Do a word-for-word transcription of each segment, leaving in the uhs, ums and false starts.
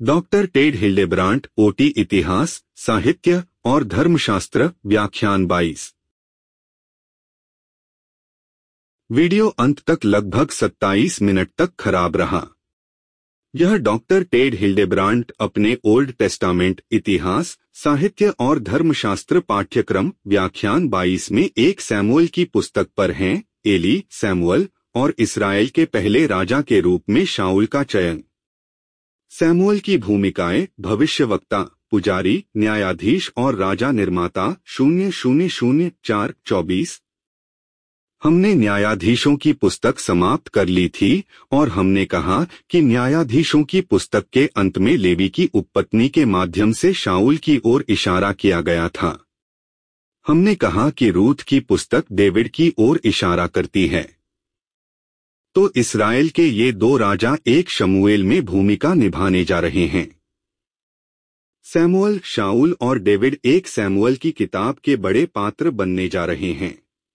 Doctor Ted Hildebrandt, OT इतिहास, साहित्य और धर्मशास्त्र, व्याख्यान बाईस। वीडियो अंत तक लगभग सत्ताईस मिनट तक खराब रहा। यह डॉक्टर टेड हिल्डेब्रांट अपने ओल्ड टेस्टामेंट, इतिहास, साहित्य और धर्मशास्त्र पाठ्यक्रम व्याख्यान बाईस में एक सैमुअल की पुस्तक पर हैं, एली, सैमुअल और इस्राएल के पहले राजा के रूप में शाऊल का चयन। सैमुअल की भूमिकाएं भविष्यवक्ता, पुजारी, न्यायाधीश और राजा निर्माता। शून्य शून्य शून्य चार चौबीस। हमने न्यायाधीशों की पुस्तक समाप्त कर ली थी और हमने कहा कि न्यायाधीशों की पुस्तक के अंत में लेवी की उपपत्नी के माध्यम से शाऊल की ओर इशारा किया गया था। हमने कहा कि रूथ की पुस्तक डेविड की ओर इशारा करती है। तो इस्राएल के ये दो राजा एक शमूएल में भूमिका निभाने जा रहे हैं। सैमुअल, शाऊल और डेविड एक सैमुअल की किताब के बड़े पात्र बनने जा रहे हैं।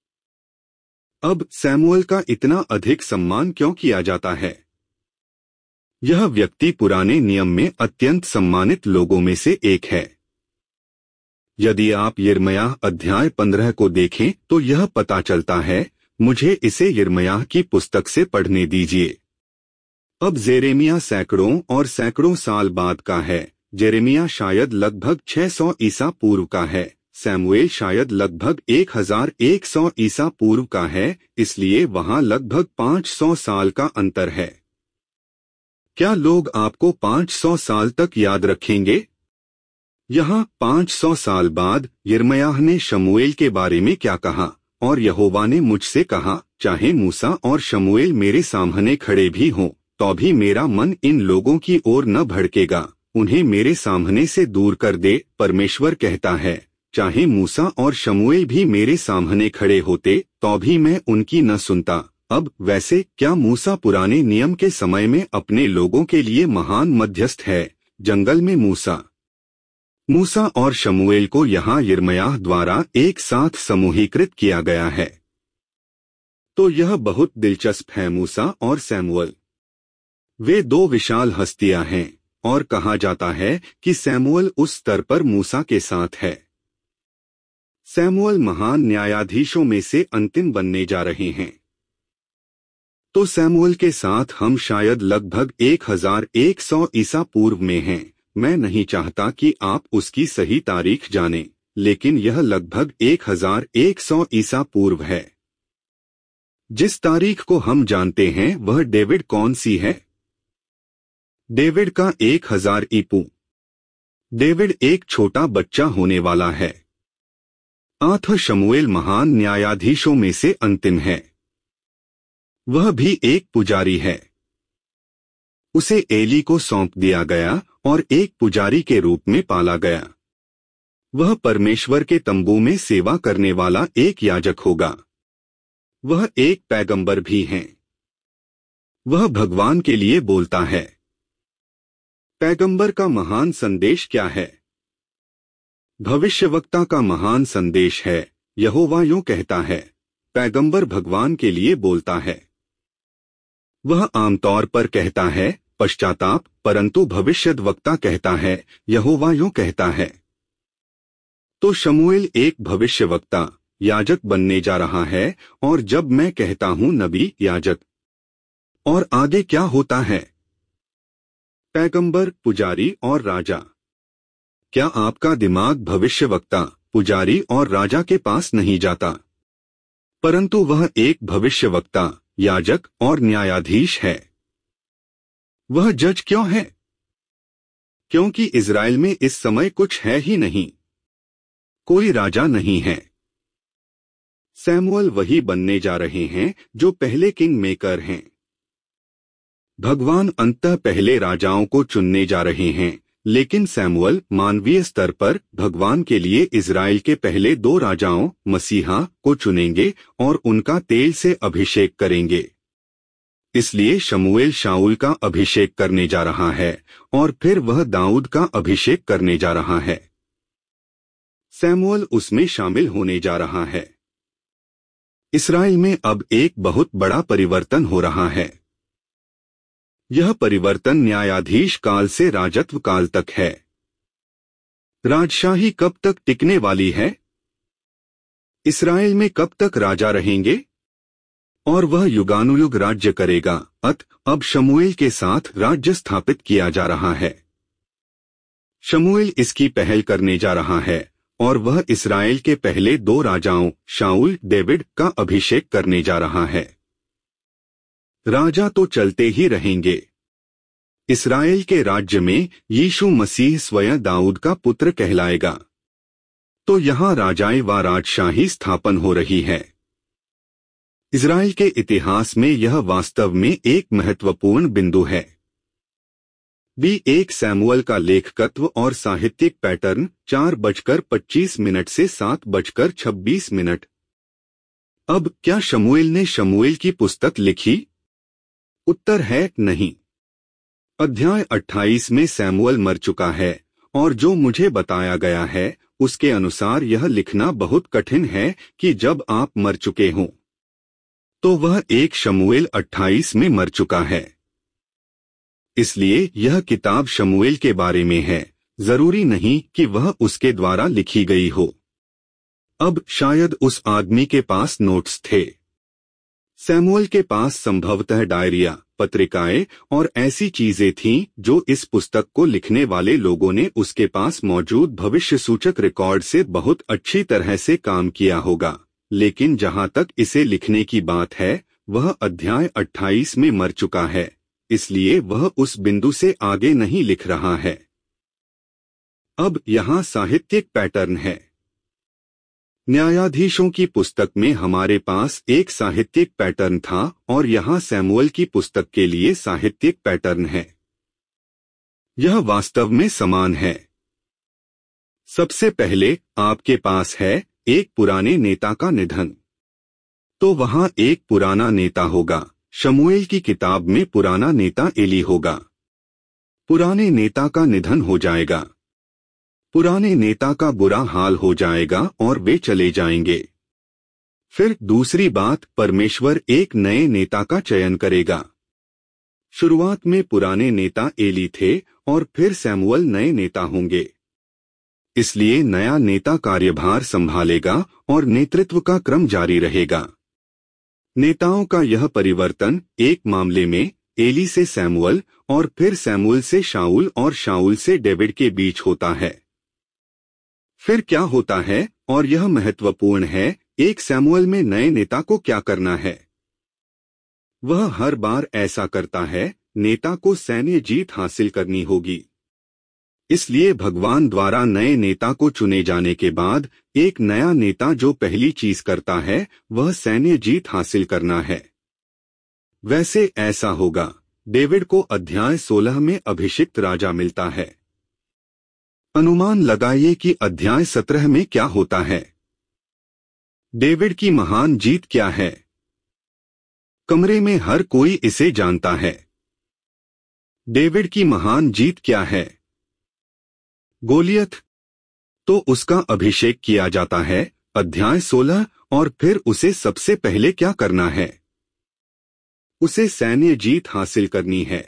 अब सैमुअल का इतना अधिक सम्मान क्यों किया जाता है? यह व्यक्ति पुराने नियम में अत्यंत सम्मानित लोगों में से एक है। यदि आप यिर्मयाह अध्याय पंद्रह को देखें तो यह पता चलता है। मुझे इसे यिर्मयाह की पुस्तक से पढ़ने दीजिए। अब जेरेमिया सैकड़ों और सैकड़ों साल बाद का है। जेरेमिया शायद लगभग छह सौ ईसा पूर्व का है। सैमुएल शायद लगभग एक हज़ार एक सौ ईसा पूर्व का है, इसलिए वहां लगभग पाँच सौ साल का अंतर है। क्या लोग आपको पाँच सौ साल तक याद रखेंगे? यहाँ पाँच सौ साल बाद यिर्मयाह ने शमूएल के बारे में क्या कहा? और यहोवा ने मुझसे कहा, चाहे मूसा और शमूएल मेरे सामने खड़े भी हों, तो भी मेरा मन इन लोगों की ओर न भड़केगा, उन्हें मेरे सामने से दूर कर दे। परमेश्वर कहता है, चाहे मूसा और शमूएल भी मेरे सामने खड़े होते तो भी मैं उनकी न सुनता। अब वैसे क्या मूसा पुराने नियम के समय में अपने लोगों के लिए महान मध्यस्थ है? जंगल में मूसा मूसा और शमूएल को यहाँ यिर्मयाह द्वारा एक साथ समूहीकृत किया गया है। तो यह बहुत दिलचस्प है। मूसा और सैमुअल वे दो विशाल हस्तियां हैं और कहा जाता है कि सैमुअल उस स्तर पर मूसा के साथ है। सैमुअल महान न्यायाधीशों में से अंतिम बनने जा रहे हैं। तो सैमुअल के साथ हम शायद लगभग एक हजार एक सौ ईसा पूर्व में हैं। मैं नहीं चाहता कि आप उसकी सही तारीख जानें, लेकिन यह लगभग एक हजार एक सौ ईसा पूर्व है। जिस तारीख को हम जानते हैं वह डेविड कौन सी है? डेविड का एक हजार ईपू। डेविड एक छोटा बच्चा होने वाला है। आठ शमूएल महान न्यायाधीशों में से अंतिम है। वह भी एक पुजारी है। उसे एली को सौंप दिया गया और एक पुजारी के रूप में पाला गया। वह परमेश्वर के तंबू में सेवा करने वाला एक याजक होगा। वह एक पैगंबर भी है। वह भगवान के लिए बोलता है। पैगंबर का महान संदेश क्या है? भविष्यवक्ता का महान संदेश है, यहोवा यूं कहता है। पैगंबर भगवान के लिए बोलता है। वह आमतौर पर कहता है पश्चाताप, परंतु भविष्यद्वक्ता कहता है यहोवा यूं कहता है। तो शमूएल एक भविष्यवक्ता, याजक बनने जा रहा है। और जब मैं कहता हूं नबी, याजक, और आगे क्या होता है? पैगंबर, पुजारी और राजा। क्या आपका दिमाग भविष्यवक्ता, पुजारी और राजा के पास नहीं जाता? परंतु वह एक भविष्यवक्ता, याजक और न्यायाधीश है। वह जज क्यों है? क्योंकि इज़राइल में इस समय कुछ है ही नहीं। कोई राजा नहीं है। सैमुअल वही बनने जा रहे हैं जो पहले किंग मेकर हैं। भगवान अंततः पहले राजाओं को चुनने जा रहे हैं, लेकिन सैमुअल मानवीय स्तर पर भगवान के लिए इज़राइल के पहले दो राजाओं, मसीहा, को चुनेंगे और उनका तेल से अभिषेक करेंगे। इसलिए शमूएल शाऊल का अभिषेक करने जा रहा है और फिर वह दाऊद का अभिषेक करने जा रहा है। सैमुअल उसमें शामिल होने जा रहा है। इस्राएल में अब एक बहुत बड़ा परिवर्तन हो रहा है। यह परिवर्तन न्यायाधीश काल से राजत्व काल तक है। राजशाही कब तक टिकने वाली है? इस्राएल में कब तक राजा रहेंगे? और वह युगानुयुग राज्य करेगा। अत अब शमूएल के साथ राज्य स्थापित किया जा रहा है। शमूएल इसकी पहल करने जा रहा है और वह इस्राएल के पहले दो राजाओं शाऊल डेविड का अभिषेक करने जा रहा है। राजा तो चलते ही रहेंगे। इस्राएल के राज्य में यीशु मसीह स्वयं दाऊद का पुत्र कहलाएगा। तो यहाँ राजाएं व राजशाही स्थापन हो रही है। इस्राएल के इतिहास में यह वास्तव में एक महत्वपूर्ण बिंदु है। बी एक सैमुअल का लेखकत्व और साहित्यिक पैटर्न चार बजकर पच्चीस मिनट से सात बजकर छब्बीस मिनट। अब क्या शमूएल ने शमूएल की पुस्तक लिखी? उत्तर है नहीं। अध्याय अट्ठाईस में सैमुअल मर चुका है और जो मुझे बताया गया है उसके अनुसार यह लिखना बहुत कठिन है कि जब आप मर चुके हों। तो वह एक शमूएल अट्ठाईस में मर चुका है। इसलिए यह किताब शमूएल के बारे में है, जरूरी नहीं कि वह उसके द्वारा लिखी गई हो। अब शायद उस आदमी के पास नोट्स थे। सैमुअल के पास संभवतः डायरिया, पत्रिकाएं और ऐसी चीजें थीं जो इस पुस्तक को लिखने वाले लोगों ने उसके पास मौजूद भविष्य सूचक रिकॉर्ड से बहुत अच्छी तरह से काम किया होगा। लेकिन जहां तक इसे लिखने की बात है, वह अध्याय अट्ठाईस में मर चुका है, इसलिए वह उस बिंदु से आगे नहीं लिख रहा है। अब यहाँ साहित्यिक पैटर्न है। न्यायाधीशों की पुस्तक में हमारे पास एक साहित्यिक पैटर्न था और यहाँ सैमुअल की पुस्तक के लिए साहित्यिक पैटर्न है। यह वास्तव में समान है। सबसे पहले आपके पास है एक पुराने नेता का निधन। तो वहाँ एक पुराना नेता होगा। शमूएल की किताब में पुराना नेता एली होगा। पुराने नेता का निधन हो जाएगा। पुराने नेता का बुरा हाल हो जाएगा और वे चले जाएंगे। फिर दूसरी बात, परमेश्वर एक नए नेता का चयन करेगा। शुरुआत में पुराने नेता एली थे और फिर सैमुअल नए नेता होंगे। इसलिए नया नेता कार्यभार संभालेगा और नेतृत्व का क्रम जारी रहेगा। नेताओं का यह परिवर्तन एक मामले में एली से सैमुअल और फिर सैमुअल से शाऊल और शाऊल से डेविड के बीच होता है। फिर क्या होता है, और यह महत्वपूर्ण है, एक सैमुअल में नए नेता को क्या करना है? वह हर बार ऐसा करता है, नेता को सैन्य जीत हासिल करनी होगी। इसलिए भगवान द्वारा नए नेता को चुने जाने के बाद एक नया नेता जो पहली चीज करता है वह सैन्य जीत हासिल करना है। वैसे ऐसा होगा। डेविड को अध्याय सोलह में अभिषिक्त राजा मिलता है। अनुमान लगाइए कि अध्याय सत्रह में क्या होता है। डेविड की महान जीत क्या है? कमरे में हर कोई इसे जानता है। डेविड की महान जीत क्या है? गोलियत। तो उसका अभिषेक किया जाता है, अध्याय सोलह, और फिर उसे सबसे पहले क्या करना है? उसे सैन्य जीत हासिल करनी है।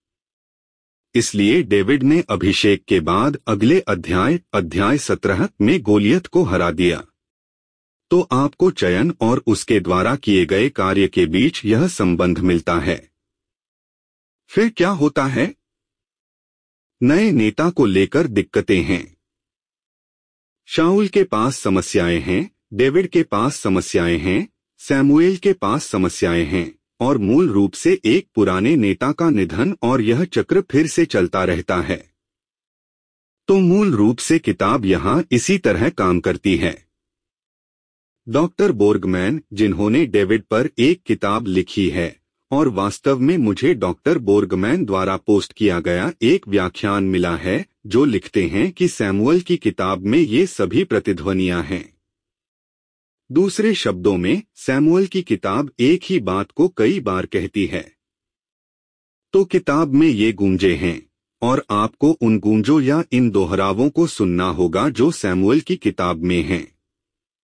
इसलिए डेविड ने अभिषेक के बाद अगले अध्याय अध्याय सत्रह में गोलियत को हरा दिया। तो आपको चयन और उसके द्वारा किए गए कार्य के बीच यह संबंध मिलता है। फिर क्या होता है? नए नेता को लेकर दिक्कतें हैं। शाऊल के पास समस्याएं हैं, डेविड के पास समस्याएं हैं, सैमुएल के पास समस्याएं हैं, और मूल रूप से एक पुराने नेता का निधन, और यह चक्र फिर से चलता रहता है। तो मूल रूप से किताब यहाँ इसी तरह काम करती है। डॉक्टर बोर्गमैन, जिन्होंने डेविड पर एक किताब लिखी है, और वास्तव में मुझे डॉक्टर बोर्गमैन द्वारा पोस्ट किया गया एक व्याख्यान मिला है, जो लिखते हैं कि सैमुअल की किताब में ये सभी प्रतिध्वनियां हैं। दूसरे शब्दों में, सैमुअल की किताब एक ही बात को कई बार कहती है। तो किताब में ये गूंजे हैं, और आपको उन गूंजों या इन दोहरावों को सुनना होगा जो सैमुअल की किताब में हैं।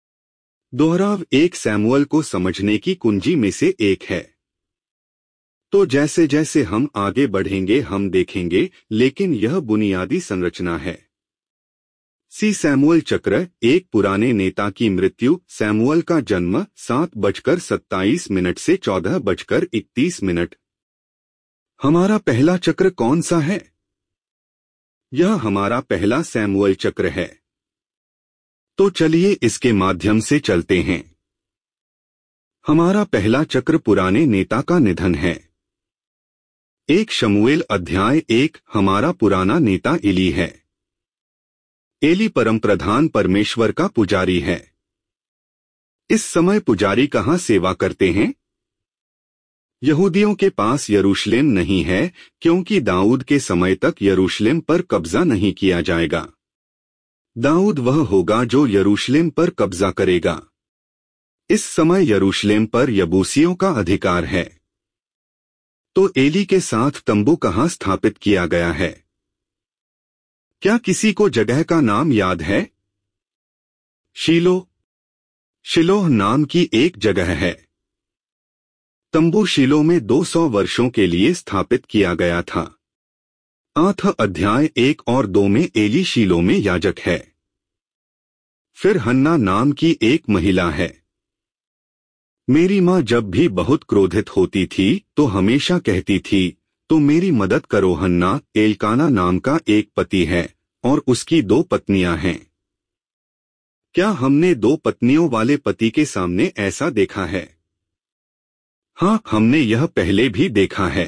दोहराव एक सैमुअल को समझने की कुंजी में से एक है। तो जैसे जैसे हम आगे बढ़ेंगे हम देखेंगे, लेकिन यह बुनियादी संरचना है। सी सैमुअल चक्र। एक पुराने नेता की मृत्यु। सैमुअल का जन्म सात बजकर सत्ताईस मिनट से चौदह बजकर इकतीस मिनट। हमारा पहला चक्र कौन सा है? यह हमारा पहला सैमुअल चक्र है। तो चलिए इसके माध्यम से चलते हैं। हमारा पहला चक्र पुराने नेता का निधन है। एक शमूएल अध्याय एक। हमारा पुराना नेता एली है। एली परमप्रधान परमेश्वर का पुजारी है। इस समय पुजारी कहाँ सेवा करते हैं? यहूदियों के पास यरूशलेम नहीं है, क्योंकि दाऊद के समय तक यरूशलेम पर कब्जा नहीं किया जाएगा। दाऊद वह होगा जो यरूशलेम पर कब्जा करेगा। इस समय यरूशलेम पर यबूसियों का अधिकार है। तो एली के साथ तंबू कहाँ स्थापित किया गया है? क्या किसी को जगह का नाम याद है? शीलो। शिलोह नाम की एक जगह है। तंबू शीलो में दो सौ वर्षों के लिए स्थापित किया गया था। आठ अध्याय एक और दो में एली शीलो में याजक है। फिर हन्ना नाम की एक महिला है। मेरी माँ जब भी बहुत क्रोधित होती थी तो हमेशा कहती थी, तो मेरी मदद करो। हन्ना एलकाना नाम का एक पति है और उसकी दो पत्नियां हैं। क्या हमने दो पत्नियों वाले पति के सामने ऐसा देखा है? हाँ, हमने यह पहले भी देखा है।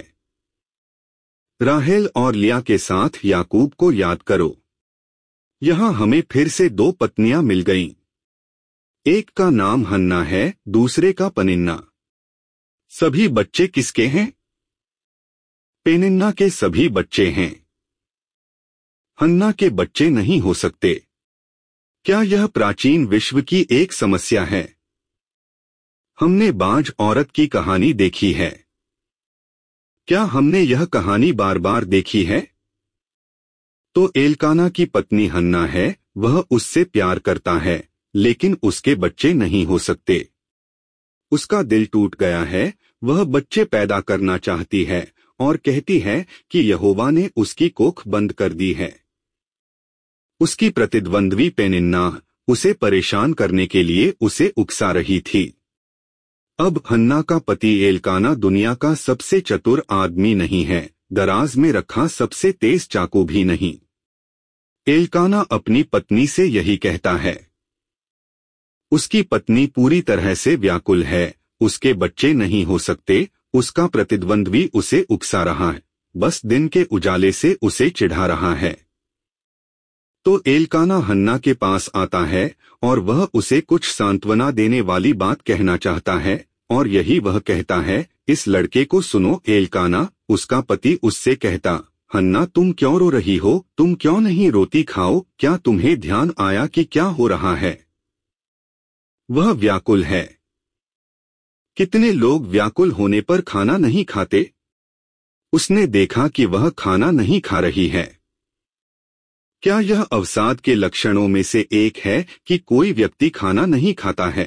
राहेल और लिया के साथ याकूब को याद करो। यहाँ हमें फिर से दो पत्नियां मिल गईं। एक का नाम हन्ना है, दूसरे का पनिन्ना। सभी बच्चे किसके हैं? पेनिन्ना के सभी बच्चे हैं। हन्ना के बच्चे नहीं हो सकते। क्या यह प्राचीन विश्व की एक समस्या है? हमने बाज औरत की कहानी देखी है। क्या हमने यह कहानी बार बार देखी है? तो एलकाना की पत्नी हन्ना है, वह उससे प्यार करता है, लेकिन उसके बच्चे नहीं हो सकते। उसका दिल टूट गया है, वह बच्चे पैदा करना चाहती है और कहती है कि यहोवा ने उसकी कोख बंद कर दी है। उसकी प्रतिद्वंद्वी पेनिन्ना उसे परेशान करने के लिए उसे उकसा रही थी। अब हन्ना का पति एलकाना दुनिया का सबसे चतुर आदमी नहीं है, दराज में रखा सबसे तेज चाकू भी नहीं। एलकाना अपनी पत्नी से यही कहता है। उसकी पत्नी पूरी तरह से व्याकुल है, उसके बच्चे नहीं हो सकते, उसका प्रतिद्वंद्वी उसे उकसा रहा है, बस दिन के उजाले से उसे चिढ़ा रहा है। तो एलकाना हन्ना के पास आता है और वह उसे कुछ सांत्वना देने वाली बात कहना चाहता है, और यही वह कहता है, इस लड़के को सुनो। एलकाना, उसका पति, उससे कहता, हन्ना तुम क्यों रो रही हो? तुम क्यों नहीं रोती? खाओ। क्या तुम्हें ध्यान आया कि क्या हो रहा है? वह व्याकुल है। कितने लोग व्याकुल होने पर खाना नहीं खाते? उसने देखा कि वह खाना नहीं खा रही है। क्या यह अवसाद के लक्षणों में से एक है कि कोई व्यक्ति खाना नहीं खाता है?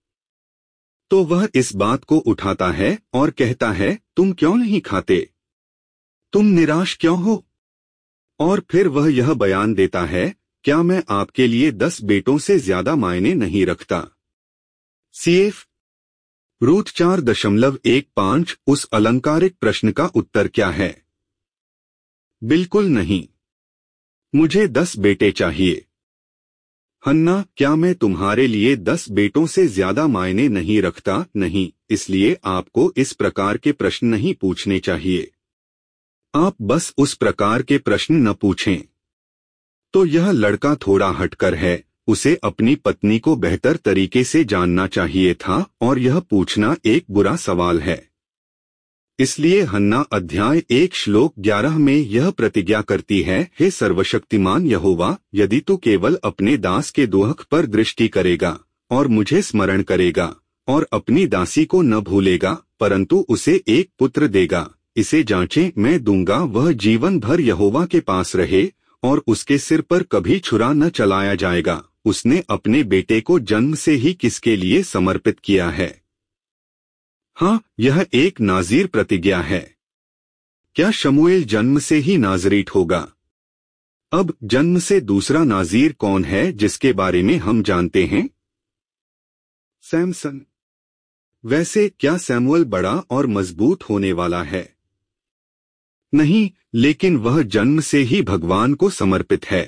तो वह इस बात को उठाता है और कहता है, तुम क्यों नहीं खाते? तुम निराश क्यों हो? और फिर वह यह बयान देता है, क्या मैं आपके लिए दस बेटों से ज्यादा मायने नहीं रखता? सीएफ रूथ चार दशमलव एक पांच। उस अलंकारिक प्रश्न का उत्तर क्या है? बिल्कुल नहीं। मुझे दस बेटे चाहिए। हन्ना, क्या मैं तुम्हारे लिए दस बेटों से ज्यादा मायने नहीं रखता? नहीं, इसलिए आपको इस प्रकार के प्रश्न नहीं पूछने चाहिए। आप बस उस प्रकार के प्रश्न न पूछें। तो यह लड़का थोड़ा हटकर है, उसे अपनी पत्नी को बेहतर तरीके से जानना चाहिए था और यह पूछना एक बुरा सवाल है। इसलिए हन्ना अध्याय एक श्लोक ग्यारह में यह प्रतिज्ञा करती है, हे सर्वशक्तिमान यहोवा, यदि तू केवल अपने दास के दुख पर दृष्टि करेगा और मुझे स्मरण करेगा और अपनी दासी को न भूलेगा, परंतु उसे एक पुत्र देगा, इसे जांचे, मैं दूंगा, वह जीवन भर यहोवा के पास रहे और उसके सिर पर कभी छुरा न चलाया जाएगा। उसने अपने बेटे को जन्म से ही किसके लिए समर्पित किया है? हाँ, यह एक नाज़ीर प्रतिज्ञा है। क्या शमूएल जन्म से ही नाज़रीत होगा? अब जन्म से दूसरा नाज़ीर कौन है जिसके बारे में हम जानते हैं? सैमसन। वैसे क्या सैमुअल बड़ा और मजबूत होने वाला है? नहीं, लेकिन वह जन्म से ही भगवान को समर्पित है।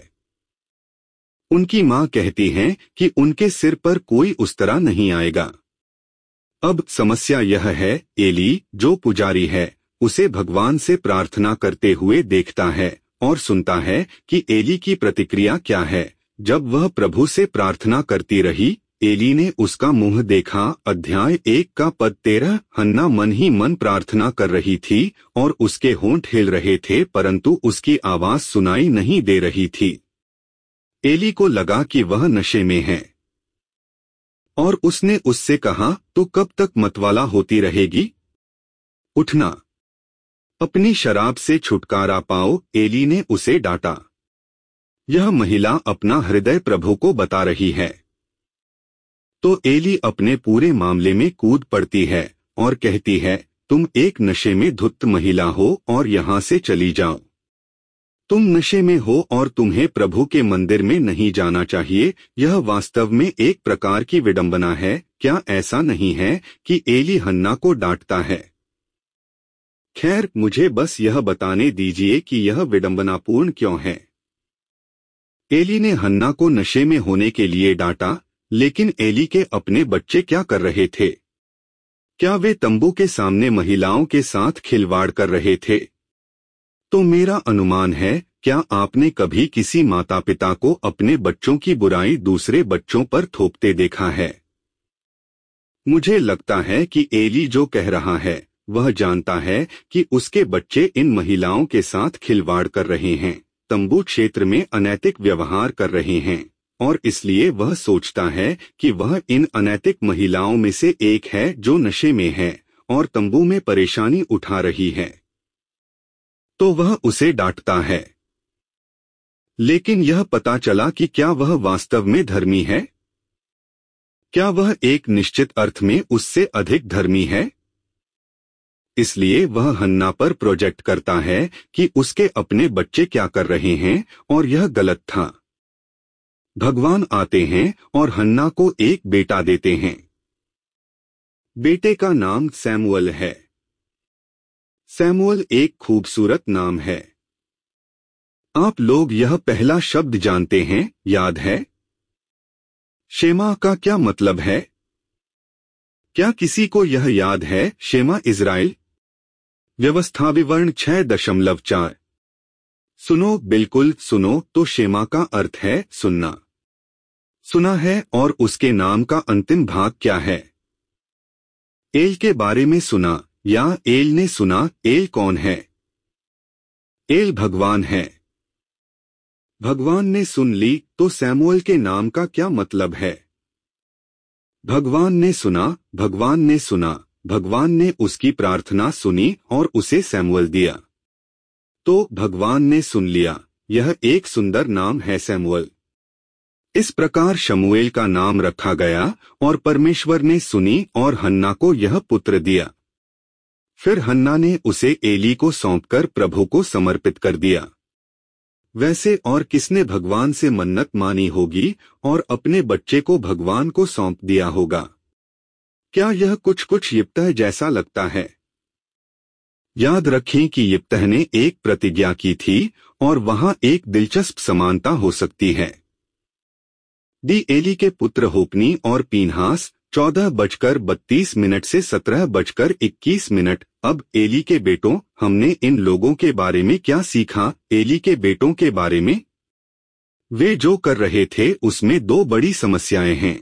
उनकी मां कहती हैं कि उनके सिर पर कोई उस्तरा नहीं आएगा। अब समस्या यह है, एली जो पुजारी है उसे भगवान से प्रार्थना करते हुए देखता है और सुनता है कि एली की प्रतिक्रिया क्या है। जब वह प्रभु से प्रार्थना करती रही, एली ने उसका मुंह देखा। अध्याय एक का पद तेरह। हन्ना मन ही मन प्रार्थना कर रही थी और उसके होंठ हिल रहे थे, परंतु उसकी आवाज सुनाई नहीं दे रही थी। एली को लगा कि वह नशे में है और उसने उससे कहा, तो कब तक मतवाला होती रहेगी? उठना, अपनी शराब से छुटकारा पाओ। एली ने उसे डांटा। यह महिला अपना हृदय प्रभु को बता रही है। तो एली अपने पूरे मामले में कूद पड़ती है और कहती है, तुम एक नशे में धुत महिला हो और यहाँ से चली जाओ। तुम नशे में हो और तुम्हें प्रभु के मंदिर में नहीं जाना चाहिए। यह वास्तव में एक प्रकार की विडंबना है। क्या ऐसा नहीं है कि एली हन्ना को डांटता है? खैर, मुझे बस यह बताने दीजिए कि यह विडंबनापूर्ण क्यों है। एली ने हन्ना को नशे में होने के लिए डांटा, लेकिन एली के अपने बच्चे क्या कर रहे थे? क्या वे तंबू के सामने महिलाओं के साथ खिलवाड़ कर रहे थे? तो मेरा अनुमान है, क्या आपने कभी किसी माता पिता को अपने बच्चों की बुराई दूसरे बच्चों पर थोपते देखा है? मुझे लगता है कि एली जो कह रहा है वह जानता है कि उसके बच्चे इन महिलाओं के साथ खिलवाड़ कर रहे हैं, तंबू क्षेत्र में अनैतिक व्यवहार कर रहे हैं, और इसलिए वह सोचता है कि वह इन अनैतिक महिलाओं में से एक है जो नशे में है और तंबू में परेशानी उठा रही है। तो वह उसे डांटता है। लेकिन यह पता चला कि क्या वह वास्तव में धर्मी है? क्या वह एक निश्चित अर्थ में उससे अधिक धर्मी है? इसलिए वह हन्ना पर प्रोजेक्ट करता है कि उसके अपने बच्चे क्या कर रहे हैं और यह गलत था। भगवान आते हैं और हन्ना को एक बेटा देते हैं। बेटे का नाम सैमुअल है। सैमुअल एक खूबसूरत नाम है। आप लोग यह पहला शब्द जानते हैं, याद है? शेमा का क्या मतलब है? क्या किसी को यह याद है? Shema Israel. व्यवस्था विवरण छह दशमलव चार। सुनो, बिल्कुल सुनो। तो शेमा का अर्थ है सुनना। सुना है, और उसके नाम का अंतिम भाग क्या है? एल के बारे में सुना, या एल ने सुना। एल कौन है? एल भगवान है। भगवान ने सुन ली, तो सैमुअल के नाम का क्या मतलब है? भगवान ने सुना, भगवान ने सुना, भगवान ने उसकी प्रार्थना सुनी और उसे सैमुअल दिया। तो भगवान ने सुन लिया। यह एक सुंदर नाम है, सैमुअल। इस प्रकार शमूएल का नाम रखा गया और परमेश्वर ने सुनी और हन्ना को यह पुत्र दिया। फिर हन्ना ने उसे एली को सौंपकर प्रभु को समर्पित कर दिया। वैसे और किसने भगवान से मन्नत मानी होगी और अपने बच्चे को भगवान को सौंप दिया होगा? क्या यह कुछ कुछ यिप्तह जैसा लगता है? याद रखें कि यिप्तह ने एक प्रतिज्ञा की थी और वहां एक दिलचस्प समानता हो सकती है। दी एली के पुत्र होपनी और पीनहास, चौदह बजकर बत्तीस मिनट से सत्रह बजकर इक्कीस मिनट। अब एली के बेटों, हमने इन लोगों के बारे में क्या सीखा? एली के बेटों के बारे में वे जो कर रहे थे उसमें दो बड़ी समस्याएं हैं।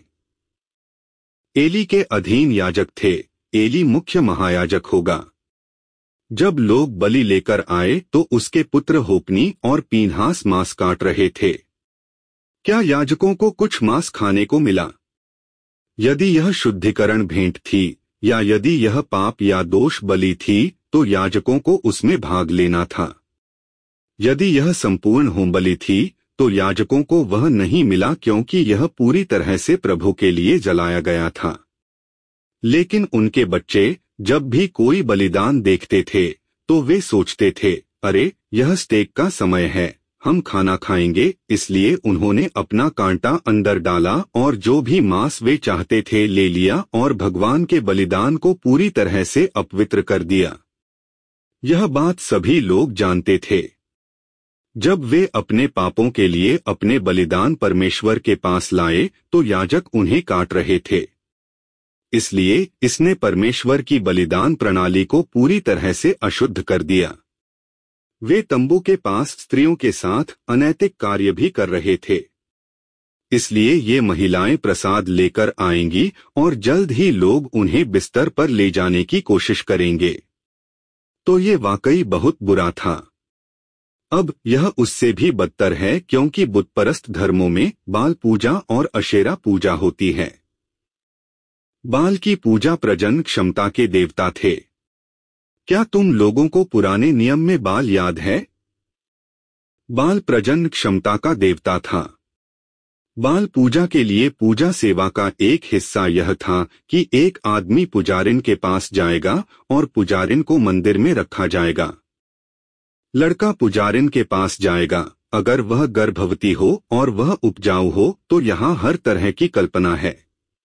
एली के अधीन याजक थे, एली मुख्य महायाजक होगा। जब लोग बलि लेकर आए तो उसके पुत्र होपनी और पीनहास मांस काट रहे थे। क्या याजकों को कुछ मांस खाने को मिला? यदि यह शुद्धिकरण भेंट थी या यदि यह पाप या दोष बलि थी, तो याजकों को उसमें भाग लेना था। यदि यह संपूर्ण होम बलि थी तो याजकों को वह नहीं मिला, क्योंकि यह पूरी तरह से प्रभु के लिए जलाया गया था। लेकिन उनके बच्चे जब भी कोई बलिदान देखते थे तो वे सोचते थे, अरे यह स्टेक का समय है, हम खाना खाएंगे। इसलिए उन्होंने अपना कांटा अंदर डाला और जो भी मांस वे चाहते थे ले लिया और भगवान के बलिदान को पूरी तरह से अपवित्र कर दिया। यह बात सभी लोग जानते थे। जब वे अपने पापों के लिए अपने बलिदान परमेश्वर के पास लाए तो याजक उन्हें काट रहे थे। इसलिए इसने परमेश्वर की बलिदान प्रणाली को पूरी तरह से अशुद्ध कर दिया। वे तंबू के पास स्त्रियों के साथ अनैतिक कार्य भी कर रहे थे। इसलिए ये महिलाएं प्रसाद लेकर आएंगी और जल्द ही लोग उन्हें बिस्तर पर ले जाने की कोशिश करेंगे। तो ये वाकई बहुत बुरा था। अब यह उससे भी बदतर है क्योंकि बुतपरस्त धर्मों में बाल पूजा और अशेरा पूजा होती है। बाल की पूजा प्रजनन क्षमता के देवता थे। क्या तुम लोगों को पुराने नियम में बाल याद है? बाल प्रजनन क्षमता का देवता था। बाल पूजा के लिए पूजा सेवा का एक हिस्सा यह था कि एक आदमी पुजारिन के पास जाएगा और पुजारिन को मंदिर में रखा जाएगा। लड़का पुजारिन के पास जाएगा। अगर वह गर्भवती हो और वह उपजाऊ हो तो यहाँ हर तरह की कल्पना है।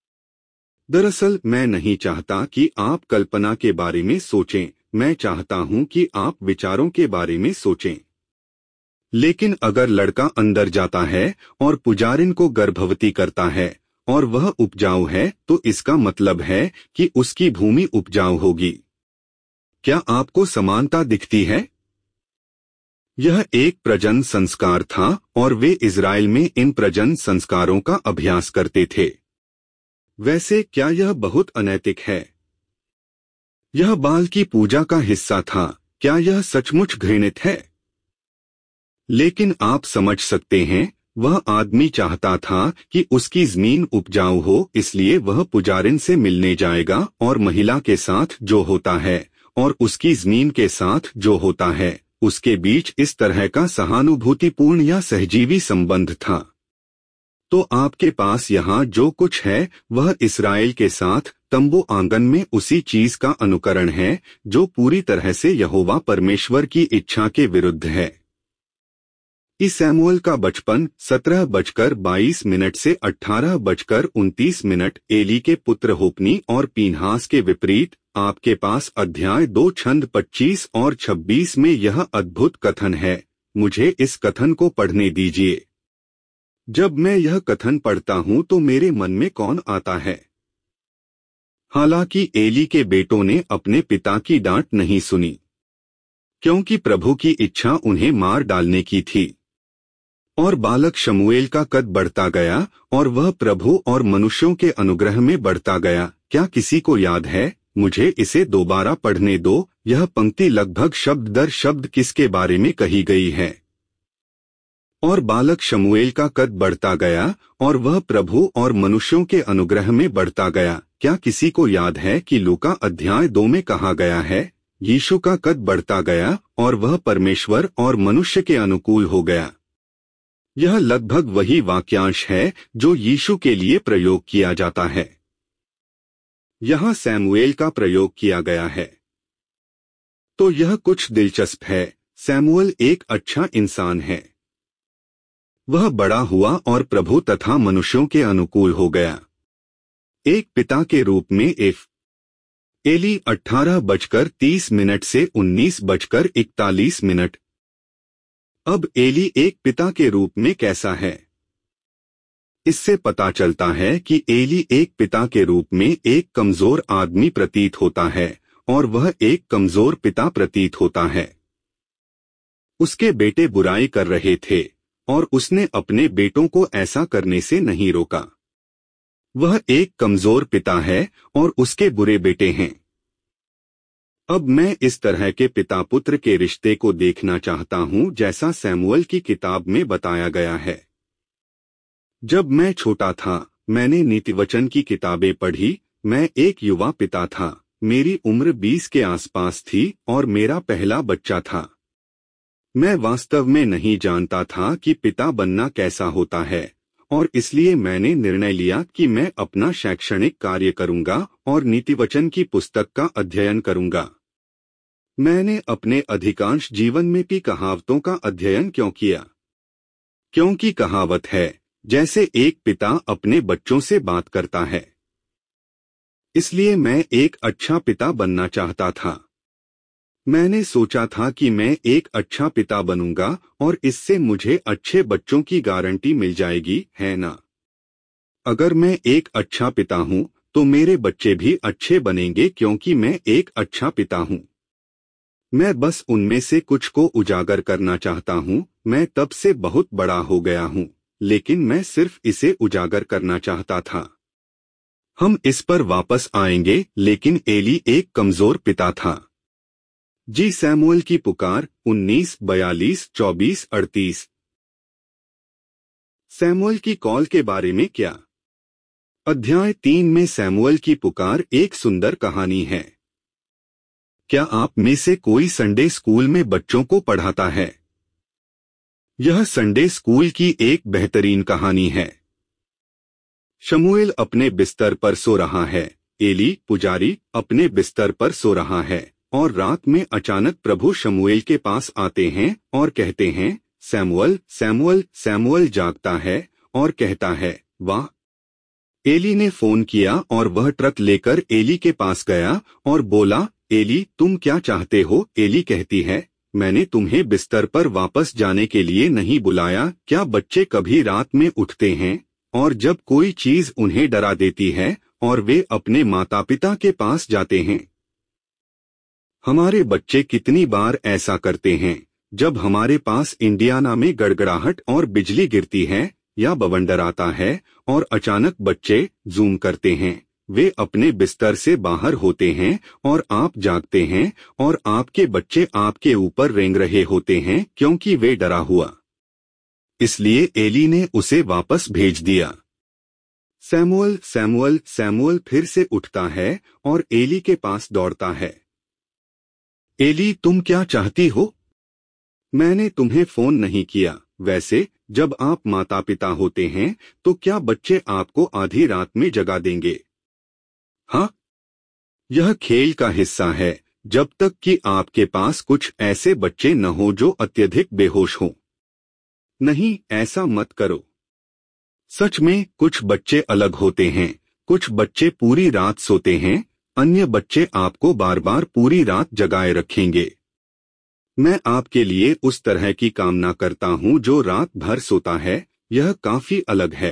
दरअसल मैं नहीं चाहता कि आप कल्पना के बारे में सोचें, मैं चाहता हूं कि आप विचारों के बारे में सोचें। लेकिन अगर लड़का अंदर जाता है और पुजारिन को गर्भवती करता है और वह उपजाऊ है तो इसका मतलब है कि उसकी भूमि उपजाऊ होगी। क्या आपको समानता दिखती है? यह एक प्रजनन संस्कार था और वे इज़राइल में इन प्रजनन संस्कारों का अभ्यास करते थे। वैसे क्या यह बहुत अनैतिक है? यह बाल की पूजा का हिस्सा था। क्या यह सचमुच घृणित है? लेकिन आप समझ सकते हैं, वह आदमी चाहता था कि उसकी जमीन उपजाऊ हो, इसलिए वह पुजारिन से मिलने जाएगा और महिला के साथ जो होता है और उसकी जमीन के साथ जो होता है उसके बीच इस तरह का सहानुभूतिपूर्ण या सहजीवी संबंध था। तो आपके पास यहाँ जो कुछ है वह इस्राएल के साथ तंबू आंगन में उसी चीज का अनुकरण है जो पूरी तरह से यहोवा परमेश्वर की इच्छा के विरुद्ध है। इस सैमुअल का बचपन सत्रह बजकर बाईस मिनट से अठारह बजकर उनतीस मिनट एली के पुत्र होप्नी और पीनहास के विपरीत। आपके पास अध्याय दो छंद पच्चीस और छब्बीस में यह अद्भुत कथन है। मुझे इस कथन को पढ़ने दीजिए। जब मैं यह कथन पढ़ता हूँ तो मेरे मन में कौन आता है? हालांकि एली के बेटों ने अपने पिता की डांट नहीं सुनी, क्योंकि प्रभु की इच्छा उन्हें मार डालने की थी। और बालक शमूएल का कद बढ़ता गया और वह प्रभु और मनुष्यों के अनुग्रह में बढ़ता गया। क्या किसी को याद है? मुझे इसे दोबारा पढ़ने दो। यह पंक्ति लगभग शब्द दर शब्द किसके बारे में कही गई है? और बालक शमूएल का कद बढ़ता गया और वह प्रभु और मनुष्यों के अनुग्रह में बढ़ता गया। क्या किसी को याद है कि लूका अध्याय दो में कहा गया है, यीशु का कद बढ़ता गया और वह परमेश्वर और मनुष्य के अनुकूल हो गया। यह लगभग वही वाक्यांश है जो यीशु के लिए प्रयोग किया जाता है। यहाँ सैमुएल का प्रयोग किया गया है। तो यह कुछ दिलचस्प है। सैमुअल एक अच्छा इंसान है। वह बड़ा हुआ और प्रभु तथा मनुष्यों के अनुकूल हो गया। एक पिता के रूप में इफ एली अठारह बजकर तीस मिनट से उन्नीस बजकर इकतालीस मिनट। अब एली एक पिता के रूप में कैसा है? इससे पता चलता है कि एली एक पिता के रूप में एक कमजोर आदमी प्रतीत होता है और वह एक कमजोर पिता प्रतीत होता है। उसके बेटे बुराई कर रहे थे और उसने अपने बेटों को ऐसा करने से नहीं रोका। वह एक कमजोर पिता है और उसके बुरे बेटे हैं। अब मैं इस तरह के पिता पुत्र के रिश्ते को देखना चाहता हूं जैसा सैमुअल की किताब में बताया गया है। जब मैं छोटा था मैंने नीतिवचन की किताबें पढ़ी। मैं एक युवा पिता था। मेरी उम्र बीस के आसपास थी और मेरा पहला बच्चा था। मैं वास्तव में नहीं जानता था कि पिता बनना कैसा होता है और इसलिए मैंने निर्णय लिया कि मैं अपना शैक्षणिक कार्य करूंगा और नीतिवचन की पुस्तक का अध्ययन करूंगा। मैंने अपने अधिकांश जीवन में भी कहावतों का अध्ययन क्यों किया? क्योंकि कहावत है, जैसे एक पिता अपने बच्चों से बात करता है। इसलिए मैं एक अच्छा पिता बनना चाहता था। मैंने सोचा था कि मैं एक अच्छा पिता बनूंगा और इससे मुझे अच्छे बच्चों की गारंटी मिल जाएगी, है ना? अगर मैं एक अच्छा पिता हूं तो मेरे बच्चे भी अच्छे बनेंगे क्योंकि मैं एक अच्छा पिता हूं। मैं बस उनमें से कुछ को उजागर करना चाहता हूं। मैं तब से बहुत बड़ा हो गया हूं, लेकिन मैं सिर्फ इसे उजागर करना चाहता था। हम इस पर वापस आएंगे, लेकिन एली एक कमजोर पिता था। जी सैमुअल की पुकार उन्नीस बयालीस चौबीस अड़तीस। सैमुअल की कॉल के बारे में क्या? अध्याय तीन में सैमुअल की पुकार एक सुंदर कहानी है। क्या आप में से कोई संडे स्कूल में बच्चों को पढ़ाता है? यह संडे स्कूल की एक बेहतरीन कहानी है। शमूएल अपने बिस्तर पर सो रहा है। एली पुजारी अपने बिस्तर पर सो रहा है और रात में अचानक प्रभु शमूएल के पास आते हैं और कहते हैं, सैमुअल सैमुअल। सैमुअल जागता है और कहता है, वाह। एली ने फोन किया और वह ट्रक लेकर एली के पास गया और बोला, एली तुम क्या चाहते हो? एली कहती है, मैंने तुम्हें बिस्तर पर वापस जाने के लिए नहीं बुलाया। क्या बच्चे कभी रात में उठते हैं और जब कोई चीज उन्हें डरा देती है और वे अपने माता पिता के पास जाते हैं? हमारे बच्चे कितनी बार ऐसा करते हैं। जब हमारे पास इंडियाना में गड़गड़ाहट और बिजली गिरती है या बवंडर आता है और अचानक बच्चे जूम करते हैं, वे अपने बिस्तर से बाहर होते हैं और आप जागते हैं और आपके बच्चे आपके ऊपर रेंग रहे होते हैं क्योंकि वे डरा हुआ। इसलिए एली ने उसे वापस भेज दिया। सैमुअल सैमुअल सैमुअल फिर से उठता है और एली के पास दौड़ता है। एली तुम क्या चाहती हो? मैंने तुम्हें फोन नहीं किया। वैसे जब आप माता पिता होते हैं तो क्या बच्चे आपको आधी रात में जगा देंगे? हाँ, यह खेल का हिस्सा है जब तक कि आपके पास कुछ ऐसे बच्चे न हो जो अत्यधिक बेहोश हों। नहीं, ऐसा मत करो। सच में कुछ बच्चे अलग होते हैं। कुछ बच्चे पूरी रात सोते हैं, अन्य बच्चे आपको बार बार पूरी रात जगाए रखेंगे। मैं आपके लिए उस तरह की कामना करता हूं जो रात भर सोता है। यह काफी अलग है।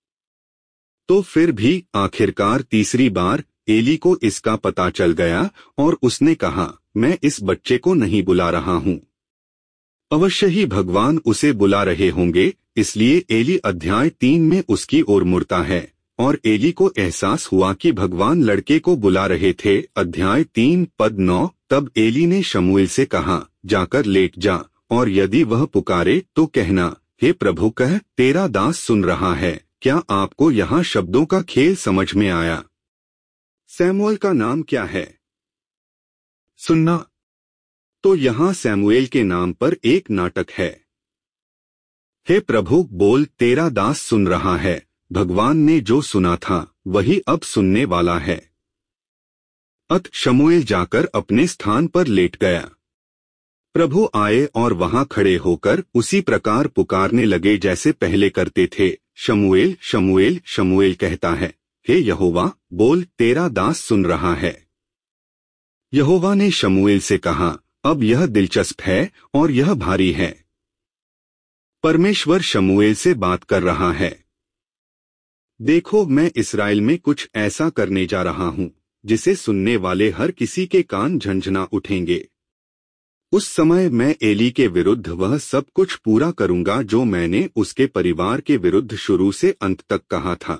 तो फिर भी आखिरकार तीसरी बार एली को इसका पता चल गया और उसने कहा, मैं इस बच्चे को नहीं बुला रहा हूं। अवश्य ही भगवान उसे बुला रहे होंगे। इसलिए एली अध्याय तीन में उसकी ओर मुड़ता है और एली को एहसास हुआ कि भगवान लड़के को बुला रहे थे। अध्याय तीन पद नौ। तब एली ने शमूएल से कहा, जाकर लेट जा और यदि वह पुकारे तो कहना, हे प्रभु कह, तेरा दास सुन रहा है। क्या आपको यहाँ शब्दों का खेल समझ में आया? सैमुएल का नाम क्या है? सुनना। तो यहाँ सैमुएल के नाम पर एक नाटक है। हे प्रभु बोल, तेरा दास सुन रहा है। भगवान ने जो सुना था वही अब सुनने वाला है। अत शमूएल जाकर अपने स्थान पर लेट गया। प्रभु आए और वहां खड़े होकर उसी प्रकार पुकारने लगे जैसे पहले करते थे। शमूएल शमूएल शमूएल कहता है, हे यहोवा बोल, तेरा दास सुन रहा है। यहोवा ने शमूएल से कहा, अब यह दिलचस्प है और यह भारी है। परमेश्वर शमूएल से बात कर रहा है। देखो, मैं इस्राएल में कुछ ऐसा करने जा रहा हूं जिसे सुनने वाले हर किसी के कान झंझना उठेंगे। उस समय मैं एली के विरुद्ध वह सब कुछ पूरा करूंगा जो मैंने उसके परिवार के विरुद्ध शुरू से अंत तक कहा था।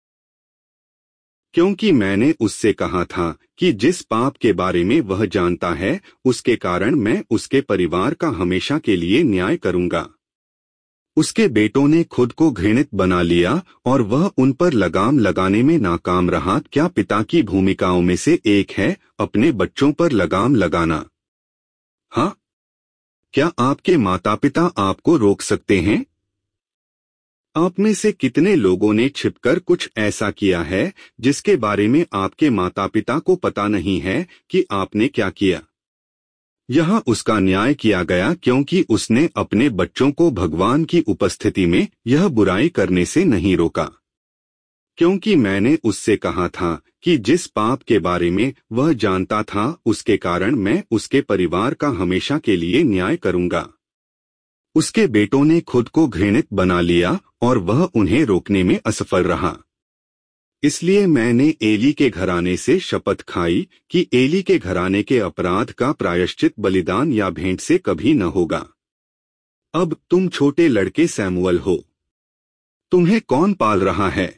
क्योंकि मैंने उससे कहा था कि जिस पाप के बारे में वह जानता है उसके कारण मैं उसके परिवार का हमेशा के लिए न्याय करूंगा। उसके बेटों ने खुद को घृणित बना लिया और वह उन पर लगाम लगाने में नाकाम रहा। क्या पिता की भूमिकाओं में से एक है अपने बच्चों पर लगाम लगाना? हाँ, क्या आपके माता पिता आपको रोक सकते हैं? आप में से कितने लोगों ने छिपकर कुछ ऐसा किया है जिसके बारे में आपके माता पिता को पता नहीं है कि आपने क्या किया? यहाँ उसका न्याय किया गया क्योंकि उसने अपने बच्चों को भगवान की उपस्थिति में यह बुराई करने से नहीं रोका। क्योंकि मैंने उससे कहा था कि जिस पाप के बारे में वह जानता था उसके कारण मैं उसके परिवार का हमेशा के लिए न्याय करूंगा। उसके बेटों ने खुद को घृणित बना लिया और वह उन्हें रोकने में असफल रहा। इसलिए मैंने एली के घराने से शपथ खाई कि एली के घराने के अपराध का प्रायश्चित बलिदान या भेंट से कभी न होगा। अब तुम छोटे लड़के सैमुअल हो। तुम्हें कौन पाल रहा है?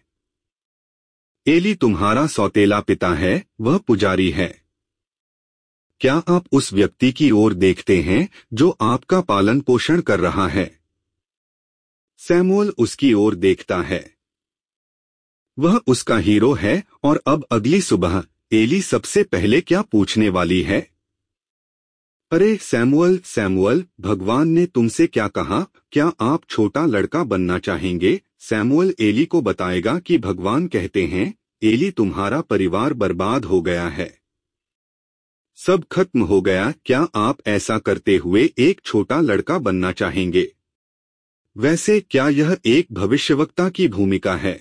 एली तुम्हारा सौतेला पिता है, वह पुजारी है। क्या आप उस व्यक्ति की ओर देखते हैं जो आपका पालन पोषण कर रहा है? सैमुअल उसकी ओर देखता है। वह उसका हीरो है और अब अगली सुबह एली सबसे पहले क्या पूछने वाली है? अरे सैमुअल सैमुअल, भगवान ने तुमसे क्या कहा? क्या आप छोटा लड़का बनना चाहेंगे? सैमुअल एली को बताएगा कि भगवान कहते हैं, एली तुम्हारा परिवार बर्बाद हो गया है, सब खत्म हो गया। क्या आप ऐसा करते हुए एक छोटा लड़का बनना चाहेंगे? वैसे क्या यह एक भविष्यवक्ता की भूमिका है?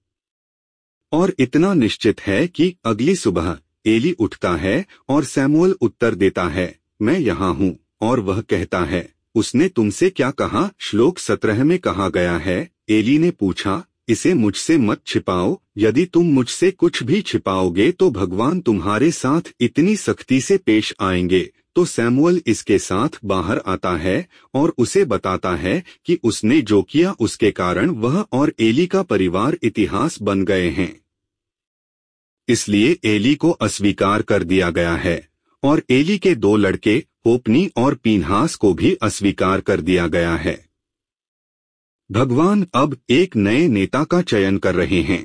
और इतना निश्चित है कि अगली सुबह एली उठता है और सैमुअल उत्तर देता है, मैं यहाँ हूँ। और वह कहता है, उसने तुमसे क्या कहा? श्लोक सत्रह में कहा गया है, एली ने पूछा, इसे मुझसे मत छिपाओ, यदि तुम मुझसे कुछ भी छिपाओगे तो भगवान तुम्हारे साथ इतनी सख्ती से पेश आएंगे। तो सैमुअल इसके साथ बाहर आता है और उसे बताता है कि उसने जो किया उसके कारण वह और एली का परिवार इतिहास बन गए हैं। इसलिए एली को अस्वीकार कर दिया गया है और एली के दो लड़के होप्नी और पीनहास को भी अस्वीकार कर दिया गया है। भगवान अब एक नए नेता का चयन कर रहे हैं।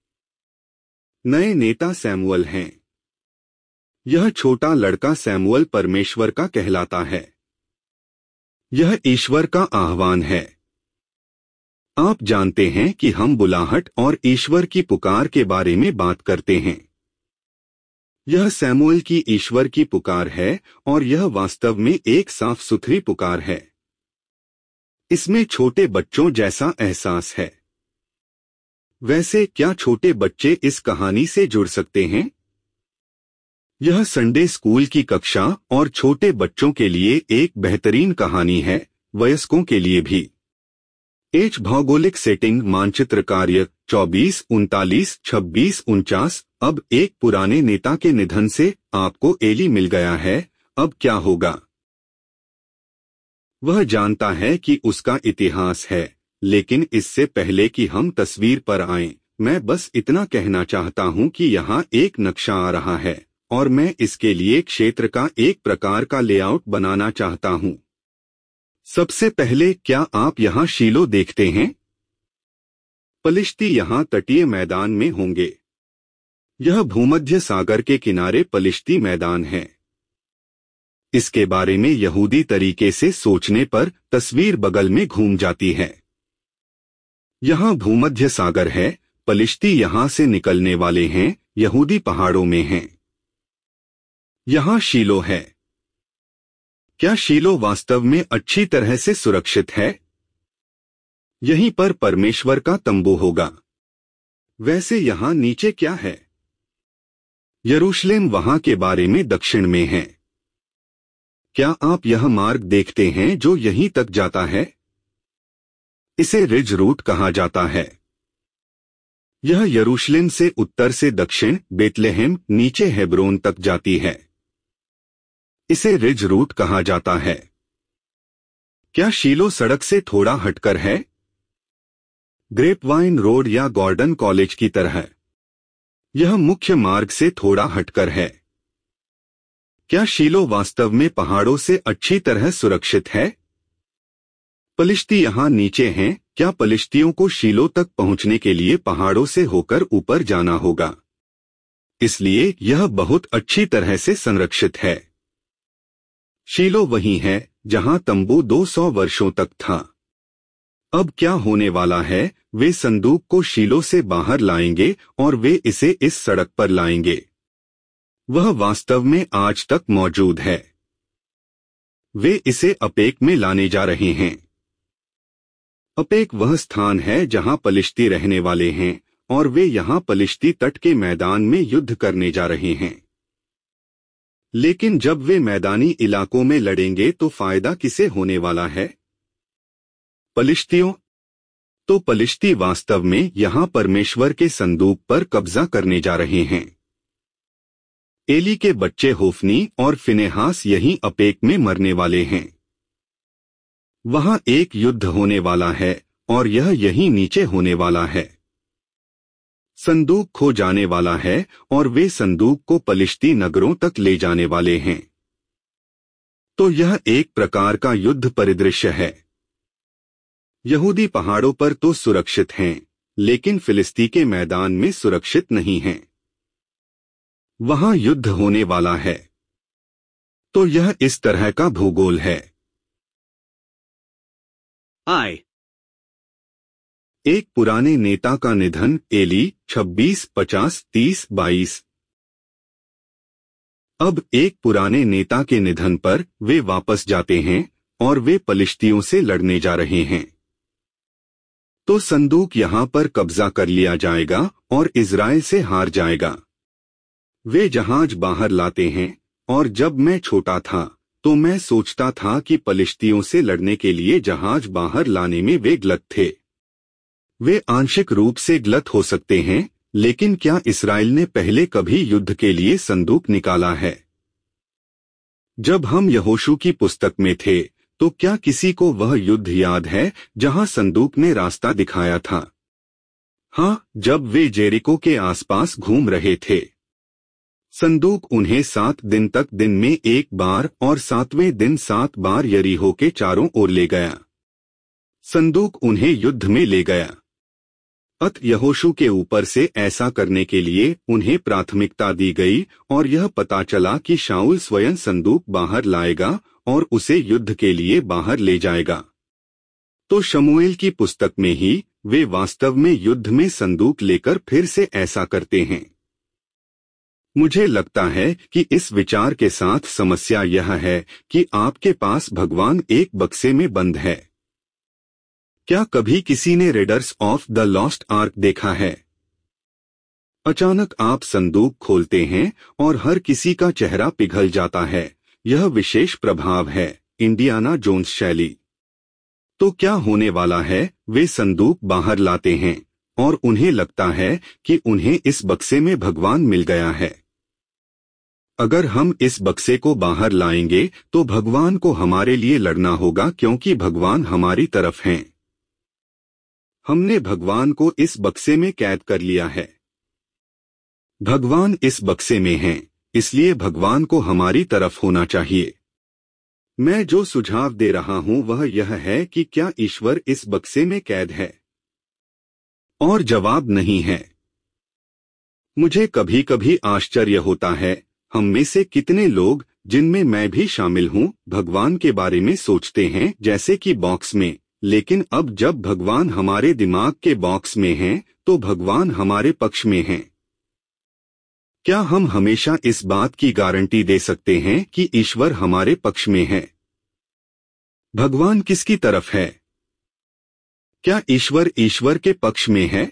नए नेता सैमुअल हैं। यह छोटा लड़का सैमुअल परमेश्वर का कहलाता है। यह ईश्वर का आह्वान है। आप जानते हैं कि हम बुलाहट और ईश्वर की पुकार के बारे में बात करते हैं। यह सैमुअल की ईश्वर की पुकार है और यह वास्तव में एक साफ सुथरी पुकार है। इसमें छोटे बच्चों जैसा एहसास है। वैसे क्या छोटे बच्चे इस कहानी से जुड़ सकते हैं? यह संडे स्कूल की कक्षा और छोटे बच्चों के लिए एक बेहतरीन कहानी है, वयस्कों के लिए भी। एच भौगोलिक सेटिंग मानचित्र कार्य चौबीस उनतालीस छब्बीस उनचास। अब एक पुराने नेता के निधन से आपको एली मिल गया है, अब क्या होगा? वह जानता है कि उसका इतिहास है, लेकिन इससे पहले कि हम तस्वीर पर आएं, मैं बस इतना कहना चाहता हूं कि यहाँ एक नक्शा आ रहा है और मैं इसके लिए क्षेत्र का एक प्रकार का लेआउट बनाना चाहता हूं। सबसे पहले क्या आप यहाँ शीलो देखते हैं? पलिश्ती यहाँ तटीय मैदान में होंगे। यह भूमध्य सागर के किनारे पलिश्ती मैदान है। इसके बारे में यहूदी तरीके से सोचने पर तस्वीर बगल में घूम जाती है। यहाँ भूमध्य सागर है, पलिश्ती यहाँ से निकलने वाले हैं, यहूदी पहाड़ों में हैं। यहाँ शीलो है। क्या शीलो वास्तव में अच्छी तरह से सुरक्षित है? यहीं पर परमेश्वर का तंबू होगा। वैसे यहाँ नीचे क्या है? यरूशलेम वहाँ के बारे में दक्षिण में है। क्या आप यह मार्ग देखते हैं जो यहीं तक जाता है? इसे रिज रूट कहा जाता है। यह यरूशलेम से उत्तर से दक्षिण बेतलेहम नीचे हेब्रोन तक जाती है। इसे रिज रूट कहा जाता है। क्या शीलो सड़क से थोड़ा हटकर है? ग्रेपवाइन रोड या गॉर्डन कॉलेज की तरह। यह मुख्य मार्ग से थोड़ा हटकर है। क्या शीलो वास्तव में पहाड़ों से अच्छी तरह सुरक्षित है? पलिश्ती यहाँ नीचे हैं। क्या पलिश्तियों को शीलो तक पहुंचने के लिए पहाड़ों से होकर ऊपर जाना होगा? इसलिए यह बहुत अच्छी तरह से संरक्षित है। शीलो वही है जहां तंबू दो सौ वर्षों तक था। अब क्या होने वाला है, वे संदूक को शीलो से बाहर लाएंगे और वे इसे इस सड़क पर लाएंगे। वह वास्तव में आज तक मौजूद है। वे इसे अपेक में लाने जा रहे हैं। अपेक वह स्थान है जहां पलिश्ती रहने वाले हैं और वे यहां पलिश्ती तट के मैदान में युद्ध करने जा रहे हैं। लेकिन जब वे मैदानी इलाकों में लड़ेंगे तो फायदा किसे होने वाला है? पलिश्तियों। तो पलिश्ती वास्तव में यहां परमेश्वर के संदूक पर कब्जा करने जा रहे हैं। एली के बच्चे होफनी और फिनेहास यहीं अपेक में मरने वाले हैं। वहां एक युद्ध होने वाला है और यह यहीं नीचे होने वाला है। संदूक खो जाने वाला है और वे संदूक को पलिश्ती नगरों तक ले जाने वाले हैं। तो यह एक प्रकार का युद्ध परिदृश्य है। यहूदी पहाड़ों पर तो सुरक्षित हैं, लेकिन फिलिस्ती के मैदान में सुरक्षित नहीं हैं। वहां युद्ध होने वाला है। तो यह इस तरह का भूगोल है। आई एक पुराने नेता का निधन। एली छब्बीस पचास तीस बाईस। अब एक पुराने नेता के निधन पर वे वापस जाते हैं और वे पलिश्तियों से लड़ने जा रहे हैं। तो संदूक यहां पर कब्जा कर लिया जाएगा और इज़राइल से हार जाएगा। वे जहाज बाहर लाते हैं और जब मैं छोटा था तो मैं सोचता था कि पलिश्तियों से लड़ने के लिए जहाज बाहर लाने में वे गलत थे। वे आंशिक रूप से गलत हो सकते हैं, लेकिन क्या इस्राएल ने पहले कभी युद्ध के लिए संदूक निकाला है? जब हम यहोशू की पुस्तक में थे तो क्या किसी को वह युद्ध याद है जहां संदूक ने रास्ता दिखाया था? हाँ, जब वे जेरिको के आसपास घूम रहे थे। संदूक उन्हें सात दिन तक दिन में एक बार और सातवें दिन सात बार यरीहो के चारों ओर ले गया। संदूक उन्हें युद्ध में ले गया। अत यहोशू के ऊपर से ऐसा करने के लिए उन्हें प्राथमिकता दी गई और यह पता चला कि शाऊल स्वयं संदूक बाहर लाएगा और उसे युद्ध के लिए बाहर ले जाएगा। तो शमूएल की पुस्तक में ही वे वास्तव में युद्ध में संदूक लेकर फिर से ऐसा करते हैं। मुझे लगता है कि इस विचार के साथ समस्या यह है कि आपके पास भगवान एक बक्से में बंद है। क्या कभी किसी ने raiders of the lost ark देखा है? अचानक आप संदूक खोलते हैं और हर किसी का चेहरा पिघल जाता है। यह विशेष प्रभाव है, इंडियाना जोन्स शैली। तो क्या होने वाला है? वे संदूक बाहर लाते हैं और उन्हें लगता है कि उन्हें इस बक्से में भगवान मिल गया है। अगर हम इस बक्से को बाहर लाएंगे तो भगवान को हमारे लिए लड़ना होगा, क्योंकि भगवान हमारी तरफ हैं। हमने भगवान को इस बक्से में कैद कर लिया है। भगवान इस बक्से में हैं, इसलिए भगवान को हमारी तरफ होना चाहिए। मैं जो सुझाव दे रहा हूं वह यह है कि क्या ईश्वर इस बक्से में कैद है? और जवाब नहीं है। मुझे कभी कभी आश्चर्य होता है, हम में से कितने लोग, जिनमें मैं भी शामिल हूं, भगवान के बारे में सोचते हैं जैसे कि बॉक्स में, लेकिन अब जब भगवान हमारे दिमाग के बॉक्स में हैं, तो भगवान हमारे पक्ष में हैं। क्या हम हमेशा इस बात की गारंटी दे सकते हैं कि ईश्वर हमारे पक्ष में है? भगवान किसकी तरफ है? क्या ईश्वर ईश्वर के पक्ष में है?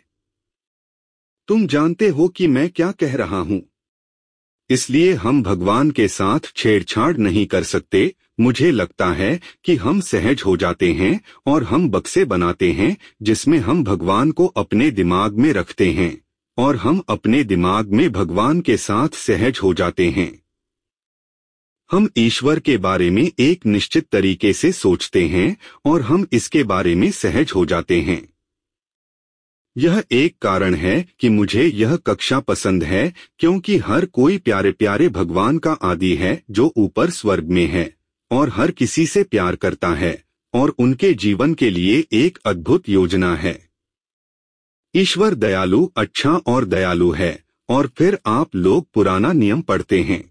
तुम जानते हो कि मैं क्या कह रहा हूं। इसलिए हम भगवान के साथ छेड़छाड़ नहीं कर सकते। मुझे लगता है कि हम सहज हो जाते हैं और हम बक्से बनाते हैं जिसमें हम भगवान को अपने दिमाग में रखते हैं और हम अपने दिमाग में भगवान के साथ सहज हो जाते हैं। हम ईश्वर के बारे में एक निश्चित तरीके से सोचते हैं और हम इसके बारे में सहज हो जाते हैं। यह एक कारण है कि मुझे यह कक्षा पसंद है, क्योंकि हर कोई प्यारे प्यारे भगवान का आदि है जो ऊपर स्वर्ग में है और हर किसी से प्यार करता है और उनके जीवन के लिए एक अद्भुत योजना है। ईश्वर दयालु, अच्छा और दयालु है। और फिर आप लोग पुराना नियम पढ़ते हैं।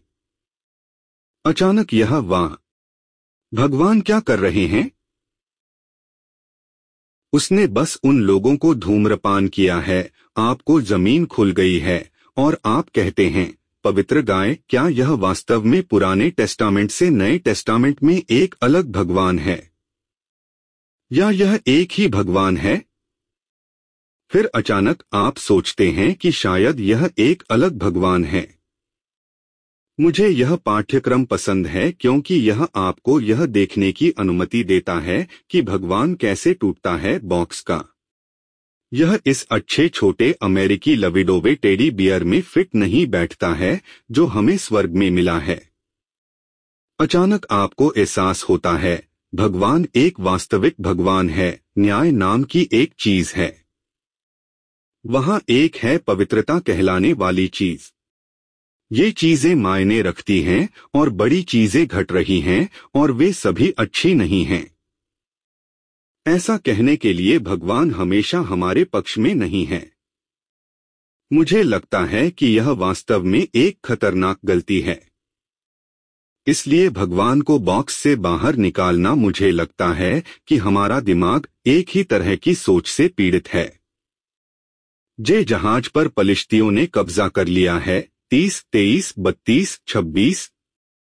अचानक यह वाह! भगवान क्या कर रहे हैं? उसने बस उन लोगों को धूम्रपान किया है, आपको जमीन खुल गई है और आप कहते हैं, पवित्र गाय, क्या यह वास्तव में पुराने टेस्टामेंट से नए टेस्टामेंट में एक अलग भगवान है, या यह एक ही भगवान है? फिर अचानक आप सोचते हैं कि शायद यह एक अलग भगवान है। मुझे यह पाठ्यक्रम पसंद है क्योंकि यह आपको यह देखने की अनुमति देता है कि भगवान कैसे टूटता है बॉक्स का। यह इस अच्छे छोटे अमेरिकी लविडोवे टेडी बियर में फिट नहीं बैठता है जो हमें स्वर्ग में मिला है। अचानक आपको एहसास होता है, भगवान एक वास्तविक भगवान है, न्याय नाम की एक चीज है। वहां एक है पवित्रता कहलाने वाली चीज। ये चीजें मायने रखती हैं और बड़ी चीजें घट रही हैं और वे सभी अच्छी नहीं हैं। ऐसा कहने के लिए भगवान हमेशा हमारे पक्ष में नहीं है। मुझे लगता है कि यह वास्तव में एक खतरनाक गलती है। इसलिए भगवान को बॉक्स से बाहर निकालना, मुझे लगता है कि हमारा दिमाग एक ही तरह की सोच से पीड़ित है। जे जहाज पर पलिश्तियों ने कब्जा कर लिया है, तीस, तेईस, बत्तीस, छब्बीस।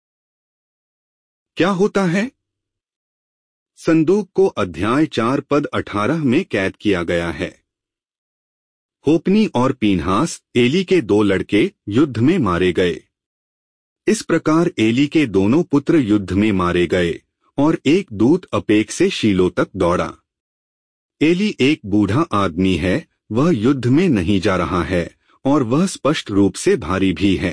क्या होता है? संदूक को अध्याय चार पद अठारह में कैद किया गया है। होपनी और पीनहास, एली के दो लड़के, युद्ध में मारे गए। इस प्रकार एली के दोनों पुत्र युद्ध में मारे गए और एक दूत अपेक से शीलो तक दौड़ा। एली एक बूढ़ा आदमी है, वह युद्ध में नहीं जा रहा है और वह स्पष्ट रूप से भारी भी है।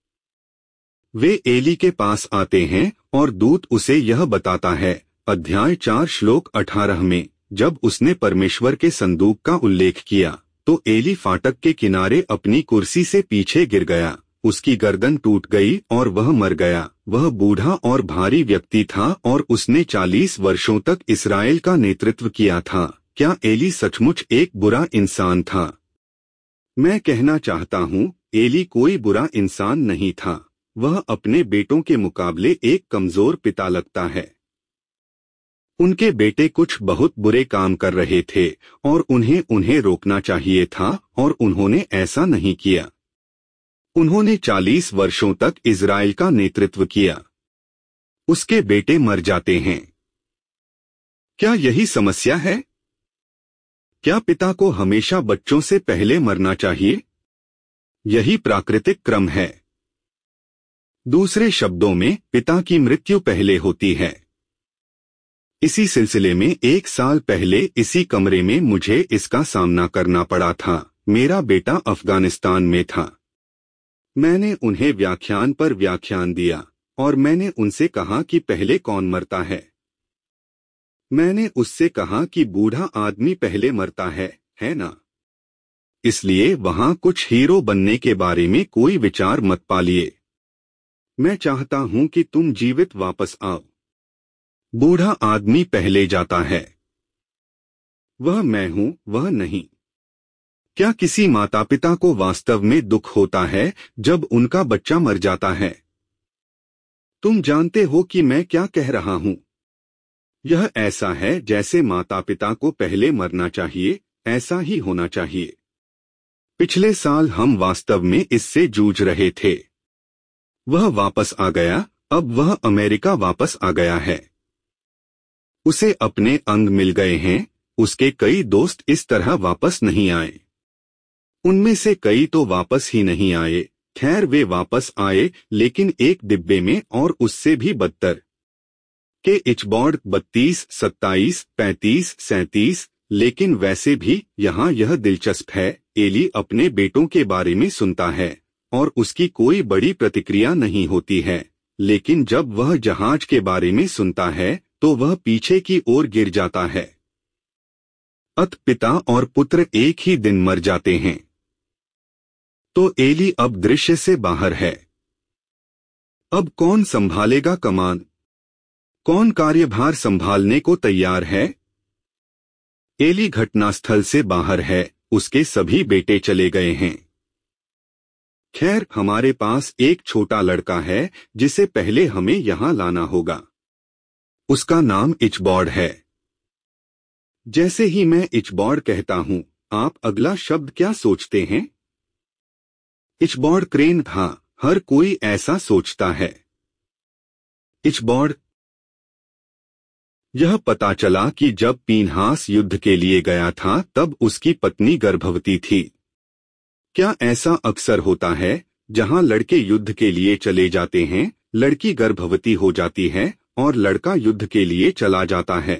वे एली के पास आते हैं और दूत उसे यह बताता है, अध्याय चार श्लोक अठारह में, जब उसने परमेश्वर के संदूक का उल्लेख किया तो एली फाटक के किनारे अपनी कुर्सी से पीछे गिर गया, उसकी गर्दन टूट गई और वह मर गया। वह बूढ़ा और भारी व्यक्ति था और उसने चालीस वर्षों तक इस्राएल का नेतृत्व किया था। क्या एली सचमुच एक बुरा इंसान था? मैं कहना चाहता हूँ, एली कोई बुरा इंसान नहीं था। वह अपने बेटों के मुकाबले एक कमजोर पिता लगता है। उनके बेटे कुछ बहुत बुरे काम कर रहे थे और उन्हें उन्हें रोकना चाहिए था और उन्होंने ऐसा नहीं किया। उन्होंने चालीस वर्षों तक इजराइल का नेतृत्व किया। उसके बेटे मर जाते हैं। क्या यही समस्या है? क्या पिता को हमेशा बच्चों से पहले मरना चाहिए? यही प्राकृतिक क्रम है। दूसरे शब्दों में, पिता की मृत्यु पहले होती है। इसी सिलसिले में एक साल पहले इसी कमरे में मुझे इसका सामना करना पड़ा था। मेरा बेटा अफगानिस्तान में था। मैंने उन्हें व्याख्यान पर व्याख्यान दिया और मैंने उनसे कहा कि पहले कौन मरता है। मैंने उससे कहा कि बूढ़ा आदमी पहले मरता है, है ना? इसलिए वहां कुछ हीरो बनने के बारे में कोई विचार मत पालिए। मैं चाहता हूं कि तुम जीवित वापस आओ। बूढ़ा आदमी पहले जाता है। वह मैं हूं, वह नहीं। क्या किसी माता पिता को वास्तव में दुख होता है जब उनका बच्चा मर जाता है? तुम जानते हो कि मैं क्या कह रहा हूं। यह ऐसा है जैसे माता पिता को पहले मरना चाहिए, ऐसा ही होना चाहिए। पिछले साल हम वास्तव में इससे जूझ रहे थे। वह वापस आ गया, अब वह अमेरिका वापस आ गया है। उसे अपने अंग मिल गए हैं। उसके कई दोस्त इस तरह वापस नहीं आए। उनमें से कई तो वापस ही नहीं आए। खैर, वे वापस आए, लेकिन एक डिब्बे में और उससे भी बदतर। के इचबॉर्ड बत्तीस, सत्ताईस, पैंतीस, सैंतीस। लेकिन वैसे भी यहाँ यह दिलचस्प है, एली अपने बेटों के बारे में सुनता है और उसकी कोई बड़ी प्रतिक्रिया नहीं होती है, लेकिन जब वह जहाज के बारे में सुनता है तो वह पीछे की ओर गिर जाता है। अत पिता और पुत्र एक ही दिन मर जाते हैं। तो एली अब दृश्य से बाहर है। अब कौन संभालेगा कमान? कौन कार्यभार संभालने को तैयार है? एली घटनास्थल से बाहर है, उसके सभी बेटे चले गए हैं। खैर, हमारे पास एक छोटा लड़का है जिसे पहले हमें यहां लाना होगा। उसका नाम इचबॉर्ड है। जैसे ही मैं इचबॉर्ड कहता हूं, आप अगला शब्द क्या सोचते हैं? Ichabod Crane. हाँ, हर कोई ऐसा सोचता है। इचबॉर्ड। यह पता चला कि जब पीनहास युद्ध के लिए गया था तब उसकी पत्नी गर्भवती थी। क्या ऐसा अक्सर होता है? जहां लड़के युद्ध के लिए चले जाते हैं, लड़की गर्भवती हो जाती है और लड़का युद्ध के लिए चला जाता है।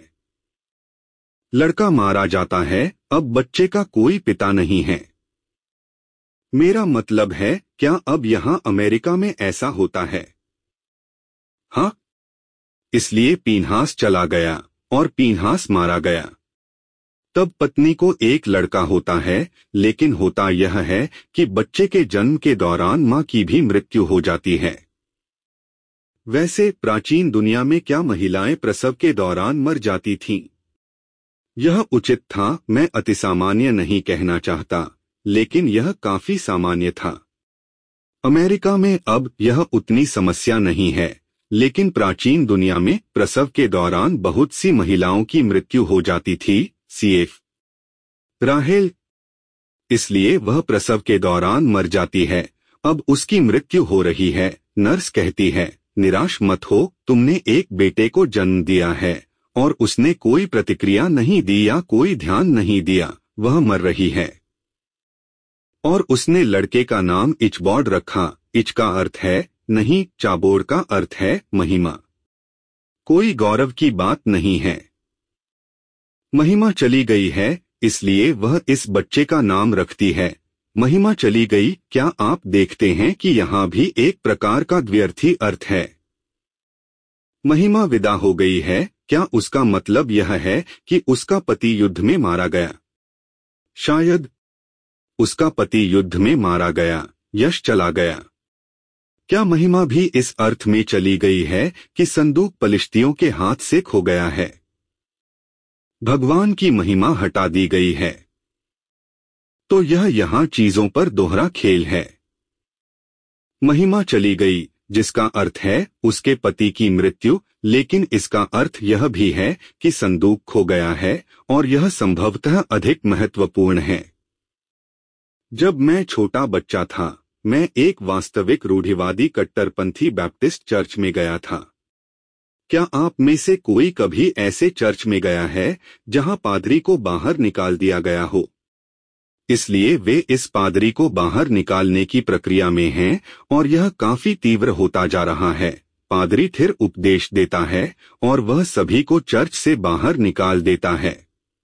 लड़का मारा जाता है, अब बच्चे का कोई पिता नहीं है। मेरा मतलब है, क्या अब यहां अमेरिका में ऐसा होता है? हाँ। इसलिए पीनहास चला गया और पीनहास मारा गया। तब पत्नी को एक लड़का होता है, लेकिन होता यह है कि बच्चे के जन्म के दौरान मां की भी मृत्यु हो जाती है। वैसे प्राचीन दुनिया में क्या महिलाएं प्रसव के दौरान मर जाती थीं? यह उचित था, मैं अतिसामान्य नहीं कहना चाहता, लेकिन यह काफी सामान्य था। अमेरिका में अब यह उतनी समस्या नहीं है, लेकिन प्राचीन दुनिया में प्रसव के दौरान बहुत सी महिलाओं की मृत्यु हो जाती थी। सीएफ राहेल। इसलिए वह प्रसव के दौरान मर जाती है। अब उसकी मृत्यु हो रही है। नर्स कहती है, निराश मत हो, तुमने एक बेटे को जन्म दिया है। और उसने कोई प्रतिक्रिया नहीं दी या कोई ध्यान नहीं दिया, वह मर रही है। और उसने लड़के का नाम इचबॉर्ड रखा। इच का अर्थ है नहीं, चाबोर्ड का अर्थ है महिमा। कोई गौरव की बात नहीं है। महिमा चली गई है, इसलिए वह इस बच्चे का नाम रखती है। महिमा चली गई। क्या आप देखते हैं कि यहाँ भी एक प्रकार का द्व्यर्थी अर्थ है? महिमा विदा हो गई है, क्या उसका मतलब यह है कि उसका पति युद्ध में मारा गया? शायद। उसका पति युद्ध में मारा गया, यश चला गया। क्या महिमा भी इस अर्थ में चली गई है कि संदूक पलिश्तियों के हाथ से खो गया है? भगवान की महिमा हटा दी गई है। तो यह यहाँ चीजों पर दोहरा खेल है। महिमा चली गई, जिसका अर्थ है उसके पति की मृत्यु, लेकिन इसका अर्थ यह भी है कि संदूक खो गया है, और यह संभवतः अधिक महत्वपूर्ण है। जब मैं छोटा बच्चा था, मैं एक वास्तविक रूढ़िवादी कट्टरपंथी बैप्टिस्ट चर्च में गया था। क्या आप में से कोई कभी ऐसे चर्च में गया है जहां पादरी को बाहर निकाल दिया गया हो? इसलिए वे इस पादरी को बाहर निकालने की प्रक्रिया में हैं और यह काफी तीव्र होता जा रहा है। पादरी फिर उपदेश देता है और वह सभी को चर्च से बाहर निकाल देता है।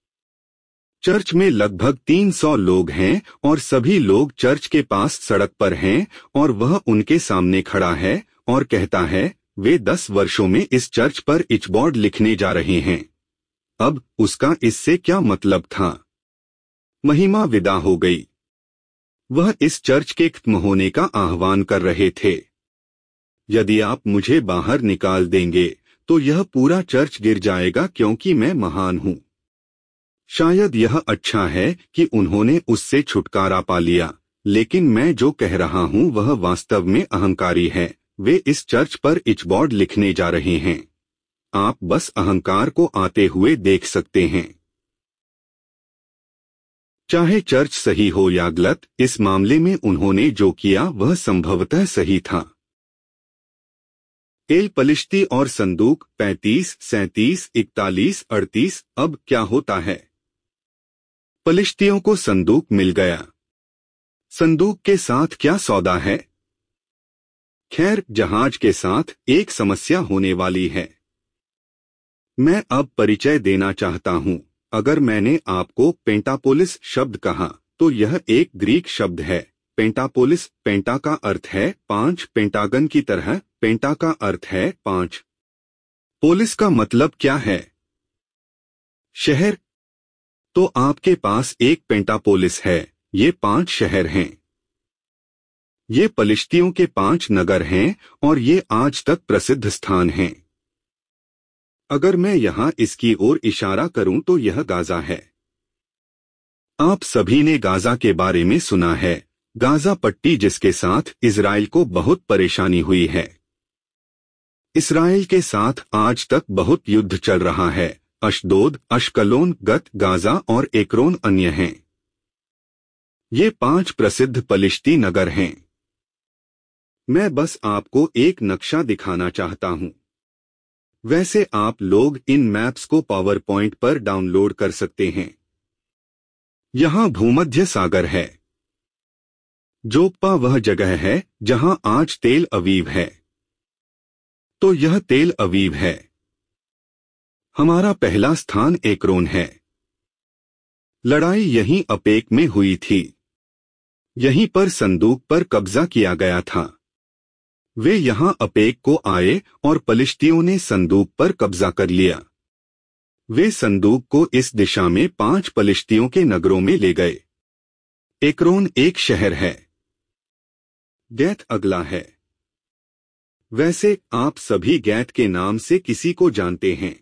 चर्च में लगभग तीन सौ लोग हैं और सभी लोग चर्च के पास सड़क पर हैं और वह उनके सामने खड़ा है और कहता है, वे दस वर्षों में इस चर्च पर इचबॉर्ड लिखने जा रहे हैं। अब उसका इससे क्या मतलब था? महिमा विदा हो गई। वह इस चर्च के खत्म होने का आह्वान कर रहे थे। यदि आप मुझे बाहर निकाल देंगे तो यह पूरा चर्च गिर जाएगा क्योंकि मैं महान हूं। शायद यह अच्छा है कि उन्होंने उससे छुटकारा पा लिया, लेकिन मैं जो कह रहा हूं वह वास्तव में अहंकारी है। वे इस चर्च पर इचबॉर्ड लिखने जा रहे हैं। आप बस अहंकार को आते हुए देख सकते हैं। चाहे चर्च सही हो या गलत, इस मामले में उन्होंने जो किया वह संभवतः सही था। एल पलिश्ती और संदूक पैंतीस, सैंतीस, इकतालीस, अड़तीस। अब क्या होता है? पलिश्तियों को संदूक मिल गया। संदूक के साथ क्या सौदा है? खैर, जहाज के साथ एक समस्या होने वाली है। मैं अब परिचय देना चाहता हूं। अगर मैंने आपको पेंटापोलिस शब्द कहा तो यह एक ग्रीक शब्द है। पेंटापोलिस, पेंटा का अर्थ है पांच, पेंटागन की तरह, पेंटा का अर्थ है पांच। पोलिस का मतलब क्या है? शहर। तो आपके पास एक पेंटापोलिस है, ये पांच शहर हैं। ये पलिश्तियों के पांच नगर हैं और ये आज तक प्रसिद्ध स्थान हैं। अगर मैं यहां इसकी ओर इशारा करूं तो यह गाजा है। आप सभी ने गाजा के बारे में सुना है, गाजा पट्टी जिसके साथ इजराइल को बहुत परेशानी हुई है। इस्राएल के साथ आज तक बहुत युद्ध चल रहा है। अशदोद, अश्कलोन, गत, गाजा और एक्रोन अन्य हैं। ये पांच प्रसिद्ध पलिश्ती नगर हैं। मैं बस आपको एक नक्शा दिखाना चाहता हूं। वैसे आप लोग इन मैप्स को पावर पॉइंट पर डाउनलोड कर सकते हैं। यहां भूमध्य सागर है। जोप्पा वह जगह है जहां आज तेल अवीव है। तो यह तेल अवीव है। हमारा पहला स्थान एक्रोन है। लड़ाई यहीं अपेक में हुई थी। यहीं पर संदूक पर कब्जा किया गया था। वे यहां अपेक को आए और पलिश्तियों ने संदूक पर कब्जा कर लिया। वे संदूक को इस दिशा में पांच पलिश्तियों के नगरों में ले गए। एक्रोन एक शहर है। गैत अगला है। वैसे आप सभी गैत के नाम से किसी को जानते हैं।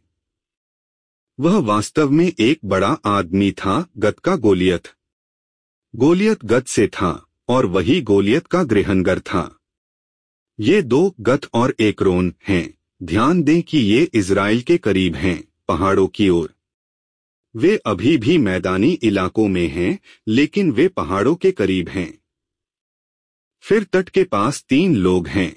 वह वास्तव में एक बड़ा आदमी था, गत का गोलियत। गोलियत गत से था और वही गोलियत का गृहनगर था। ये दो गत और एक्रोन हैं। ध्यान दें कि ये इजराइल के करीब हैं, पहाड़ों की ओर। वे अभी भी मैदानी इलाकों में हैं, लेकिन वे पहाड़ों के करीब हैं। फिर तट के पास तीन लोग हैं,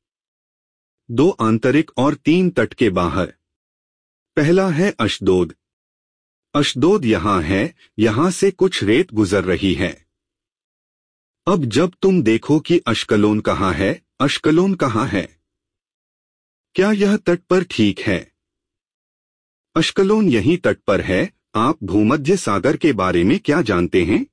दो आंतरिक और तीन तट के बाहर। पहला है अशदोद। अशदोद यहां है, यहां से कुछ रेत गुजर रही है। अब जब तुम देखो कि अश्कलोन कहाँ है, अश्कलोन कहाँ है? क्या यह तट पर ठीक है? अश्कलोन यहीं तट पर है। आप भूमध्य सागर के बारे में क्या जानते हैं?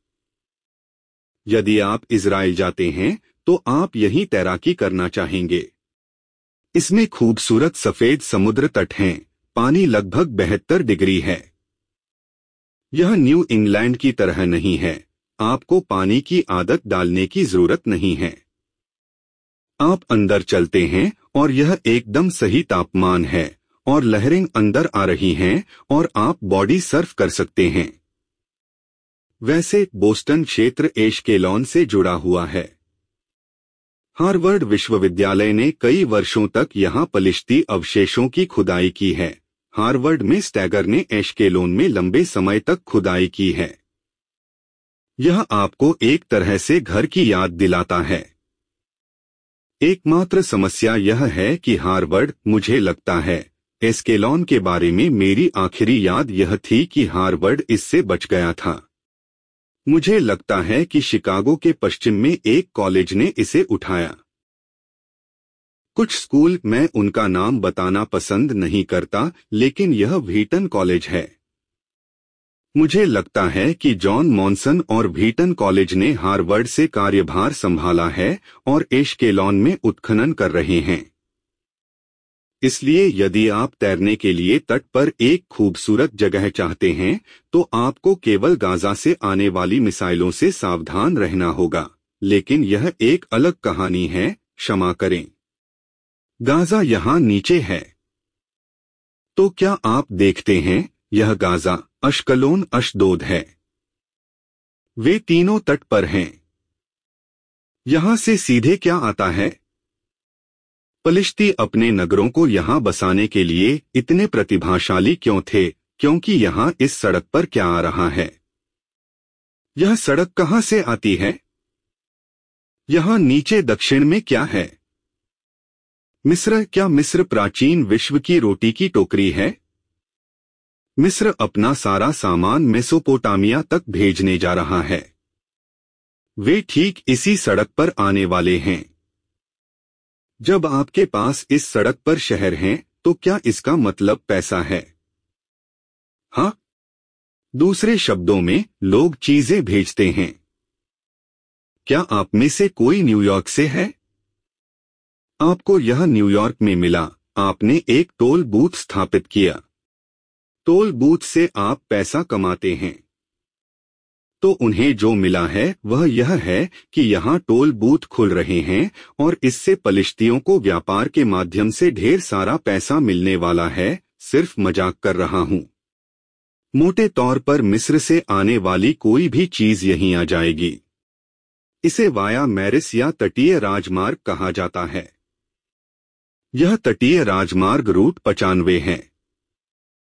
यदि आप इजराइल जाते हैं तो आप यहीं तैराकी करना चाहेंगे। इसमें खूबसूरत सफेद समुद्र तट हैं। पानी लगभग बहत्तर डिग्री है। यह न्यू इंग्लैंड की तरह नहीं है। आपको पानी की आदत डालने की जरूरत नहीं है। आप अंदर चलते हैं और यह एकदम सही तापमान है और लहरें अंदर आ रही हैं और आप बॉडी सर्फ कर सकते हैं। वैसे बोस्टन क्षेत्र एशकेलॉन से जुड़ा हुआ है। हार्वर्ड विश्वविद्यालय ने कई वर्षों तक यहां पलिश्ती अवशेषों की खुदाई की है। हार्वर्ड में स्टैगर ने एशकेलोन में लंबे समय तक खुदाई की है। यह आपको एक तरह से घर की याद दिलाता है। एकमात्र समस्या यह है कि हार्वर्ड, मुझे लगता है, एशकेलॉन के बारे में मेरी आखिरी याद यह थी कि हार्वर्ड इससे बच गया था। मुझे लगता है कि शिकागो के पश्चिम में एक कॉलेज ने इसे उठाया। कुछ स्कूल, मैं उनका नाम बताना पसंद नहीं करता, लेकिन यह व्हीटन कॉलेज है। मुझे लगता है कि जॉन मॉनसन और व्हीटन कॉलेज ने हार्वर्ड से कार्यभार संभाला है और एशकेलॉन में उत्खनन कर रहे हैं। इसलिए यदि आप तैरने के लिए तट पर एक खूबसूरत जगह चाहते हैं तो आपको केवल गाजा से आने वाली मिसाइलों से सावधान रहना होगा। लेकिन यह एक अलग कहानी है, क्षमा करें। गाजा यहां नीचे है। तो क्या आप देखते हैं, यह गाजा, अश्कलोन, अशदोद है। वे तीनों तट पर हैं। यहां से सीधे क्या आता है? पलिश्ती अपने नगरों को यहां बसाने के लिए इतने प्रतिभाशाली क्यों थे? क्योंकि यहां इस सड़क पर क्या आ रहा है? यह सड़क कहां से आती है? यहां नीचे दक्षिण में क्या है? मिस्र। क्या मिस्र प्राचीन विश्व की रोटी की टोकरी है? मिस्र अपना सारा सामान मेसोपोटामिया तक भेजने जा रहा है। वे ठीक इसी सड़क पर आने वाले हैं। जब आपके पास इस सड़क पर शहर हैं, तो क्या इसका मतलब पैसा है? हाँ। दूसरे शब्दों में, लोग चीजें भेजते हैं। क्या आप में से कोई न्यूयॉर्क से है? आपको यह न्यूयॉर्क में मिला। आपने एक टोल बूथ स्थापित किया। टोल बूथ से आप पैसा कमाते हैं। तो उन्हें जो मिला है वह यह है कि यहाँ टोल बूथ खुल रहे हैं और इससे पलिश्तियों को व्यापार के माध्यम से ढेर सारा पैसा मिलने वाला है। सिर्फ मजाक कर रहा हूँ। मोटे तौर पर मिस्र से आने वाली कोई भी चीज यहीं आ जाएगी। इसे वाया मैरिस या तटीय राजमार्ग कहा जाता है। यह तटीय राजमार्ग रूट पचानवे है।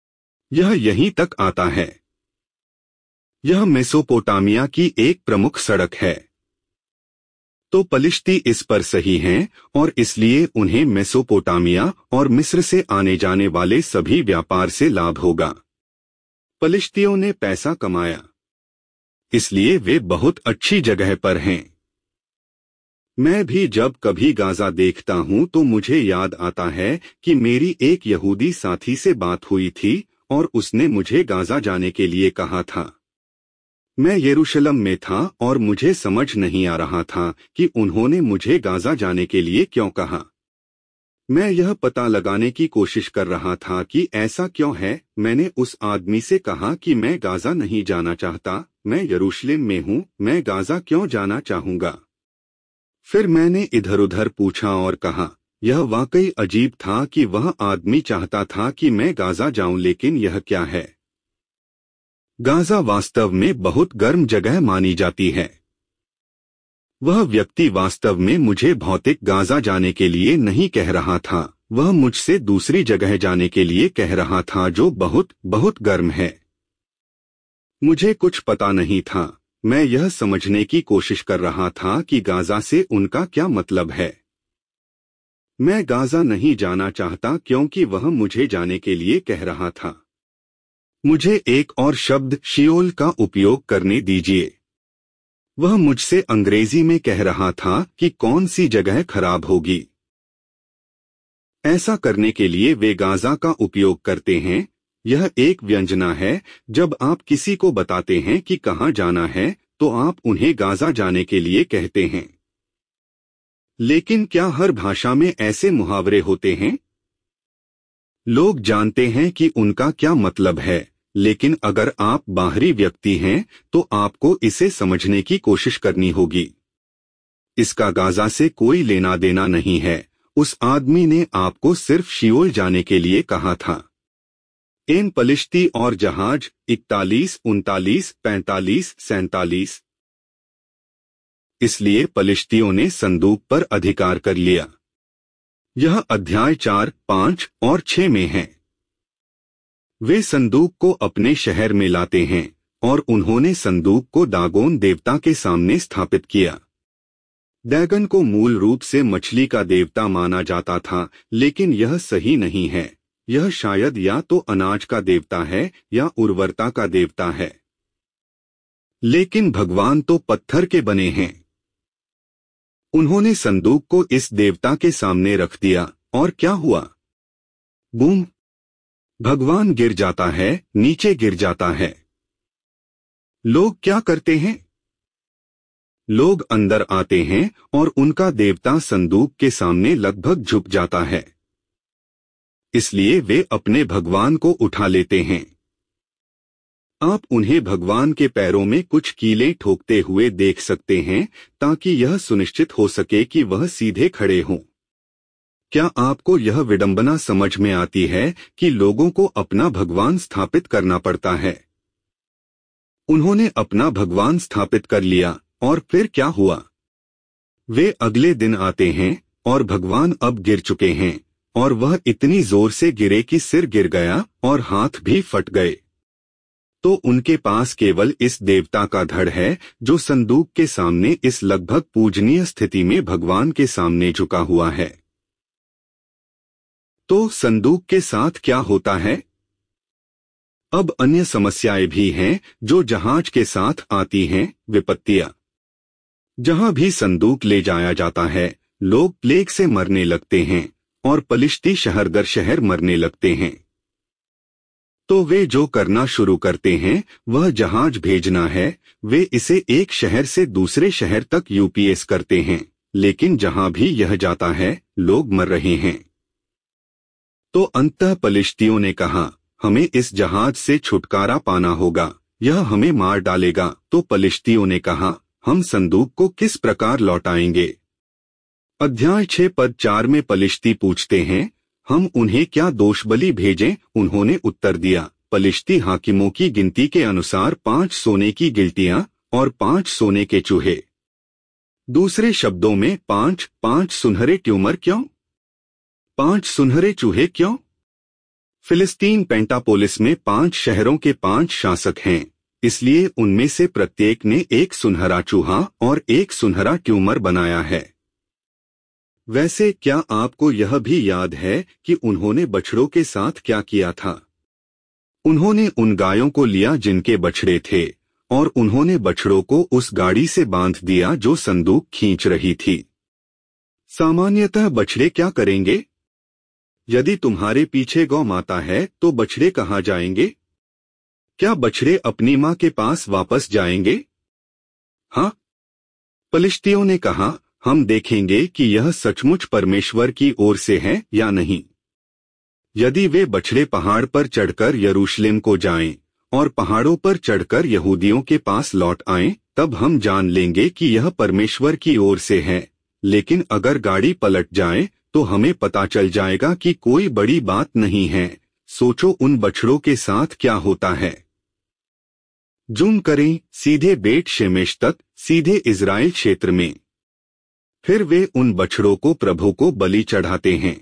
यह यहीं तक आता है। यह मेसोपोटामिया की एक प्रमुख सड़क है। तो पलिश्ती इस पर सही हैं और इसलिए उन्हें मेसोपोटामिया और मिस्र से आने जाने वाले सभी व्यापार से लाभ होगा। पलिश्तियों ने पैसा कमाया, इसलिए वे बहुत अच्छी जगह पर हैं। मैं भी जब कभी गाजा देखता हूं तो मुझे याद आता है कि मेरी एक यहूदी साथी से बात हुई थी और उसने मुझे गाजा जाने के लिए कहा था। मैं यरूशलेम में था और मुझे समझ नहीं आ रहा था कि उन्होंने मुझे गाजा जाने के लिए क्यों कहा। मैं यह पता लगाने की कोशिश कर रहा था कि ऐसा क्यों है। मैंने उस आदमी से कहा कि मैं गाजा नहीं जाना चाहता, मैं यरूशलेम में हूँ, मैं गाजा क्यों जाना चाहूँगा। फिर मैंने इधर उधर पूछा और कहा। यह वाकई अजीब था कि वह आदमी चाहता था कि मैं गाजा जाऊं, लेकिन यह क्या है। गाजा वास्तव में बहुत गर्म जगह मानी जाती है। वह व्यक्ति वास्तव में मुझे भौतिक गाजा जाने के लिए नहीं कह रहा था, वह मुझसे दूसरी जगह जाने के लिए कह रहा था जो बहुत बहुत गर्म है। मुझे कुछ पता नहीं था। मैं यह समझने की कोशिश कर रहा था कि गाजा से उनका क्या मतलब है। मैं गाजा नहीं जाना चाहता क्योंकि वह मुझे जाने के लिए कह रहा था। मुझे एक और शब्द शियोल का उपयोग करने दीजिए। वह मुझसे अंग्रेजी में कह रहा था कि कौन सी जगह खराब होगी। ऐसा करने के लिए वे गाजा का उपयोग करते हैं। यह एक व्यंजना है। जब आप किसी को बताते हैं कि कहाँ जाना है तो आप उन्हें गाजा जाने के लिए कहते हैं। लेकिन क्या हर भाषा में ऐसे मुहावरे होते हैं? लोग जानते हैं कि उनका क्या मतलब है, लेकिन अगर आप बाहरी व्यक्ति हैं तो आपको इसे समझने की कोशिश करनी होगी। इसका गाजा से कोई लेना देना नहीं है। उस आदमी ने आपको सिर्फ शियोल जाने के लिए कहा था। एन पलिश्ती और जहाज इकतालीस, उनतालीस, पैंतालीस, सैंतालीस। इसलिए पलिश्तियों ने संदूक पर अधिकार कर लिया। यह अध्याय चार, पांच और छह में है। वे संदूक को अपने शहर में लाते हैं और उन्होंने संदूक को दागोन देवता के सामने स्थापित किया। दैगन को मूल रूप से मछली का देवता माना जाता था, लेकिन यह सही नहीं है। यह शायद या तो अनाज का देवता है या उर्वरता का देवता है। लेकिन भगवान तो पत्थर के बने हैं। उन्होंने संदूक को इस देवता के सामने रख दिया और क्या हुआ? बूम! भगवान गिर जाता है, नीचे गिर जाता है। लोग क्या करते हैं? लोग अंदर आते हैं और उनका देवता संदूक के सामने लगभग झुक जाता है। इसलिए वे अपने भगवान को उठा लेते हैं। आप उन्हें भगवान के पैरों में कुछ कीलें ठोकते हुए देख सकते हैं ताकि यह सुनिश्चित हो सके कि वह सीधे खड़े हों। क्या आपको यह विडंबना समझ में आती है कि लोगों को अपना भगवान स्थापित करना पड़ता है? उन्होंने अपना भगवान स्थापित कर लिया और फिर क्या हुआ? वे अगले दिन आते हैं और भगवान अब गिर चुके हैं और वह इतनी जोर से गिरे कि सिर गिर गया और हाथ भी फट गए। तो उनके पास केवल इस देवता का धड़ है जो संदूक के सामने इस लगभग पूजनीय स्थिति में भगवान के सामने झुका हुआ है। तो संदूक के साथ क्या होता है? अब अन्य समस्याएं भी हैं जो जहाज के साथ आती हैं। विपत्तियां। जहां भी संदूक ले जाया जाता है, लोग प्लेग से मरने लगते हैं और पलिश्ती शहर दर शहर मरने लगते हैं। तो वे जो करना शुरू करते हैं वह जहाज भेजना है। वे इसे एक शहर से दूसरे शहर तक यूपीएस करते हैं, लेकिन जहां भी यह जाता है लोग मर रहे हैं। तो अंततः पलिश्तियों ने कहा, हमें इस जहाज से छुटकारा पाना होगा, यह हमें मार डालेगा। तो पलिश्तियों ने कहा, हम संदूक को किस प्रकार लौटाएंगे? अध्याय छह पद चार में पलिश्ती पूछते हैं, हम उन्हें क्या दोषबलि भेजें? उन्होंने उत्तर दिया, पलिश्ती हाकिमों की गिनती के अनुसार पांच सोने की गिल्टियां और पांच सोने के चूहे। दूसरे शब्दों में पांच पांच सुनहरे ट्यूमर क्यों? पांच सुनहरे चूहे क्यों? फिलिस्तीन पेंटापोलिस में पांच शहरों के पांच शासक हैं, इसलिए उनमें से प्रत्येक ने एक सुनहरा चूहा और एक सुनहरा ट्यूमर बनाया है। वैसे क्या आपको यह भी याद है कि उन्होंने बछड़ों के साथ क्या किया था? उन्होंने उन गायों को लिया जिनके बछड़े थे, और उन्होंने बछड़ों को उस गाड़ी से बांध दिया जो संदूक खींच रही थी। सामान्यतः बछड़े क्या करेंगे? यदि तुम्हारे पीछे गौ माता है तो बछड़े कहाँ जाएंगे? क्या बछड़े अपनी मां के पास वापस जाएंगे? हाँ। पलिश्तियों ने कहा, हम देखेंगे कि यह सचमुच परमेश्वर की ओर से है या नहीं। यदि वे बछड़े पहाड़ पर चढ़कर यरूशलेम को जाएं और पहाड़ों पर चढ़कर यहूदियों के पास लौट आएं, तब हम जान लेंगे कि यह परमेश्वर की ओर से है। लेकिन अगर गाड़ी पलट जाए तो हमें पता चल जाएगा कि कोई बड़ी बात नहीं है। सोचो उन बछड़ों के साथ क्या होता है। जूम करें सीधे बेट शेमेश तक, सीधे इज़राइल क्षेत्र में। फिर वे उन बछड़ों को प्रभु को बलि चढ़ाते हैं।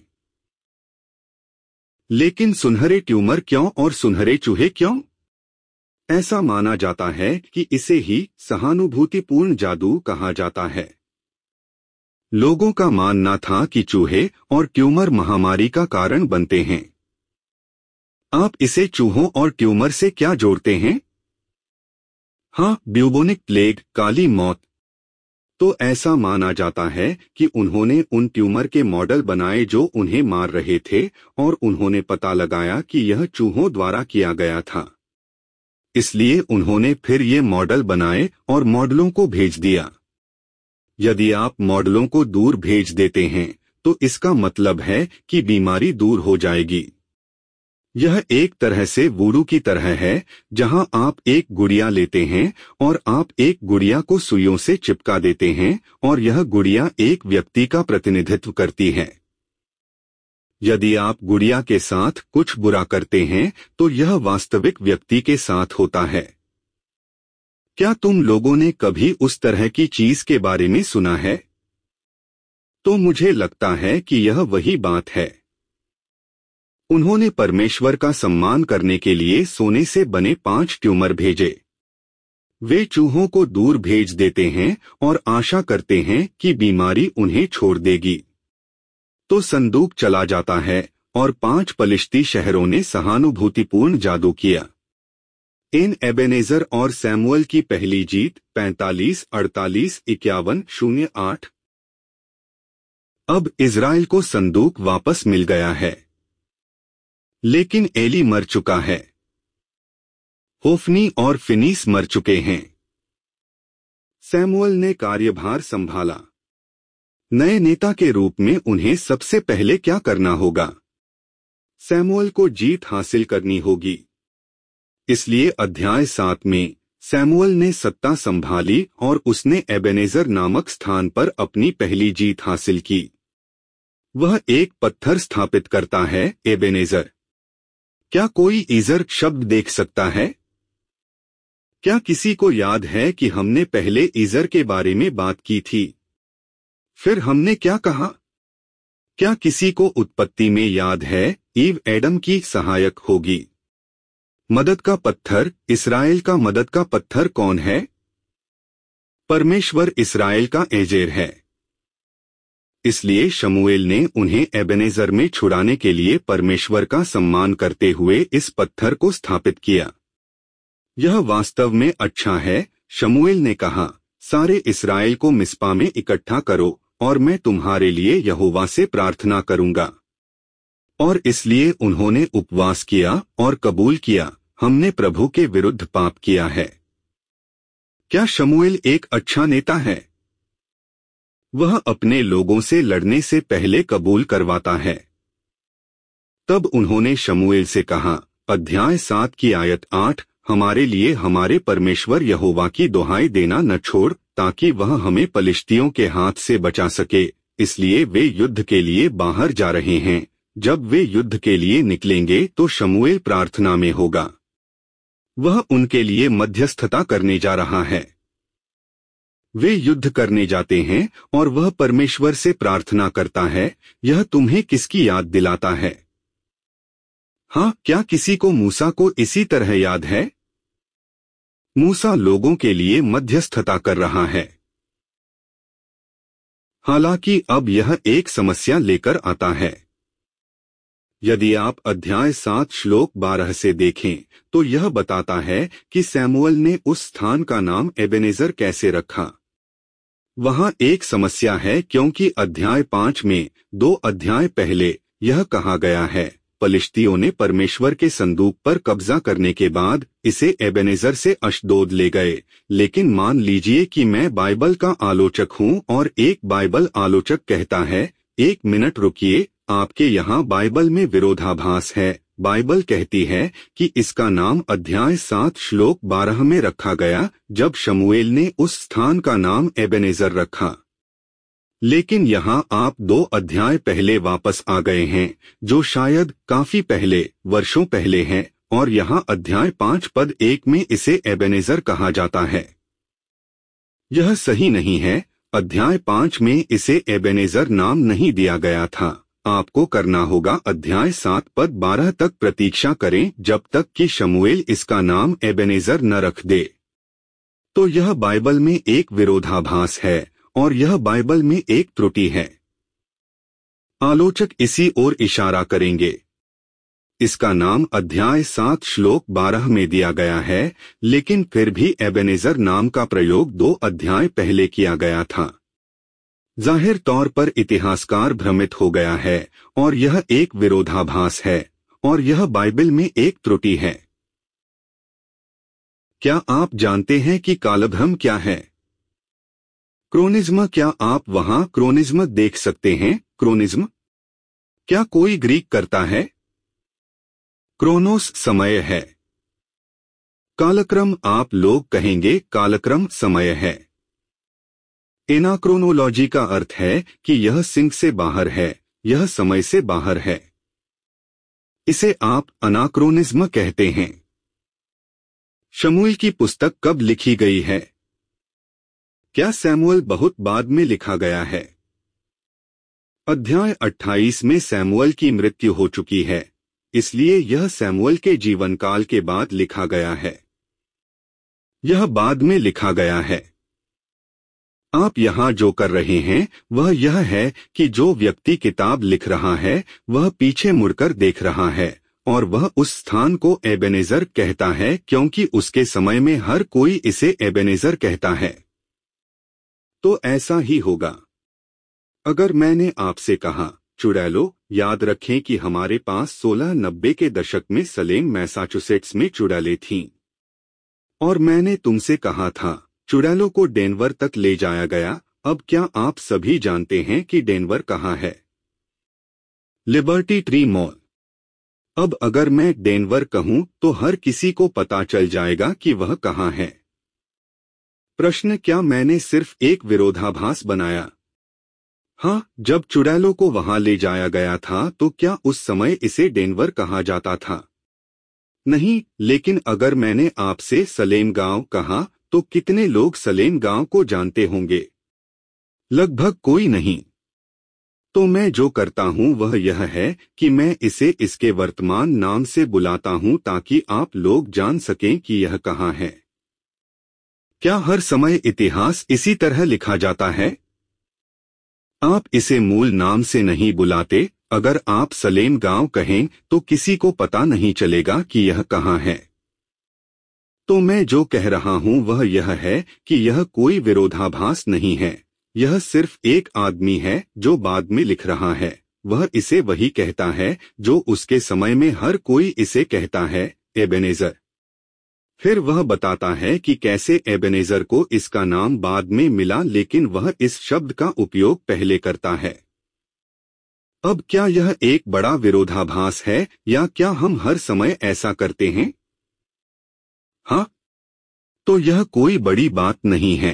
लेकिन सुनहरे ट्यूमर क्यों और सुनहरे चूहे क्यों? ऐसा माना जाता है कि इसे ही सहानुभूतिपूर्ण जादू कहा जाता है। लोगों का मानना था कि चूहे और ट्यूमर महामारी का कारण बनते हैं। आप इसे चूहों और ट्यूमर से क्या जोड़ते हैं? हाँ, ब्यूबोनिक प्लेग, काली मौत। तो ऐसा माना जाता है कि उन्होंने उन ट्यूमर के मॉडल बनाए जो उन्हें मार रहे थे, और उन्होंने पता लगाया कि यह चूहों द्वारा किया गया था। इसलिए उन्होंने फिर ये मॉडल बनाए और मॉडलों को भेज दिया। यदि आप मॉडलों को दूर भेज देते हैं तो इसका मतलब है कि बीमारी दूर हो जाएगी। यह एक तरह से वूडू की तरह है, जहां आप एक गुड़िया लेते हैं और आप एक गुड़िया को सुइयों से चिपका देते हैं, और यह गुड़िया एक व्यक्ति का प्रतिनिधित्व करती है। यदि आप गुड़िया के साथ कुछ बुरा करते हैं तो यह वास्तविक व्यक्ति के साथ होता है। क्या तुम लोगों ने कभी उस तरह की चीज के बारे में सुना है? तो मुझे लगता है कि यह वही बात है। उन्होंने परमेश्वर का सम्मान करने के लिए सोने से बने पांच ट्यूमर भेजे। वे चूहों को दूर भेज देते हैं और आशा करते हैं कि बीमारी उन्हें छोड़ देगी। तो संदूक चला जाता है और पांच पलिश्ती शहरों ने सहानुभूतिपूर्ण जादू किया। इन एबेनेजर और सैमुअल की पहली जीत पैंतालीस अड़तालीस इक्यावन शून्य आठ। अब इज़राइल को संदूक वापस मिल गया है, लेकिन एली मर चुका है। होफनी और फिनीस मर चुके हैं। सैमुअल ने कार्यभार संभाला। नए नेता के रूप में उन्हें सबसे पहले क्या करना होगा? सैमुअल को जीत हासिल करनी होगी। इसलिए अध्याय सात में सैमुअल ने सत्ता संभाली और उसने एबेनेजर नामक स्थान पर अपनी पहली जीत हासिल की। वह एक पत्थर स्थापित करता है, एबेनेजर। क्या कोई ईजर शब्द देख सकता है? क्या किसी को याद है कि हमने पहले ईजर के बारे में बात की थी? फिर हमने क्या कहा? क्या किसी को उत्पत्ति में याद है? ईव एडम की सहायक होगी। मदद का पत्थर, इस्राएल का मदद का पत्थर कौन है? परमेश्वर इस्राएल का एजेर है। इसलिए शमूएल ने उन्हें एबेनेजर में छुड़ाने के लिए परमेश्वर का सम्मान करते हुए इस पत्थर को स्थापित किया। यह वास्तव में अच्छा है, शमूएल ने कहा, सारे इस्राएल को मिस्पा में इकट्ठा करो और मैं तुम्हारे लिए यहोवा से प्रार्थना करूंगा। और इसलिए उन्होंने उपवास किया और कबूल किया, हमने प्रभु के विरुद्ध पाप किया है। क्या शमूएल एक अच्छा नेता है? वह अपने लोगों से लड़ने से पहले कबूल करवाता है। तब उन्होंने शमूएल से कहा, अध्याय सात की आयत आठ, हमारे लिए हमारे परमेश्वर यहोवा की दुहाई देना न छोड़, ताकि वह हमें पलिश्तियों के हाथ से बचा सके। इसलिए वे युद्ध के लिए बाहर जा रहे हैं। जब वे युद्ध के लिए निकलेंगे तो शमूएल प्रार्थना में होगा। वह उनके लिए मध्यस्थता करने जा रहा है। वे युद्ध करने जाते हैं और वह परमेश्वर से प्रार्थना करता है, यह तुम्हें किसकी याद दिलाता है? हाँ, क्या किसी को मूसा को इसी तरह याद है? मूसा लोगों के लिए मध्यस्थता कर रहा है। हालांकि अब यह एक समस्या लेकर आता है। यदि आप अध्याय सात श्लोक बारह से देखें तो यह बताता है कि सैमुअल ने उस स्थान का नाम एबेनेजर कैसे रखा। वहां एक समस्या है क्योंकि अध्याय पांच में दो अध्याय पहले यह कहा गया है, पलिश्तियों ने परमेश्वर के संदूक पर कब्जा करने के बाद इसे एबेनेजर से अशदोद ले गए। लेकिन मान लीजिए कि मैं बाइबल का आलोचक हूं और एक बाइबल आलोचक कहता है, एक मिनट रुकिए, आपके यहाँ बाइबल में विरोधाभास है। बाइबल कहती है कि इसका नाम अध्याय सात श्लोक बारह में रखा गया जब शमूएल ने उस स्थान का नाम एबेनेजर रखा। लेकिन यहाँ आप दो अध्याय पहले वापस आ गए हैं, जो शायद काफी पहले वर्षों पहले हैं, और यहाँ अध्याय पांच पद एक में इसे एबेनेजर कहा जाता है। यह सही नहीं है। अध्याय पांच में इसे एबेनेजर नाम नहीं दिया गया था। आपको करना होगा अध्याय सात पद बारह तक प्रतीक्षा करें जब तक कि शमूएल इसका नाम एबेनेजर न रख दे। तो यह बाइबल में एक विरोधाभास है और यह बाइबल में एक त्रुटि है। आलोचक इसी ओर इशारा करेंगे। इसका नाम अध्याय सात श्लोक बारह में दिया गया है, लेकिन फिर भी एबेनेजर नाम का प्रयोग दो अध्याय पहले किया गया था। जाहिर तौर पर इतिहासकार भ्रमित हो गया है और यह एक विरोधाभास है और यह बाइबल में एक त्रुटि है। क्या आप जानते हैं कि कालभ्रम क्या है? क्रोनिज्म, क्या आप वहां क्रोनिज्म देख सकते हैं? क्रोनिज्म क्या कोई ग्रीक करता है? क्रोनोस समय है। कालक्रम आप लोग कहेंगे कालक्रम समय है। एनाक्रोनोलॉजी का अर्थ है कि यह सिंक से बाहर है, यह समय से बाहर है। इसे आप अनाक्रोनिज्म कहते हैं। शमूएल की पुस्तक कब लिखी गई है? क्या सैमुअल बहुत बाद में लिखा गया है? अध्याय अट्ठाईस में सैमुअल की मृत्यु हो चुकी है, इसलिए यह सैमुअल के जीवनकाल के बाद लिखा गया है। यह बाद में लिखा गया है। आप यहाँ जो कर रहे हैं वह यह है कि जो व्यक्ति किताब लिख रहा है वह पीछे मुड़कर देख रहा है और वह उस स्थान को एबेनेजर कहता है क्योंकि उसके समय में हर कोई इसे एबेनेजर कहता है। तो ऐसा ही होगा। अगर मैंने आपसे कहा, चुड़ैलो, याद रखें कि हमारे पास सोलह नब्बे के दशक में सलेम मैसाचुसेट्स में चुड़ैलें थीं, और मैंने तुमसे कहा था चुड़ैलों को डेनवर तक ले जाया गया, अब क्या आप सभी जानते हैं कि डेनवर कहाँ है? Liberty tree mall. अब अगर मैं डेनवर कहूं तो हर किसी को पता चल जाएगा कि वह कहाँ है। प्रश्न, क्या मैंने सिर्फ एक विरोधाभास बनाया? हाँ, जब चुड़ैलों को वहां ले जाया गया था तो क्या उस समय इसे डेनवर कहा जाता था? नहीं, लेकिन अगर मैंने आपसे सलेम गांव कहा तो कितने लोग सलेम गांव को जानते होंगे? लगभग कोई नहीं। तो मैं जो करता हूं वह यह है कि मैं इसे इसके वर्तमान नाम से बुलाता हूं ताकि आप लोग जान सकें कि यह कहां है। क्या हर समय इतिहास इसी तरह लिखा जाता है? आप इसे मूल नाम से नहीं बुलाते। अगर आप सलेम गांव कहें तो किसी को पता नहीं चलेगा कि यह कहां है। तो मैं जो कह रहा हूं वह यह है कि यह कोई विरोधाभास नहीं है। यह सिर्फ एक आदमी है जो बाद में लिख रहा है। वह इसे वही कहता है जो उसके समय में हर कोई इसे कहता है, एबेनेजर। फिर वह बताता है कि कैसे एबेनेजर को इसका नाम बाद में मिला, लेकिन वह इस शब्द का उपयोग पहले करता है। अब क्या यह एक बड़ा विरोधाभास है या क्या हम हर समय ऐसा करते हैं? हाँ, तो यह कोई बड़ी बात नहीं है।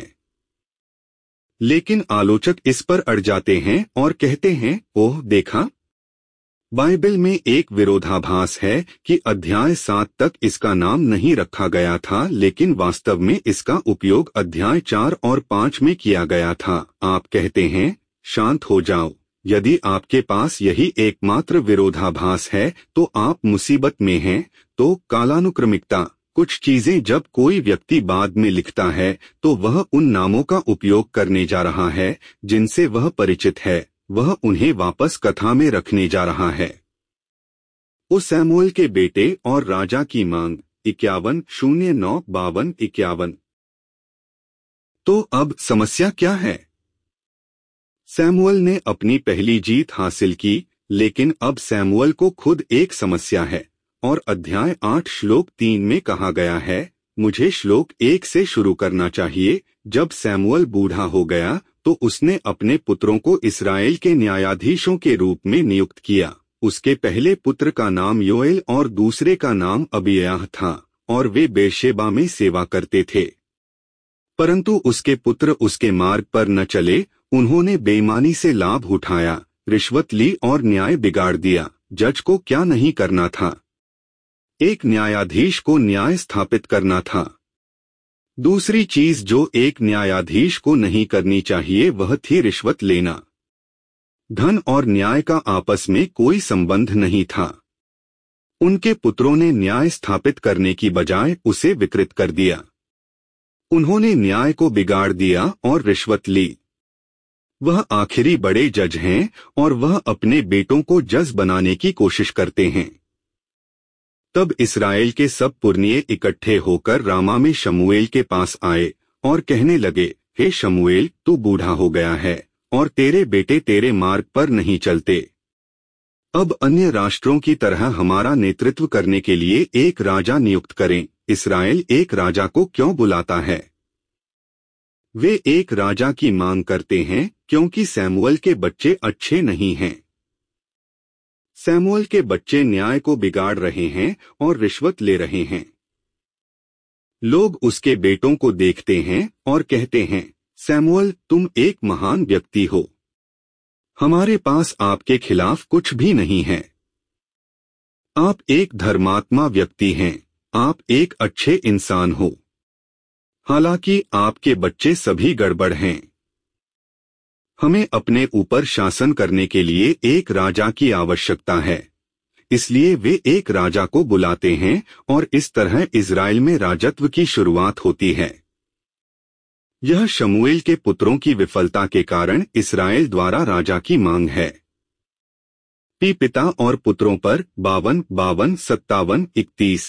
लेकिन आलोचक इस पर अड़ जाते हैं और कहते हैं, ओह देखा, बाइबल में एक विरोधाभास है कि अध्याय सात तक इसका नाम नहीं रखा गया था, लेकिन वास्तव में इसका उपयोग अध्याय चार और पांच में किया गया था। आप कहते हैं, शांत हो जाओ, यदि आपके पास यही एकमात्र विरोधाभास है तो आप मुसीबत में हैं। तो कालानुक्रमिकता, कुछ चीजें जब कोई व्यक्ति बाद में लिखता है तो वह उन नामों का उपयोग करने जा रहा है जिनसे वह परिचित है, वह उन्हें वापस कथा में रखने जा रहा है। ओ सैमुअल के बेटे और राजा की मांग, इक्यावन शून्य नौ बावन इक्यावन। तो अब समस्या क्या है? सैमुअल ने अपनी पहली जीत हासिल की, लेकिन अब सैमुअल को खुद एक समस्या है और अध्याय आठ श्लोक तीन में कहा गया है, मुझे श्लोक एक से शुरू करना चाहिए। जब सैमुअल बूढ़ा हो गया तो उसने अपने पुत्रों को इस्राएल के न्यायाधीशों के रूप में नियुक्त किया। उसके पहले पुत्र का नाम योएल और दूसरे का नाम अबीयाह था और वे बेर्शेबा में सेवा करते थे। परंतु उसके पुत्र उसके मार्ग पर न चले, उन्होंने बेईमानी से लाभ उठाया, रिश्वत ली और न्याय बिगाड़ दिया। जज को क्या नहीं करना था? एक न्यायाधीश को न्याय स्थापित करना था। दूसरी चीज जो एक न्यायाधीश को नहीं करनी चाहिए वह थी रिश्वत लेना। धन और न्याय का आपस में कोई संबंध नहीं था। उनके पुत्रों ने न्याय स्थापित करने की बजाय उसे विकृत कर दिया। उन्होंने न्याय को बिगाड़ दिया और रिश्वत ली। वह आखिरी बड़े जज हैं और वह अपने बेटों को जज बनाने की कोशिश करते हैं। तब इस्राएल के सब पुरनिये इकट्ठे होकर रामा में शमूएल के पास आए और कहने लगे, हे शमूएल, तू बूढ़ा हो गया है और तेरे बेटे तेरे मार्ग पर नहीं चलते। अब अन्य राष्ट्रों की तरह हमारा नेतृत्व करने के लिए एक राजा नियुक्त करें। इस्राएल एक राजा को क्यों बुलाता है? वे एक राजा की मांग करते हैं क्योंकि सैमुअल के बच्चे अच्छे नहीं हैं। सैमुअल के बच्चे न्याय को बिगाड़ रहे हैं और रिश्वत ले रहे हैं। लोग उसके बेटों को देखते हैं और कहते हैं, सैमुअल, तुम एक महान व्यक्ति हो, हमारे पास आपके खिलाफ कुछ भी नहीं है। आप एक धर्मात्मा व्यक्ति हैं, आप एक अच्छे इंसान हो। हालांकि आपके बच्चे सभी गड़बड़ हैं। हमें अपने ऊपर शासन करने के लिए एक राजा की आवश्यकता है। इसलिए वे एक राजा को बुलाते हैं और इस तरह इज़राइल में राजत्व की शुरुआत होती है। यह शमूएल के पुत्रों की विफलता के कारण इस्राएल द्वारा राजा की मांग है। पी पिता और पुत्रों पर बावन बावन सत्तावन इकतीस।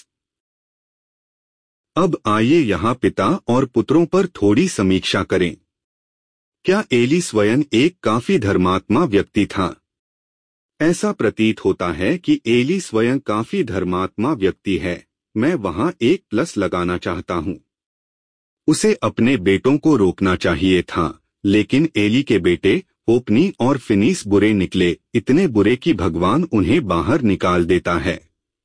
अब आइए यहाँ पिता और पुत्रों पर थोड़ी समीक्षा करें। क्या एली स्वयं एक काफी धर्मात्मा व्यक्ति था? ऐसा प्रतीत होता है कि एली स्वयं काफी धर्मात्मा व्यक्ति है। मैं वहां एक प्लस लगाना चाहता हूं। उसे अपने बेटों को रोकना चाहिए था, लेकिन एली के बेटे होप्नी और फिनीस बुरे निकले, इतने बुरे कि भगवान उन्हें बाहर निकाल देता है।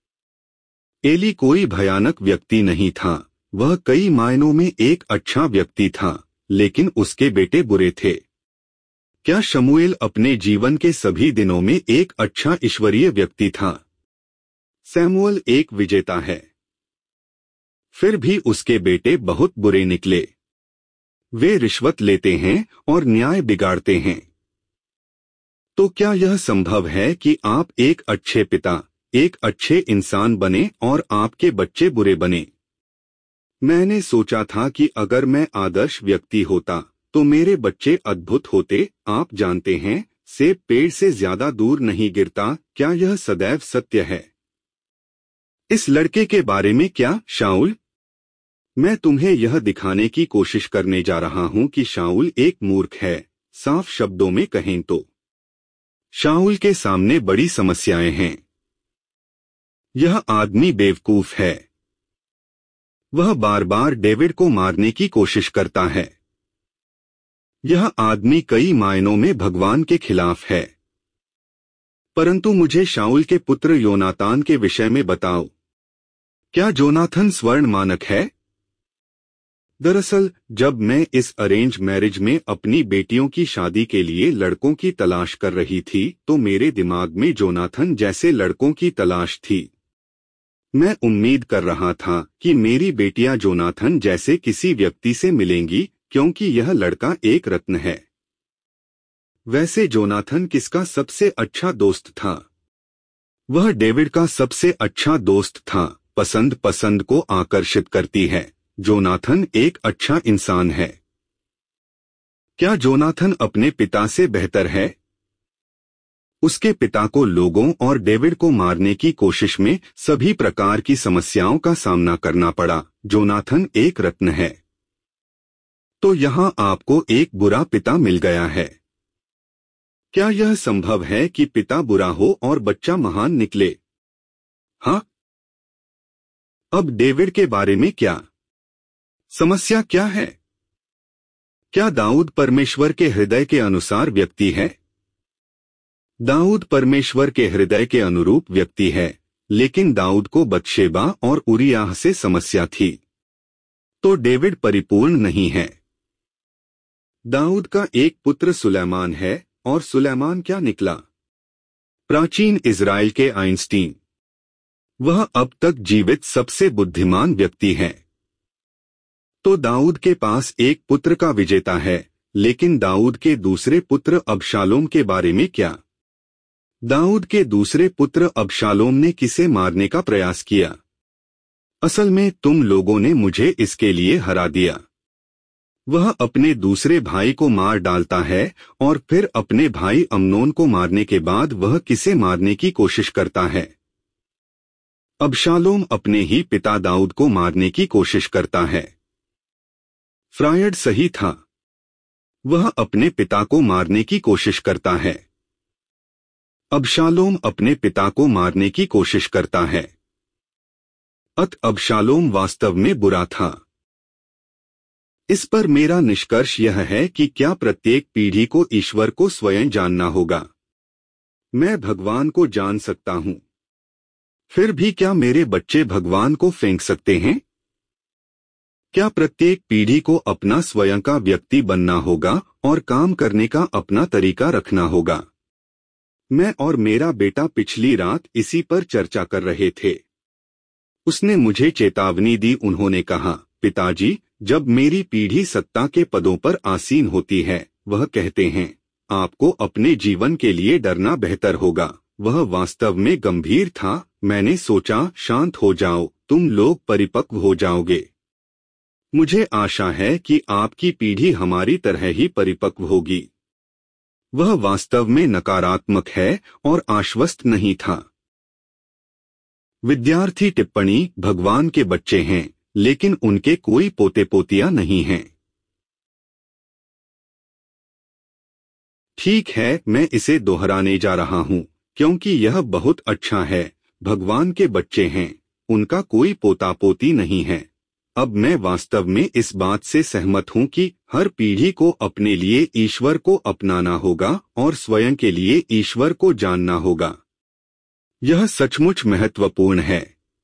एली कोई भयानक व्यक्ति नहीं था, वह कई मायनों में एक अच्छा व्यक्ति था, लेकिन उसके बेटे बुरे थे। क्या शमूएल अपने जीवन के सभी दिनों में एक अच्छा ईश्वरीय व्यक्ति था? सैमुअल एक विजेता है, फिर भी उसके बेटे बहुत बुरे निकले। वे रिश्वत लेते हैं और न्याय बिगाड़ते हैं। तो क्या यह संभव है कि आप एक अच्छे पिता, एक अच्छे इंसान बने और आपके बच्चे बुरे बने? मैंने सोचा था कि अगर मैं आदर्श व्यक्ति होता तो मेरे बच्चे अद्भुत होते। आप जानते हैं, सेब पेड़ से ज्यादा दूर नहीं गिरता। क्या यह सदैव सत्य है? इस लड़के के बारे में क्या, शाऊल? मैं तुम्हें यह दिखाने की कोशिश करने जा रहा हूं कि शाऊल एक मूर्ख है। साफ शब्दों में कहें तो शाऊल के सामने बड़ी समस्याएं हैं। यह आदमी बेवकूफ है। वह बार बार डेविड को मारने की कोशिश करता है। यह आदमी कई मायनों में भगवान के खिलाफ है। परंतु मुझे शाऊल के पुत्र योनातान के विषय में बताओ। क्या जोनाथन स्वर्ण मानक है? दरअसल जब मैं इस अरेंज मैरिज में अपनी बेटियों की शादी के लिए लड़कों की तलाश कर रही थी तो मेरे दिमाग में जोनाथन जैसे लड़कों की तलाश थी। मैं उम्मीद कर रहा था कि मेरी बेटियां जोनाथन जैसे किसी व्यक्ति से मिलेंगी, क्योंकि यह लड़का एक रत्न है। वैसे जोनाथन किसका सबसे अच्छा दोस्त था? वह डेविड का सबसे अच्छा दोस्त था। पसंद पसंद को आकर्षित करती है। जोनाथन एक अच्छा इंसान है। क्या जोनाथन अपने पिता से बेहतर है? उसके पिता को लोगों और डेविड को मारने की कोशिश में सभी प्रकार की समस्याओं का सामना करना पड़ा। जोनाथन एक रत्न है। तो यहाँ आपको एक बुरा पिता मिल गया है। क्या यह संभव है कि पिता बुरा हो और बच्चा महान निकले? हाँ। अब डेविड के बारे में क्या समस्या क्या है? क्या दाऊद परमेश्वर के हृदय के अनुसार व्यक्ति है? दाऊद परमेश्वर के हृदय के अनुरूप व्यक्ति है, लेकिन दाऊद को बतशेबा और उरियाह से समस्या थी। तो डेविड परिपूर्ण नहीं है। दाऊद का एक पुत्र सुलेमान है, और सुलेमान क्या निकला? प्राचीन इज़राइल के आइंस्टीन। वह अब तक जीवित सबसे बुद्धिमान व्यक्ति है। तो दाऊद के पास एक पुत्र का विजेता है, लेकिन दाऊद के दूसरे पुत्र अबशालोम के बारे में क्या? दाऊद के दूसरे पुत्र अबशालोम ने किसे मारने का प्रयास किया? असल में तुम लोगों ने मुझे इसके लिए हरा दिया। वह अपने दूसरे भाई को मार डालता है और फिर अपने भाई अम्नोन को मारने के बाद वह किसे मारने की कोशिश करता है? अबशालोम अपने ही पिता दाऊद को मारने की कोशिश करता है। फ्रायड सही था। वह अपने पिता को मारने की कोशिश करता है। अबशालोम अपने पिता को मारने की कोशिश करता है। अत अबशालोम वास्तव में बुरा था। इस पर मेरा निष्कर्ष यह है कि क्या प्रत्येक पीढ़ी को ईश्वर को स्वयं जानना होगा? मैं भगवान को जान सकता हूं, फिर भी क्या मेरे बच्चे भगवान को फेंक सकते हैं? क्या प्रत्येक पीढ़ी को अपना स्वयं का व्यक्ति बनना होगा और काम करने का अपना तरीका रखना होगा? मैं और मेरा बेटा पिछली रात इसी पर चर्चा कर रहे थे। उसने मुझे चेतावनी दी। उन्होंने कहा, पिताजी, जब मेरी पीढ़ी सत्ता के पदों पर आसीन होती है, वह कहते हैं, आपको अपने जीवन के लिए डरना बेहतर होगा। वह वास्तव में गंभीर था। मैंने सोचा, शांत हो जाओ, तुम लोग परिपक्व हो जाओगे। मुझे आशा है कि आपकी पीढ़ी हमारी तरह ही परिपक्व होगी। वह वास्तव में नकारात्मक है और आश्वस्त नहीं था। विद्यार्थी टिप्पणी, भगवान के बच्चे हैं, लेकिन उनके कोई पोते पोतियां नहीं हैं। ठीक है, मैं इसे दोहराने जा रहा हूं, क्योंकि यह बहुत अच्छा है। भगवान के बच्चे हैं, उनका कोई पोता पोती नहीं है। अब मैं वास्तव में इस बात से सहमत हूं कि हर पीढ़ी को अपने लिए ईश्वर को अपनाना होगा और स्वयं के लिए ईश्वर को जानना होगा। यह सचमुच महत्वपूर्ण है।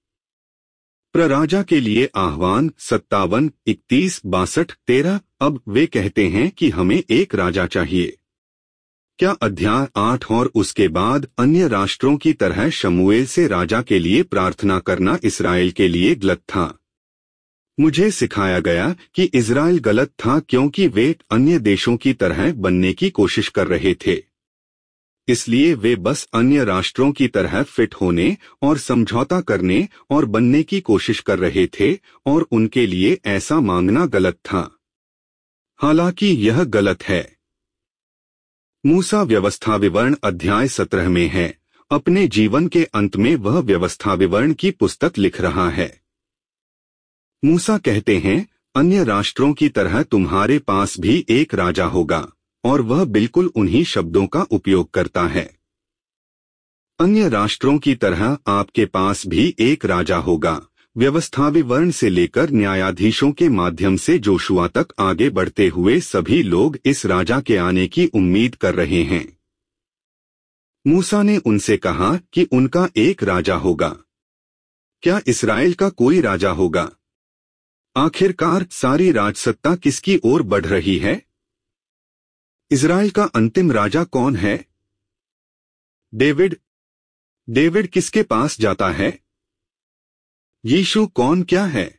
प्रराजा के लिए आह्वान सत्तावन इकतीस बासठ तेरह। अब वे कहते हैं कि हमें एक राजा चाहिए। क्या अध्याय आठ और उसके बाद अन्य राष्ट्रों की तरह शमूएल से राजा के लिए प्रार्थना करना इस्राएल के लिए गलत था? मुझे सिखाया गया कि इज़राइल गलत था क्योंकि वे अन्य देशों की तरह बनने की कोशिश कर रहे थे। इसलिए वे बस अन्य राष्ट्रों की तरह फिट होने और समझौता करने और बनने की कोशिश कर रहे थे, और उनके लिए ऐसा मांगना गलत था। हालांकि यह गलत है। मूसा व्यवस्था विवरण अध्याय सत्रह में है। अपने जीवन के अंत में वह व्यवस्था विवरण की पुस्तक लिख रहा है। मूसा कहते हैं, अन्य राष्ट्रों की तरह तुम्हारे पास भी एक राजा होगा, और वह बिल्कुल उन्हीं शब्दों का उपयोग करता है। अन्य राष्ट्रों की तरह आपके पास भी एक राजा होगा। व्यवस्था विवरण से लेकर न्यायाधीशों के माध्यम से जोशुआ तक आगे बढ़ते हुए सभी लोग इस राजा के आने की उम्मीद कर रहे हैं। मूसा ने उनसे कहा कि उनका एक राजा होगा। क्या इस्राएल का कोई राजा होगा? आखिरकार सारी राजसत्ता किसकी ओर बढ़ रही है? इज़राइल का अंतिम राजा कौन है? डेविड। डेविड किसके पास जाता है? यीशु कौन क्या है?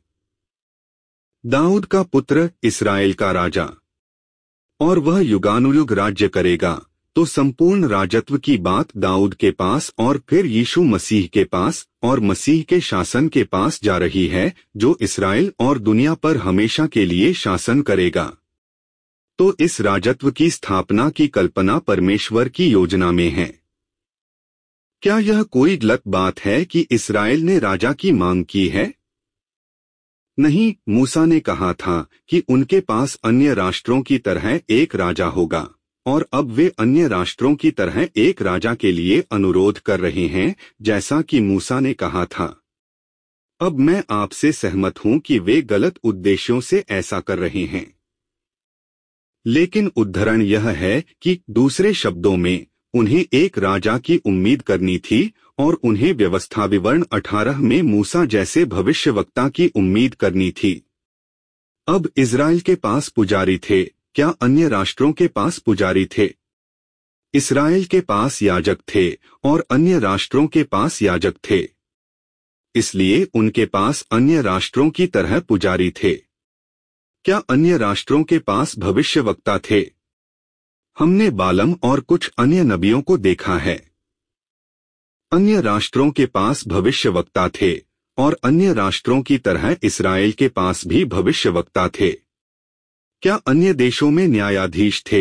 दाऊद का पुत्र, इस्राएल का राजा। और वह युगानुयुग राज्य करेगा। तो संपूर्ण राजत्व की बात दाऊद के पास और फिर यीशु मसीह के पास और मसीह के शासन के पास जा रही है, जो इसराइल और दुनिया पर हमेशा के लिए शासन करेगा। तो इस राजत्व की स्थापना की कल्पना परमेश्वर की योजना में है। क्या यह कोई गलत बात है कि इसराइल ने राजा की मांग की है? नहीं, मूसा ने कहा था कि उनके पास अन्य राष्ट्रों की तरह एक राजा होगा, और अब वे अन्य राष्ट्रों की तरह एक राजा के लिए अनुरोध कर रहे हैं, जैसा कि मूसा ने कहा था। अब मैं आपसे सहमत हूं कि वे गलत उद्देश्यों से ऐसा कर रहे हैं। लेकिन उद्धरण यह है कि दूसरे शब्दों में उन्हें एक राजा की उम्मीद करनी थी और उन्हें व्यवस्था विवरण अठारह में मूसा जैसे भविष्यवक्ता की उम्मीद करनी थी। अब इजराइल के पास पुजारी थे, क्या अन्य राष्ट्रों के पास पुजारी थे? इस्राएल के पास याजक थे और अन्य राष्ट्रों के पास याजक थे, इसलिए उनके पास अन्य राष्ट्रों की तरह पुजारी थे। क्या अन्य राष्ट्रों के पास भविष्यवक्ता थे? हमने बालम और कुछ अन्य नबियों को देखा है। अन्य राष्ट्रों के पास भविष्यवक्ता थे और अन्य राष्ट्रों की तरह इस्राएल के पास भी भविष्यवक्ता थे। क्या अन्य देशों में न्यायाधीश थे?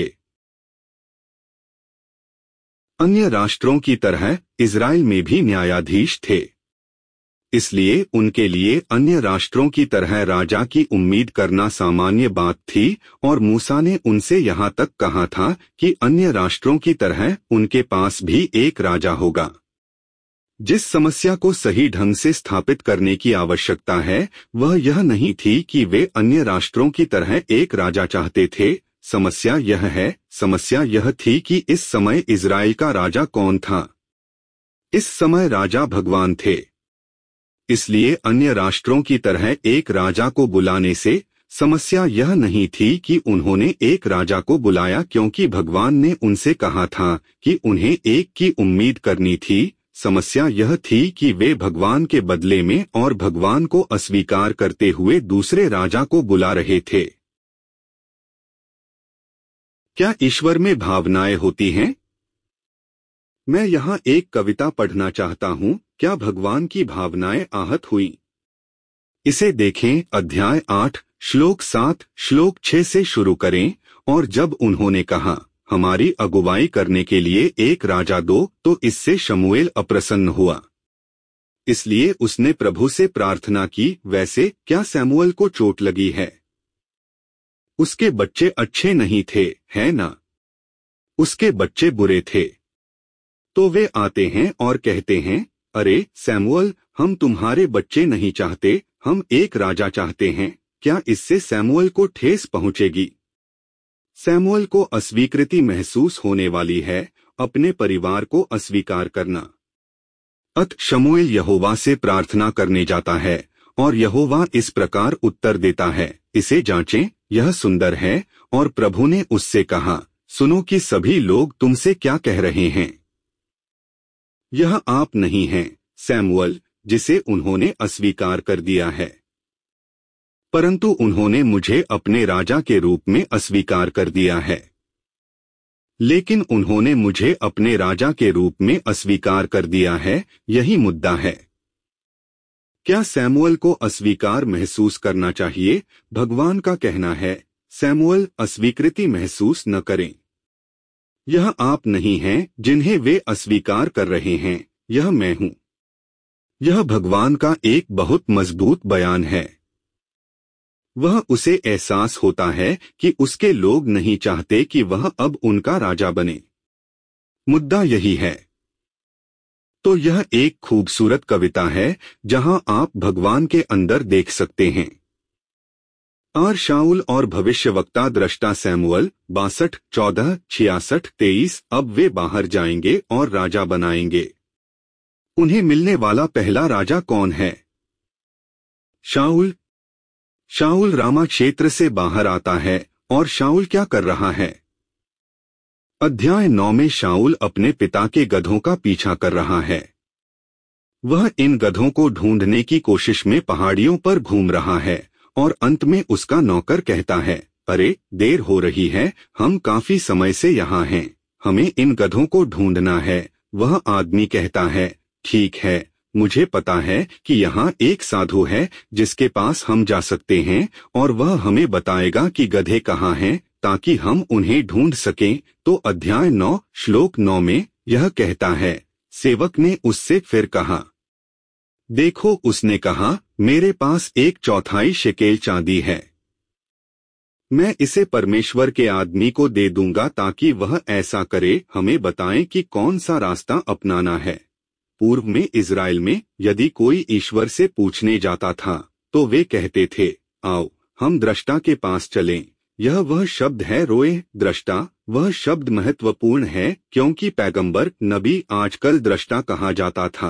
अन्य राष्ट्रों की तरह इस्राएल में भी न्यायाधीश थे, इसलिए उनके लिए अन्य राष्ट्रों की तरह राजा की उम्मीद करना सामान्य बात थी, और मूसा ने उनसे यहाँ तक कहा था कि अन्य राष्ट्रों की तरह उनके पास भी एक राजा होगा। जिस समस्या को सही ढंग से स्थापित करने की आवश्यकता है वह यह नहीं थी कि वे अन्य राष्ट्रों की तरह एक राजा चाहते थे। समस्या यह है, समस्या यह थी कि इस समय इजराइल का राजा कौन था। इस समय राजा भगवान थे। इसलिए अन्य राष्ट्रों की तरह एक राजा को बुलाने से समस्या यह नहीं थी कि उन्होंने एक राजा को बुलाया क्योंकि भगवान ने उनसे कहा था कि उन्हें एक की उम्मीद करनी थी। समस्या यह थी कि वे भगवान के बदले में और भगवान को अस्वीकार करते हुए दूसरे राजा को बुला रहे थे। क्या ईश्वर में भावनाएं होती हैं? मैं यहाँ एक कविता पढ़ना चाहता हूँ। क्या भगवान की भावनाएं आहत हुई? इसे देखें, अध्याय आठ श्लोक सात श्लोक छह से शुरू करें। और जब उन्होंने कहा हमारी अगुवाई करने के लिए एक राजा दो, तो इससे शमूएल अप्रसन्न हुआ। इसलिए उसने प्रभु से प्रार्थना की। वैसे क्या शमूएल को चोट लगी है? उसके बच्चे अच्छे नहीं थे, है ना? उसके बच्चे बुरे थे। तो वे आते हैं और कहते हैं, अरे शमूएल, हम तुम्हारे बच्चे नहीं चाहते, हम एक राजा चाहते हैं। क्या इससे शमूएल को ठेस पहुंचेगी? शमूएल को अस्वीकृति महसूस होने वाली है, अपने परिवार को अस्वीकार करना। अत शमूएल यहोवा से प्रार्थना करने जाता है और यहोवा इस प्रकार उत्तर देता है, इसे जांचें, यह सुंदर है। और प्रभु ने उससे कहा, सुनो कि सभी लोग तुमसे क्या कह रहे हैं। यह आप नहीं हैं, शमूएल, जिसे उन्होंने अस्वीकार कर दिया है, परंतु उन्होंने मुझे अपने राजा के रूप में अस्वीकार कर दिया है। लेकिन उन्होंने मुझे अपने राजा के रूप में अस्वीकार कर दिया है, यही मुद्दा है। क्या शमूएल को अस्वीकार महसूस करना चाहिए? भगवान का कहना है, शमूएल, अस्वीकृति महसूस न करें। यह आप नहीं हैं जिन्हें वे अस्वीकार कर रहे हैं, यह मैं हूं। यह भगवान का एक बहुत मजबूत बयान है। वह उसे एहसास होता है कि उसके लोग नहीं चाहते कि वह अब उनका राजा बने। मुद्दा यही है। तो यह एक खूबसूरत कविता है जहां आप भगवान के अंदर देख सकते हैं। और शाऊल और भविष्यवक्ता दृष्टा शमूएल बासठ चौदह छियासठ तेईस अब वे बाहर जाएंगे और राजा बनाएंगे। उन्हें मिलने वाला पहला राजा कौन है? शाऊल। शाऊल रामा क्षेत्र से बाहर आता है। और शाऊल क्या कर रहा है? अध्याय नौ में शाऊल अपने पिता के गधों का पीछा कर रहा है। वह इन गधों को ढूंढने की कोशिश में पहाड़ियों पर घूम रहा है और अंत में उसका नौकर कहता है, अरे देर हो रही है, हम काफी समय से यहाँ हैं, हमें इन गधों को ढूंढना है। वह आदमी कहता है, ठीक है, मुझे पता है कि यहाँ एक साधु है जिसके पास हम जा सकते हैं और वह हमें बताएगा कि गधे कहाँ हैं ताकि हम उन्हें ढूंढ सकें। तो अध्याय नौ श्लोक नौ में यह कहता है, सेवक ने उससे फिर कहा, देखो, उसने कहा, मेरे पास एक चौथाई शेकेल चांदी है, मैं इसे परमेश्वर के आदमी को दे दूंगा ताकि वह ऐसा करे, हमें बताएं कि कौन सा रास्ता अपनाना है। पूर्व में इज़राइल में यदि कोई ईश्वर से पूछने जाता था तो वे कहते थे, आओ हम दृष्टा के पास चलें। यह वह शब्द है रोए दृष्टा। वह शब्द महत्वपूर्ण है क्योंकि पैगंबर नबी आजकल दृष्टा कहा जाता था।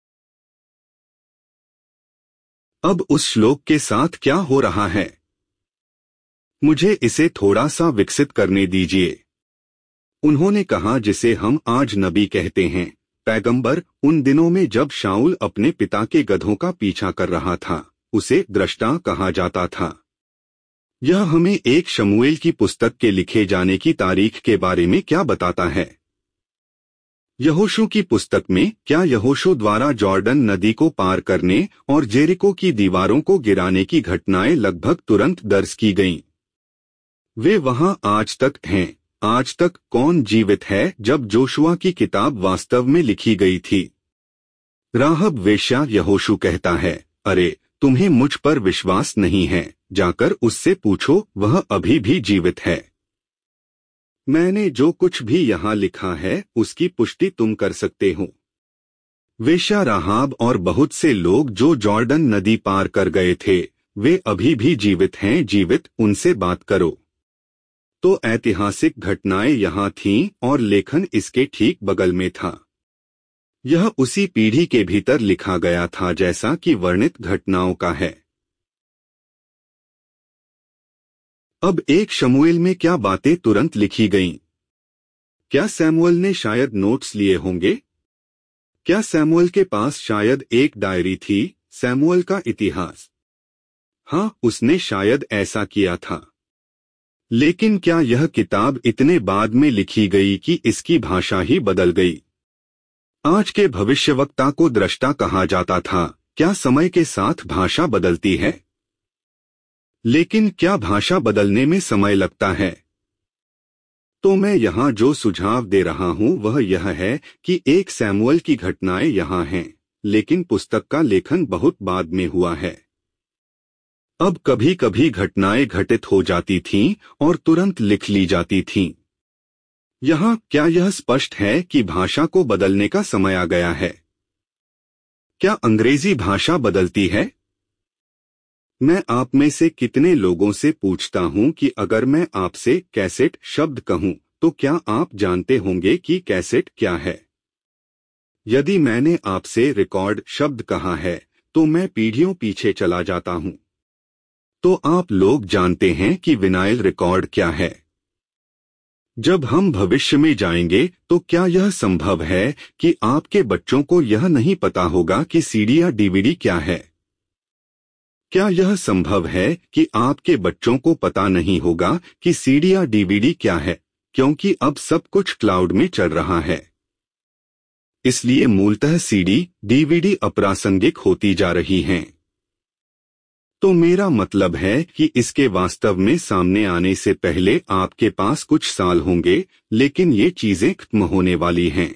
अब उस श्लोक के साथ क्या हो रहा है, मुझे इसे थोड़ा सा विकसित करने दीजिए। उन्होंने कहा जिसे हम आज नबी कहते हैं। पैगंबर उन दिनों में जब शाऊल अपने पिता के गधों का पीछा कर रहा था, उसे दृष्टा कहा जाता था। यह हमें एक शमूएल की पुस्तक के लिखे जाने की तारीख के बारे में क्या बताता है। यहोशू की पुस्तक में क्या यहोशू द्वारा जॉर्डन नदी को पार करने और जेरिको की दीवारों को गिराने की घटनाएं लगभग तुरंत दर्ज की गईं। वे वहां आज तक हैं। आज तक कौन जीवित है जब जोशुआ की किताब वास्तव में लिखी गई थी? राहब वेश्या। यहोशू कहता है, अरे तुम्हें मुझ पर विश्वास नहीं है, जाकर उससे पूछो, वह अभी भी जीवित है। मैंने जो कुछ भी यहाँ लिखा है उसकी पुष्टि तुम कर सकते हो। वेश्या राहाब और बहुत से लोग जो जॉर्डन नदी पार कर गए थे, वे अभी भी जीवित हैं। जीवित, उनसे बात करो। तो ऐतिहासिक घटनाएं यहाँ थीं और लेखन इसके ठीक बगल में था। यह उसी पीढ़ी के भीतर लिखा गया था जैसा कि वर्णित घटनाओं का है। अब एक शमूएल में क्या बातें तुरंत लिखी गईं? क्या सैमुअल ने शायद नोट्स लिए होंगे? क्या सैमुअल के पास शायद एक डायरी थी, सैमुअल का इतिहास? हाँ, उसने शायद ऐसा किया था। लेकिन क्या यह किताब इतने बाद में लिखी गई कि इसकी भाषा ही बदल गई? आज के भविष्यवक्ता को दृष्टा कहा जाता था। क्या समय के साथ भाषा बदलती है? लेकिन क्या भाषा बदलने में समय लगता है? तो मैं यहाँ जो सुझाव दे रहा हूँ वह यह है कि एक सैमुअल की घटनाएं यहाँ हैं, लेकिन पुस्तक का लेखन बहुत बाद में हुआ है। अब कभी कभी घटनाएं घटित हो जाती थीं और तुरंत लिख ली जाती थीं। यहाँ क्या यह स्पष्ट है कि भाषा को बदलने का समय आ गया है? क्या अंग्रेजी भाषा बदलती है? मैं आप में से कितने लोगों से पूछता हूं कि अगर मैं आपसे कैसेट शब्द कहूं तो क्या आप जानते होंगे कि कैसेट क्या है? यदि मैंने आपसे रिकॉर्ड शब्द कहा है तो मैं पीढ़ियों पीछे चला जाता हूं। तो आप लोग जानते हैं कि विनाइल रिकॉर्ड क्या है? जब हम भविष्य में जाएंगे तो क्या यह संभव है कि आपके बच्चों को यह नहीं पता होगा कि सीडी या डीवीडी क्या है? क्या यह संभव है कि आपके बच्चों को पता नहीं होगा कि सीडी या डीवीडी क्या है, क्योंकि अब सब कुछ क्लाउड में चल रहा है? इसलिए मूलतः सीडी, डीवीडी अप्रासंगिक होती जा रही हैं। तो मेरा मतलब है कि इसके वास्तव में सामने आने से पहले आपके पास कुछ साल होंगे, लेकिन ये चीजें खत्म होने वाली हैं।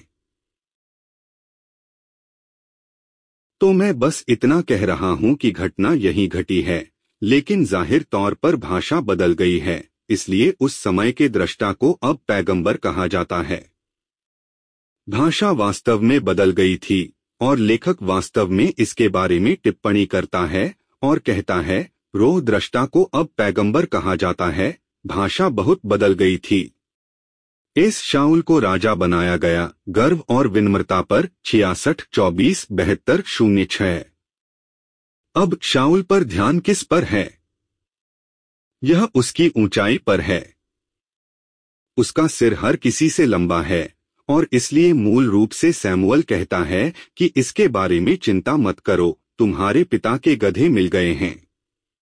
तो मैं बस इतना कह रहा हूं कि घटना यही घटी है, लेकिन जाहिर तौर पर भाषा बदल गई है, इसलिए उस समय के दृष्टा को अब पैगंबर कहा जाता है। भाषा वास्तव में बदल गई थी और लेखक वास्तव में इसके बारे में टिप्पणी करता है और कहता है, रोह दृष्टा को अब पैगंबर कहा जाता है। भाषा बहुत बदल गई थी। इस शाऊल को राजा बनाया गया, गर्व और विनम्रता पर छियासठ चौबीस बहत्तर शून्य छह। अब शाऊल पर ध्यान किस पर है? यह उसकी ऊंचाई पर है। उसका सिर हर किसी से लंबा है और इसलिए मूल रूप से सैमुअल कहता है कि इसके बारे में चिंता मत करो, तुम्हारे पिता के गधे मिल गए हैं।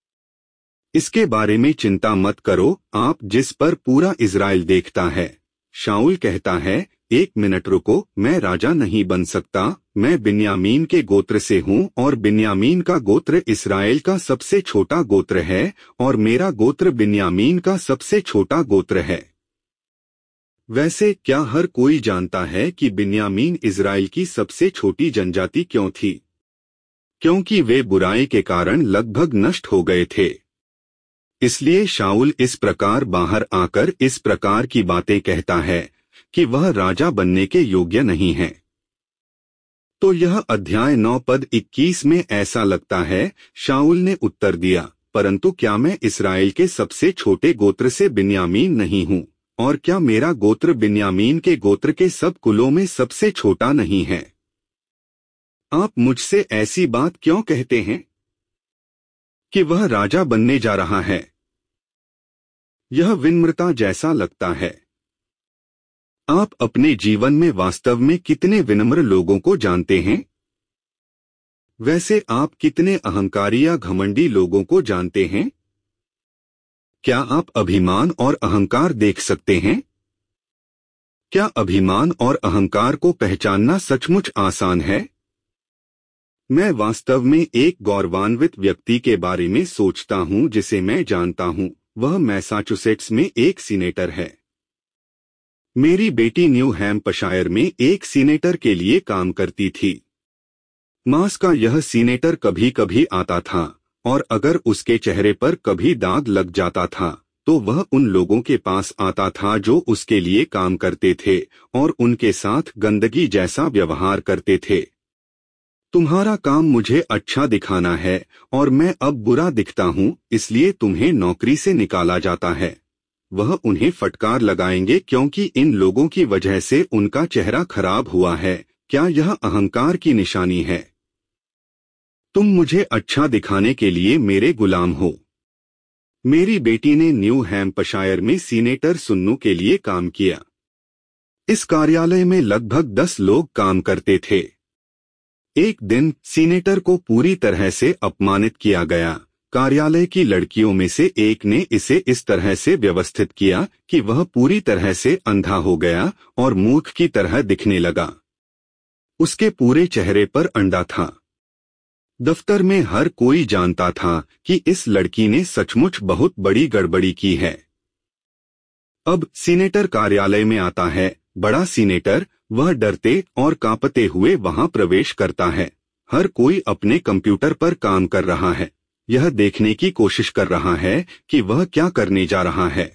इसके बारे में चिंता मत करो, आप जिस पर पूरा इज़राइल देखता है। शाऊल कहता है, एक मिनट रुको, मैं राजा नहीं बन सकता, मैं बिन्यामीन के गोत्र से हूँ और बिन्यामीन का गोत्र इस्राएल का सबसे छोटा गोत्र है और मेरा गोत्र बिन्यामीन का सबसे छोटा गोत्र है। वैसे क्या हर कोई जानता है कि बिन्यामीन इस्राएल की सबसे छोटी जनजाति क्यों थी? क्योंकि वे बुराई के कारण लगभग नष्ट हो गए थे। इसलिए शाऊल इस प्रकार बाहर आकर इस प्रकार की बातें कहता है कि वह राजा बनने के योग्य नहीं है। तो यह अध्याय नौ पद इक्कीस में ऐसा लगता है, शाऊल ने उत्तर दिया, परंतु क्या मैं इस्राएल के सबसे छोटे गोत्र से बिन्यामीन नहीं हूँ? और क्या मेरा गोत्र बिन्यामीन के गोत्र के सब कुलों में सबसे छोटा नहीं है? आप मुझसे ऐसी बात क्यों कहते हैं कि वह राजा बनने जा रहा है? यह विनम्रता जैसा लगता है। आप अपने जीवन में वास्तव में कितने विनम्र लोगों को जानते हैं? वैसे आप कितने अहंकारी या घमंडी लोगों को जानते हैं? क्या आप अभिमान और अहंकार देख सकते हैं? क्या अभिमान और अहंकार को पहचानना सचमुच आसान है? मैं वास्तव में एक गौरवान्वित व्यक्ति के बारे में सोचता हूं जिसे मैं जानता हूं। वह मैसाचुसेट्स में एक सीनेटर है। मेरी बेटी न्यू हैम्पशायर में एक सीनेटर के लिए काम करती थी। मास का यह सीनेटर कभी कभी आता था और अगर उसके चेहरे पर कभी दाग लग जाता था तो वह उन लोगों के पास आता था जो उसके लिए काम करते थे और उनके साथ गंदगी जैसा व्यवहार करते थे। तुम्हारा काम मुझे अच्छा दिखाना है और मैं अब बुरा दिखता हूँ, इसलिए तुम्हें नौकरी से निकाला जाता है। वह उन्हें फटकार लगाएंगे क्योंकि इन लोगों की वजह से उनका चेहरा खराब हुआ है। क्या यह अहंकार की निशानी है? तुम मुझे अच्छा दिखाने के लिए मेरे गुलाम हो। मेरी बेटी ने न्यू हैम्पशायर में सीनेटर सुन्नू के लिए काम किया। इस कार्यालय में लगभग दस लोग काम करते थे। एक दिन सीनेटर को पूरी तरह से अपमानित किया गया। कार्यालय की लड़कियों में से एक ने इसे इस तरह से व्यवस्थित किया कि वह पूरी तरह से अंधा हो गया और मूर्ख की तरह दिखने लगा। उसके पूरे चेहरे पर अंडा था। दफ्तर में हर कोई जानता था कि इस लड़की ने सचमुच बहुत बड़ी गड़बड़ी की है। अब सीनेटर कार्यालय में आता है। बड़ा सीनेटर, वह डरते और कांपते हुए वहां प्रवेश करता है। हर कोई अपने कंप्यूटर पर काम कर रहा है, यह देखने की कोशिश कर रहा है कि वह क्या करने जा रहा है।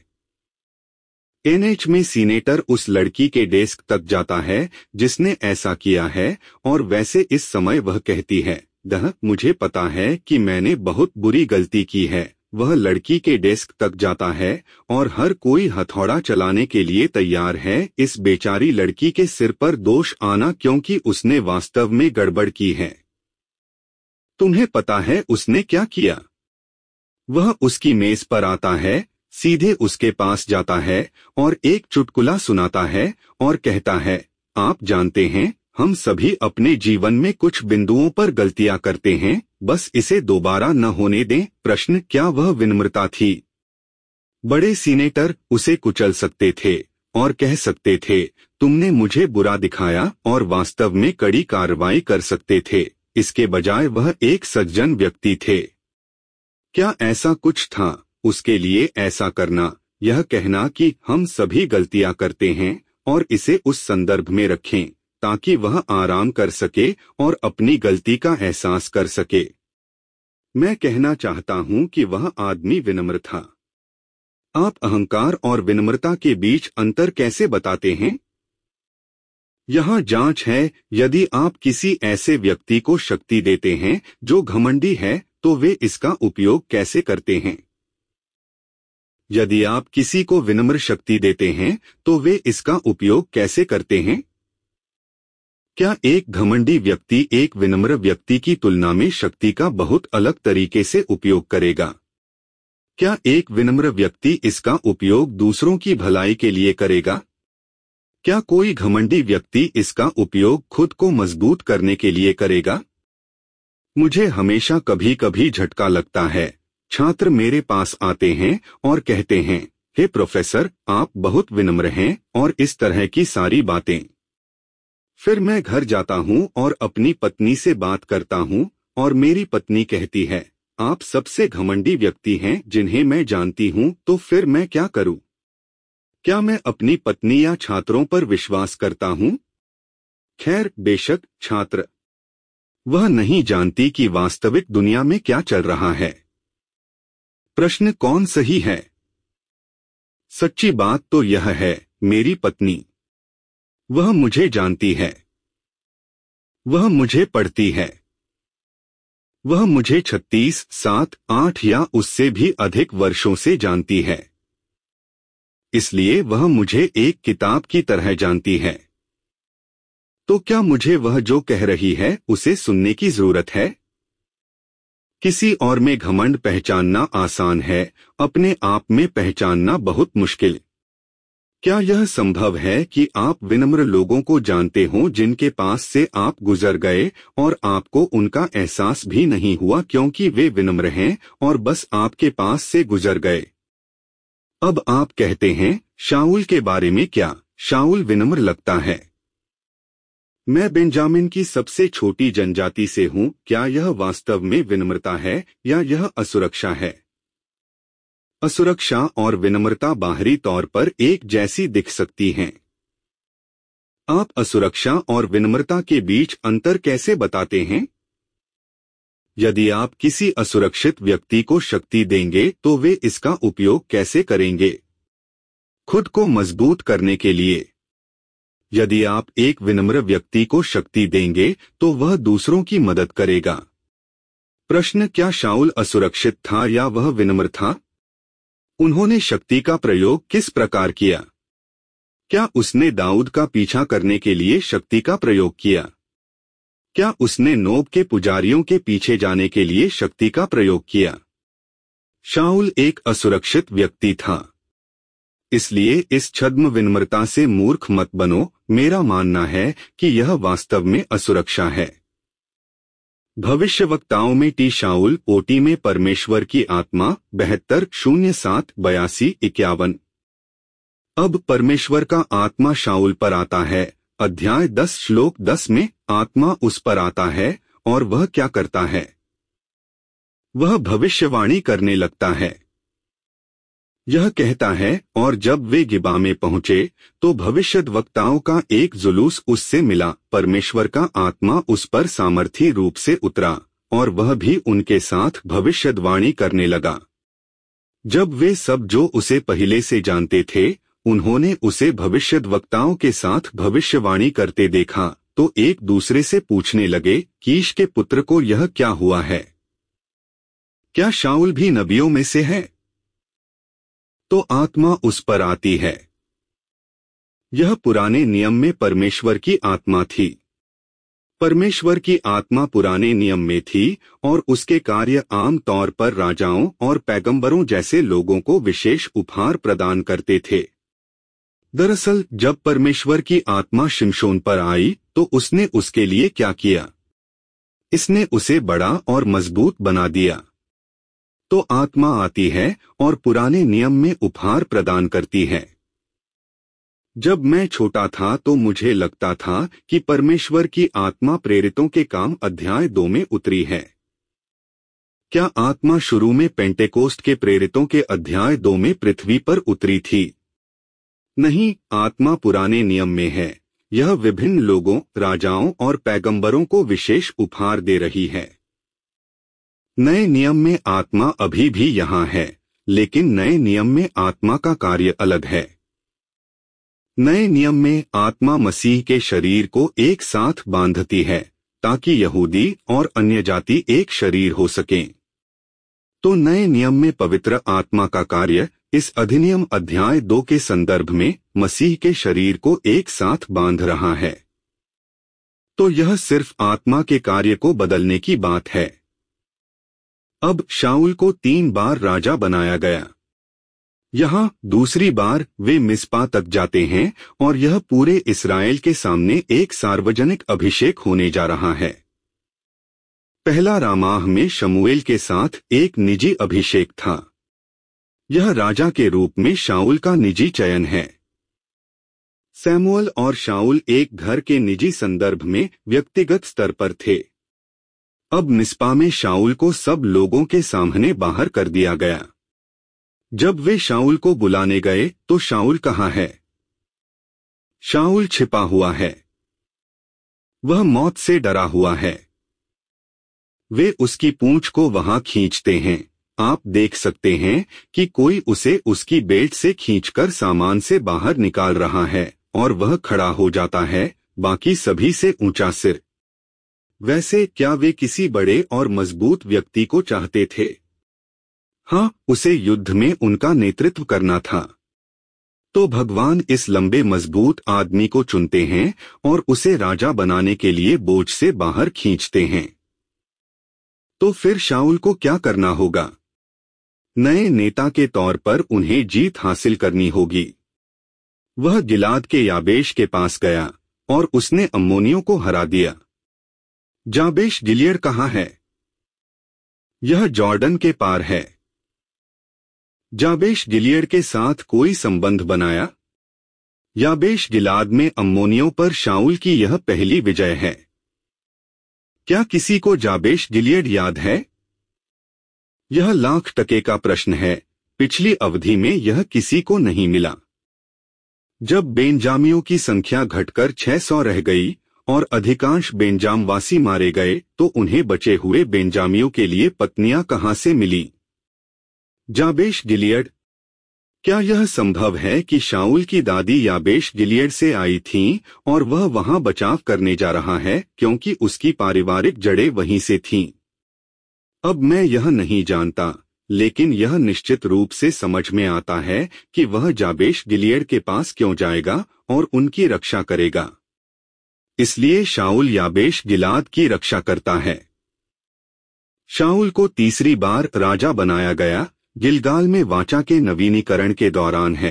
एनएच में सीनेटर उस लड़की के डेस्क तक जाता है जिसने ऐसा किया है और वैसे इस समय वह कहती है, दह मुझे पता है कि मैंने बहुत बुरी गलती की है। वह लड़की के डेस्क तक जाता है और हर कोई हथौड़ा चलाने के लिए तैयार है इस बेचारी लड़की के सिर पर दोष आना क्योंकि उसने वास्तव में गड़बड़ की है। तुम्हें पता है उसने क्या किया? वह उसकी मेज पर आता है, सीधे उसके पास जाता है और एक चुटकुला सुनाता है और कहता है, आप जानते हैं हम सभी अपने जीवन में कुछ बिंदुओं पर गलतियां करते हैं, बस इसे दोबारा न होने दें। प्रश्न, क्या वह विनम्रता थी? बड़े सीनेटर उसे कुचल सकते थे और कह सकते थे, तुमने मुझे बुरा दिखाया और वास्तव में कड़ी कार्रवाई कर सकते थे। इसके बजाय वह एक सज्जन व्यक्ति थे। क्या ऐसा कुछ था उसके लिए ऐसा करना, यह कहना कि हम सभी गलतियां करते हैं और इसे उस संदर्भ में रखें ताकि वह आराम कर सके और अपनी गलती का एहसास कर सके। मैं कहना चाहता हूं कि वह आदमी विनम्र था। आप अहंकार और विनम्रता के बीच अंतर कैसे बताते हैं? यहाँ जांच है, यदि आप किसी ऐसे व्यक्ति को शक्ति देते हैं जो घमंडी है तो वे इसका उपयोग कैसे करते हैं। यदि आप किसी को विनम्र शक्ति देते हैं तो वे इसका उपयोग कैसे करते हैं? क्या एक घमंडी व्यक्ति एक विनम्र व्यक्ति की तुलना में शक्ति का बहुत अलग तरीके से उपयोग करेगा? क्या एक विनम्र व्यक्ति इसका उपयोग दूसरों की भलाई के लिए करेगा? क्या कोई घमंडी व्यक्ति इसका उपयोग खुद को मजबूत करने के लिए करेगा? मुझे हमेशा कभी कभी झटका लगता है। छात्र मेरे पास आते हैं और कहते हैं, हे प्रोफेसर, आप बहुत विनम्र हैं और इस तरह की सारी बातें। फिर मैं घर जाता हूँ और अपनी पत्नी से बात करता हूँ और मेरी पत्नी कहती है, आप सबसे घमंडी व्यक्ति हैं जिन्हें मैं जानती हूँ। तो फिर मैं क्या करूँ? क्या मैं अपनी पत्नी या छात्रों पर विश्वास करता हूँ? खैर, बेशक छात्र, वह नहीं जानती कि वास्तविक दुनिया में क्या चल रहा है। प्रश्न कौन सही है? सच्ची बात तो यह है, मेरी पत्नी। वह मुझे जानती है। वह मुझे पढ़ती है। वह मुझे छत्तीस, सात, आठ या उससे भी अधिक वर्षों से जानती है। इसलिए वह मुझे एक किताब की तरह जानती है। तो क्या मुझे वह जो कह रही है उसे सुनने की जरूरत है? किसी और में घमंड पहचानना आसान है, अपने आप में पहचानना बहुत मुश्किल। क्या यह संभव है कि आप विनम्र लोगों को जानते हो जिनके पास से आप गुजर गए और आपको उनका एहसास भी नहीं हुआ क्योंकि वे विनम्र हैं और बस आपके पास से गुजर गए? अब आप कहते हैं, शाऊल के बारे में क्या? शाऊल विनम्र लगता है। मैं बेंजामिन की सबसे छोटी जनजाति से हूँ। क्या यह वास्तव में विनम्रता है या यह असुरक्षा है? असुरक्षा और विनम्रता बाहरी तौर पर एक जैसी दिख सकती हैं। आप असुरक्षा और विनम्रता के बीच अंतर कैसे बताते हैं? यदि आप किसी असुरक्षित व्यक्ति को शक्ति देंगे तो वे इसका उपयोग कैसे करेंगे? खुद को मजबूत करने के लिए। यदि आप एक विनम्र व्यक्ति को शक्ति देंगे तो वह दूसरों की मदद करेगा। प्रश्न, क्या शाऊल असुरक्षित था या वह विनम्र था? उन्होंने शक्ति का प्रयोग किस प्रकार किया? क्या उसने दाऊद का पीछा करने के लिए शक्ति का प्रयोग किया? क्या उसने नोब के पुजारियों के पीछे जाने के लिए शक्ति का प्रयोग किया? शाऊल एक असुरक्षित व्यक्ति था। इसलिए इस छद्म विनम्रता से मूर्ख मत बनो। मेरा मानना है कि यह वास्तव में असुरक्षा है। भविष्यवक्ताओं में टी शाऊल, ओटी में परमेश्वर की आत्मा, बहत्तर शून्य सात बयासी इक्यावन। अब परमेश्वर का आत्मा शाऊल पर आता है। अध्याय दस श्लोक दस में आत्मा उस पर आता है और वह क्या करता है? वह भविष्यवाणी करने लगता है। यह कहता है, और जब वे गिबा में पहुंचे तो भविष्यद्वक्ताओं का एक जुलूस उससे मिला। परमेश्वर का आत्मा उस पर सामर्थी रूप से उतरा और वह भी उनके साथ भविष्यद्वाणी करने लगा। जब वे सब जो उसे पहले से जानते थे उन्होंने उसे भविष्यद्वक्ताओं के साथ भविष्यवाणी करते देखा तो एक दूसरे से पूछने लगे, कीश के पुत्र को यह क्या हुआ है? क्या शाऊल भी नबियों में से है? तो आत्मा उस पर आती है। यह पुराने नियम में परमेश्वर की आत्मा थी। परमेश्वर की आत्मा पुराने नियम में थी और उसके कार्य आम तौर पर राजाओं और पैगंबरों जैसे लोगों को विशेष उपहार प्रदान करते थे। दरअसल जब परमेश्वर की आत्मा शिमशोन पर आई तो उसने उसके लिए क्या किया? इसने उसे बड़ा और मजबूत बना दिया। तो आत्मा आती है और पुराने नियम में उपहार प्रदान करती है। जब मैं छोटा था तो मुझे लगता था कि परमेश्वर की आत्मा प्रेरितों के काम अध्याय दो में उतरी है। क्या आत्मा शुरू में पेंटेकोस्ट के प्रेरितों के अध्याय दो में पृथ्वी पर उतरी थी? नहीं, आत्मा पुराने नियम में है। यह विभिन्न लोगों, राजाओं और पैगंबरों को विशेष उपहार दे रही है। नए नियम में आत्मा अभी भी यहाँ है, लेकिन नए नियम में आत्मा का कार्य अलग है। नए नियम में आत्मा मसीह के शरीर को एक साथ बांधती है ताकि यहूदी और अन्य जाति एक शरीर हो सकें। तो नए नियम में पवित्र आत्मा का कार्य इस अधिनियम अध्याय दो के संदर्भ में मसीह के शरीर को एक साथ बांध रहा है। तो यह सिर्फ आत्मा के कार्य को बदलने की बात है। अब शाऊल को तीन बार राजा बनाया गया। यहाँ दूसरी बार वे मिस्पा तक जाते हैं और यह पूरे इस्राएल के सामने एक सार्वजनिक अभिषेक होने जा रहा है। पहला रामाह में शमूएल के साथ एक निजी अभिषेक था। यह राजा के रूप में शाऊल का निजी चयन है। सैमुअल और शाऊल एक घर के निजी संदर्भ में व्यक्तिगत स्तर पर थे। अब मिस्पा में शाऊल को सब लोगों के सामने बाहर कर दिया गया। जब वे शाऊल को बुलाने गए तो शाऊल कहाँ है? शाऊल छिपा हुआ है। वह मौत से डरा हुआ है। वे उसकी पूंछ को वहां खींचते हैं। आप देख सकते हैं कि कोई उसे उसकी बेल्ट से खींचकर सामान से बाहर निकाल रहा है और वह खड़ा हो जाता है, बाकी सभी से ऊंचा सिर। वैसे क्या वे किसी बड़े और मजबूत व्यक्ति को चाहते थे? हाँ, उसे युद्ध में उनका नेतृत्व करना था। तो भगवान इस लंबे मजबूत आदमी को चुनते हैं और उसे राजा बनाने के लिए बोझ से बाहर खींचते हैं। तो फिर शाऊल को क्या करना होगा? नए नेता के तौर पर उन्हें जीत हासिल करनी होगी। वह गिलाद के याबेश के पास गया और उसने अम्मोनियों को हरा दिया। जाबेश गिलियड कहाँ है? यह जॉर्डन के पार है। जाबेश गिलियड के साथ कोई संबंध बनाया? याबेश गिलाद में अम्मोनियों पर शाऊल की यह पहली विजय है। क्या किसी को जाबेश गिलियड याद है? यह लाख टके का प्रश्न है। पिछली अवधि में यह किसी को नहीं मिला। जब बेंजामियों की संख्या घटकर छह सौ रह गई और अधिकांश बेंजामवासी मारे गए तो उन्हें बचे हुए बेंजामियों के लिए पत्नियां कहां से मिली? जाबेश गिलियड। क्या यह संभव है कि शाऊल की दादी याबेश गिलियड से आई थीं और वह वहां बचाव करने जा रहा है क्योंकि उसकी पारिवारिक जड़ें वहीं से थीं? अब मैं यह नहीं जानता, लेकिन यह निश्चित रूप से समझ में आता है कि वह जाबेश गिलियड के पास क्यों जाएगा और उनकी रक्षा करेगा। इसलिए शाऊल याबेश गिलाद की रक्षा करता है। शाऊल को तीसरी बार राजा बनाया गया गिलगाल में वाचा के नवीनीकरण के दौरान है।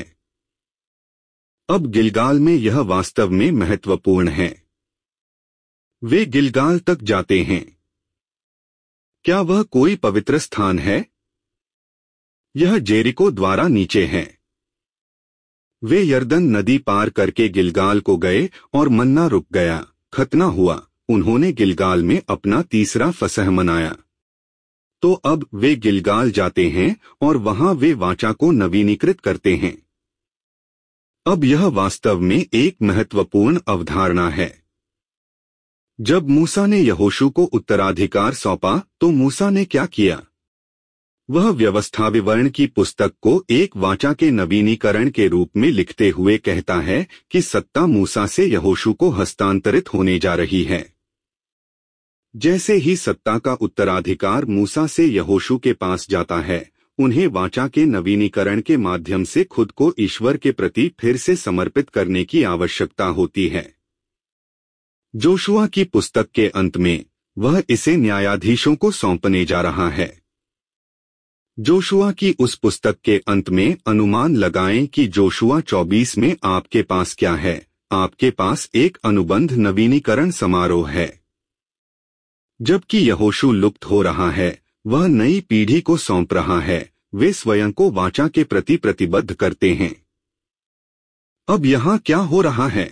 अब गिलगाल में यह वास्तव में महत्वपूर्ण है। वे गिलगाल तक जाते हैं। क्या वह कोई पवित्र स्थान है? यह जेरिको द्वारा नीचे है। वे यर्दन नदी पार करके गिलगाल को गए और मन्ना रुक गया, खतना हुआ। उन्होंने गिलगाल में अपना तीसरा फसह मनाया। तो अब वे गिलगाल जाते हैं और वहां वे वाचा को नवीनीकृत करते हैं। अब यह वास्तव में एक महत्वपूर्ण अवधारणा है। जब मूसा ने यहोशू को उत्तराधिकार सौंपा तो मूसा ने क्या किया? वह व्यवस्था विवरण की पुस्तक को एक वाचा के नवीनीकरण के रूप में लिखते हुए कहता है कि सत्ता मूसा से यहोशू को हस्तांतरित होने जा रही है। जैसे ही सत्ता का उत्तराधिकार मूसा से यहोशू के पास जाता है, उन्हें वाचा के नवीनीकरण के माध्यम से खुद को ईश्वर के प्रति फिर से समर्पित करने की आवश्यकता होती है। जोशुआ की पुस्तक के अंत में वह इसे न्यायाधीशों को सौंपने जा रहा है। जोशुआ की उस पुस्तक के अंत में अनुमान लगाएं कि जोशुआ चौबीस में आपके पास क्या है? आपके पास एक अनुबंध नवीनीकरण समारोह है। जबकि यहोशू लुप्त हो रहा है, वह नई पीढ़ी को सौंप रहा है। वे स्वयं को वाचा के प्रति प्रतिबद्ध करते हैं। अब यहाँ क्या हो रहा है?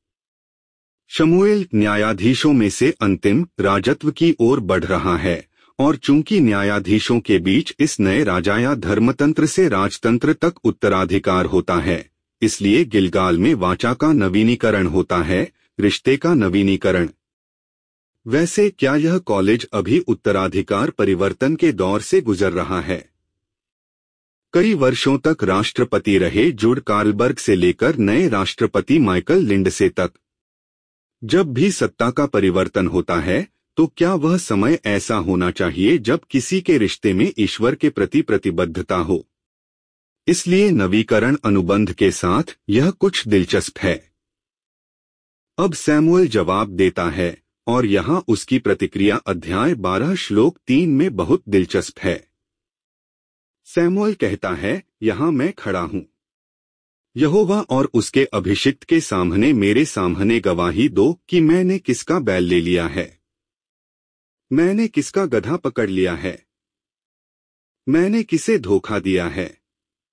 शमूएल न्यायाधीशों में से अंतिम राजत्व की ओर बढ़ रहा है और चूंकि न्यायाधीशों के बीच इस नए राजा या धर्मतंत्र से राजतंत्र तक उत्तराधिकार होता है, इसलिए गिलगाल में वाचा का नवीनीकरण होता है, रिश्ते का नवीनीकरण। वैसे क्या यह कॉलेज अभी उत्तराधिकार परिवर्तन के दौर से गुजर रहा है? कई वर्षों तक राष्ट्रपति रहे जुड कार्लबर्ग से लेकर नए राष्ट्रपति माइकल लिंडसे तक। जब भी सत्ता का परिवर्तन होता है तो क्या वह समय ऐसा होना चाहिए जब किसी के रिश्ते में ईश्वर के प्रति प्रतिबद्धता हो? इसलिए नवीकरण अनुबंध के साथ यह कुछ दिलचस्प है। अब सैमुअल जवाब देता है और यहाँ उसकी प्रतिक्रिया अध्याय बारह श्लोक तीन में बहुत दिलचस्प है। सैमुअल कहता है, यहाँ मैं खड़ा हूँ। यहोवा और उसके अभिषिक्त के सामने मेरे सामने गवाही दो कि मैंने किसका बैल ले लिया है, मैंने किसका गधा पकड़ लिया है, मैंने किसे धोखा दिया है।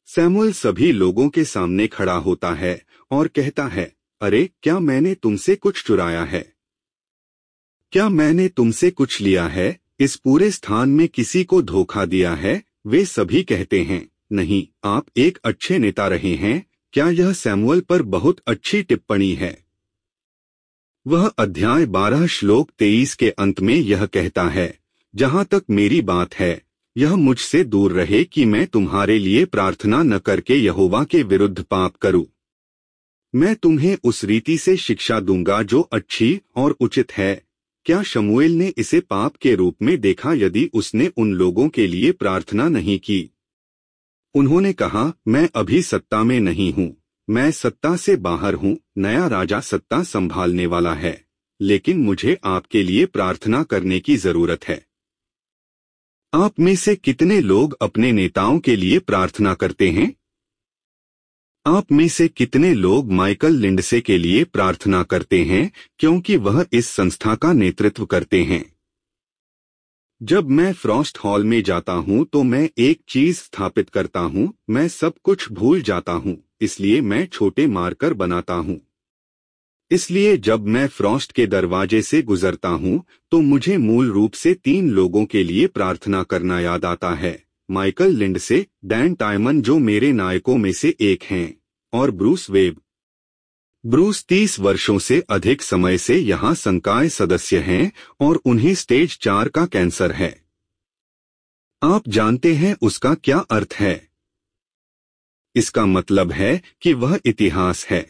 सैमुअल सभी लोगों के सामने खड़ा होता है और कहता है, अरे क्या मैंने तुमसे कुछ चुराया है? क्या मैंने तुमसे कुछ लिया है? इस पूरे स्थान में किसी को धोखा दिया है? वे सभी कहते हैं, नहीं, आप एक अच्छे नेता रहे हैं। क्या यह सैमुअल पर बहुत अच्छी टिप्पणी है? वह अध्याय बारह श्लोक तेईस के अंत में यह कहता है, जहां तक मेरी बात है, यह मुझसे दूर रहे कि मैं तुम्हारे लिए प्रार्थना न करके यहोवा के विरुद्ध पाप करूं। मैं तुम्हें उस रीति से शिक्षा दूंगा जो अच्छी और उचित है। क्या शमूएल ने इसे पाप के रूप में देखा यदि उसने उन लोगों के लिए प्रार्थना नहीं की? उन्होंने कहा, मैं अभी सत्ता में नहीं हूं, मैं सत्ता से बाहर हूं, नया राजा सत्ता संभालने वाला है, लेकिन मुझे आपके लिए प्रार्थना करने की जरूरत है। आप में से कितने लोग अपने नेताओं के लिए प्रार्थना करते हैं? आप में से कितने लोग माइकल लिंडसे के लिए प्रार्थना करते हैं, क्योंकि वह इस संस्था का नेतृत्व करते हैं? जब मैं फ्रॉस्ट हॉल में जाता हूं तो मैं एक चीज स्थापित करता हूं, मैं सब कुछ भूल जाता हूं, इसलिए मैं छोटे मार्कर बनाता हूं। इसलिए जब मैं फ्रॉस्ट के दरवाजे से गुजरता हूं तो मुझे मूल रूप से तीन लोगों के लिए प्रार्थना करना याद आता है, माइकल लिंडसे, डैन टायमन जो मेरे नायकों में से एक हैं, और ब्रूस वेब। ब्रूस तीस वर्षों से अधिक समय से यहाँ संकाय सदस्य हैं और उन्हें स्टेज चार का कैंसर है। आप जानते हैं उसका क्या अर्थ है? इसका मतलब है कि वह इतिहास है।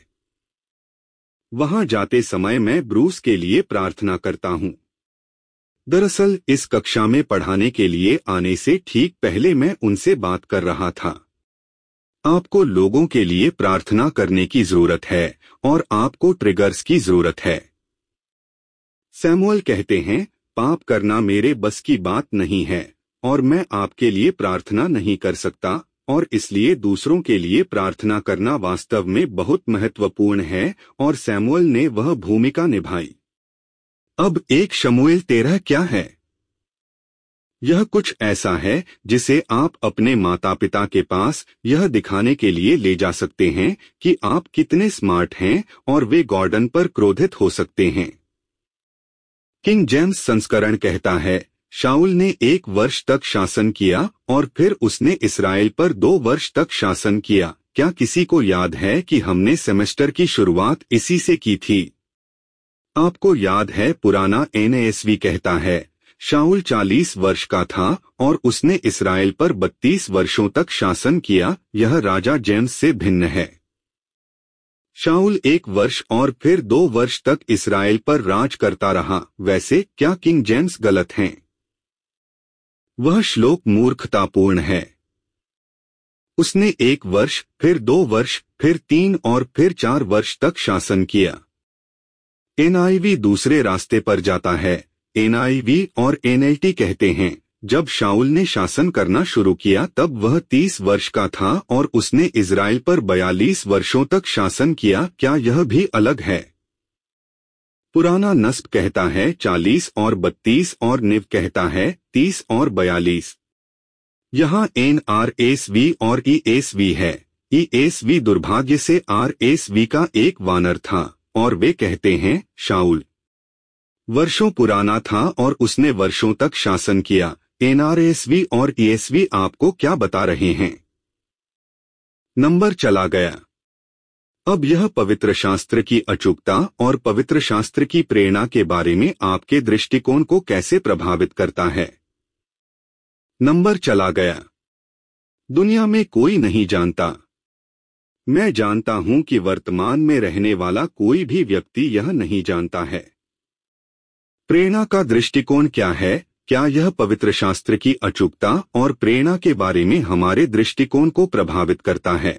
वहां जाते समय मैं ब्रूस के लिए प्रार्थना करता हूं। दरअसल इस कक्षा में पढ़ाने के लिए आने से ठीक पहले मैं उनसे बात कर रहा था। आपको लोगों के लिए प्रार्थना करने की जरूरत है और आपको ट्रिगर्स की जरूरत है। सैमुअल कहते हैं, पाप करना मेरे बस की बात नहीं है और मैं आपके लिए प्रार्थना नहीं कर सकता, और इसलिए दूसरों के लिए प्रार्थना करना वास्तव में बहुत महत्वपूर्ण है, और सैमुअल ने वह भूमिका निभाई। अब एक शमूएल तेरह क्या है? यह कुछ ऐसा है जिसे आप अपने माता पिता के पास यह दिखाने के लिए ले जा सकते हैं कि आप कितने स्मार्ट हैं और वे गॉर्डन पर क्रोधित हो सकते हैं। किंग जेम्स संस्करण कहता है, शाऊल ने एक वर्ष तक शासन किया और फिर उसने इस्राएल पर दो वर्ष तक शासन किया। क्या किसी को याद है कि हमने सेमेस्टर की शुरुआत इसी से की थी? आपको याद है पुराना एन ए एस वी कहता है, शाऊल चालीस वर्ष का था और उसने इस्राएल पर बत्तीस वर्षों तक शासन किया। यह राजा जेम्स से भिन्न है। शाऊल एक वर्ष और फिर दो वर्ष तक इस्राएल पर राज करता रहा। वैसे क्या किंग जेम्स गलत हैं? वह श्लोक मूर्खतापूर्ण है। उसने एक वर्ष, फिर दो वर्ष, फिर तीन और फिर चार वर्ष तक शासन किया। एन आई वी दूसरे रास्ते पर जाता है। एन आई वी और एन एल टी कहते हैं, जब शाऊल ने शासन करना शुरू किया तब वह तीस वर्ष का था और उसने इजराइल पर बयालीस वर्षों तक शासन किया। क्या यह भी अलग है? पुराना नस्ब कहता है चालीस और बत्तीस और निव कहता है तीस और बयालीस। यहाँ एन आर एस वी और ई एस वी है। ई एस वी दुर्भाग्य से आर एस वी का एक वानर था और वे कहते हैं शाऊल वर्षों पुराना था और उसने वर्षों तक शासन किया। एन आर एस वी और ई एस वी आपको क्या बता रहे हैं? नंबर चला गया। अब यह पवित्र शास्त्र की अचूकता और पवित्र शास्त्र की प्रेरणा के बारे में आपके दृष्टिकोण को कैसे प्रभावित करता है? नंबर चला गया। दुनिया में कोई नहीं जानता। मैं जानता हूं कि वर्तमान में रहने वाला कोई भी व्यक्ति यह नहीं जानता है। प्रेरणा का दृष्टिकोण क्या है? क्या यह पवित्र शास्त्र की अचूकता और प्रेरणा के बारे में हमारे दृष्टिकोण को प्रभावित करता है?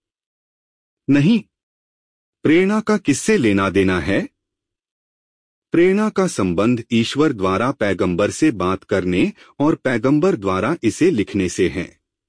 नहीं। प्रेरणा का किससे लेना देना है? प्रेरणा का संबंध ईश्वर द्वारा पैगंबर से बात करने और पैगंबर द्वारा इसे लिखने से है।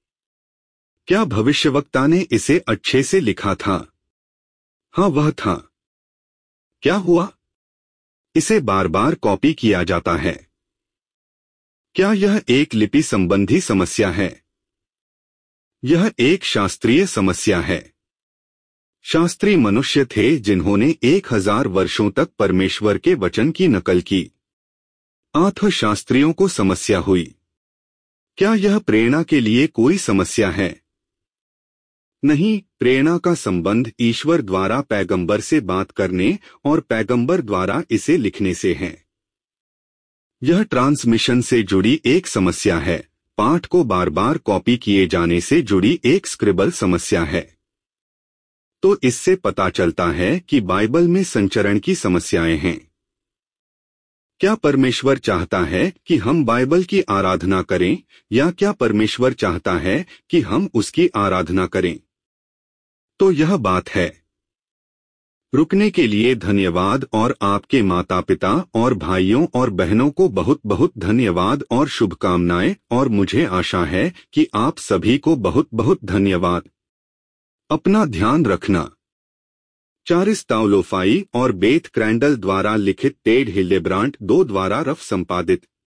क्या भविष्यवक्ता ने इसे अच्छे से लिखा था? हाँ, वह था। क्या हुआ? इसे बार बार कॉपी किया जाता है। क्या यह एक लिपि संबंधी समस्या है? यह एक शास्त्रीय समस्या है। शास्त्री मनुष्य थे जिन्होंने एक हजार वर्षों तक परमेश्वर के वचन की नकल की। अतः शास्त्रियों को समस्या हुई। क्या यह प्रेरणा के लिए कोई समस्या है? नहीं, प्रेरणा का संबंध ईश्वर द्वारा पैगंबर से बात करने और पैगंबर द्वारा इसे लिखने से है। यह ट्रांसमिशन से जुड़ी एक समस्या है। पाठ को बार बार कॉपी किए जाने से जुड़ी एक स्क्रिबल समस्या है। तो इससे पता चलता है कि बाइबल में संचरण की समस्याएं हैं। क्या परमेश्वर चाहता है कि हम बाइबल की आराधना करें, या क्या परमेश्वर चाहता है कि हम उसकी आराधना करें? तो यह बात है। रुकने के लिए धन्यवाद और आपके माता पिता और भाइयों और बहनों को बहुत बहुत धन्यवाद और शुभकामनाएं, और मुझे आशा है कि आप सभी को बहुत बहुत धन्यवाद। अपना ध्यान रखना। चारिस ताउलोफाई और बेथ क्रैंडल द्वारा लिखित टेड हिल्डेब्रांट दो द्वारा रफ संपादित।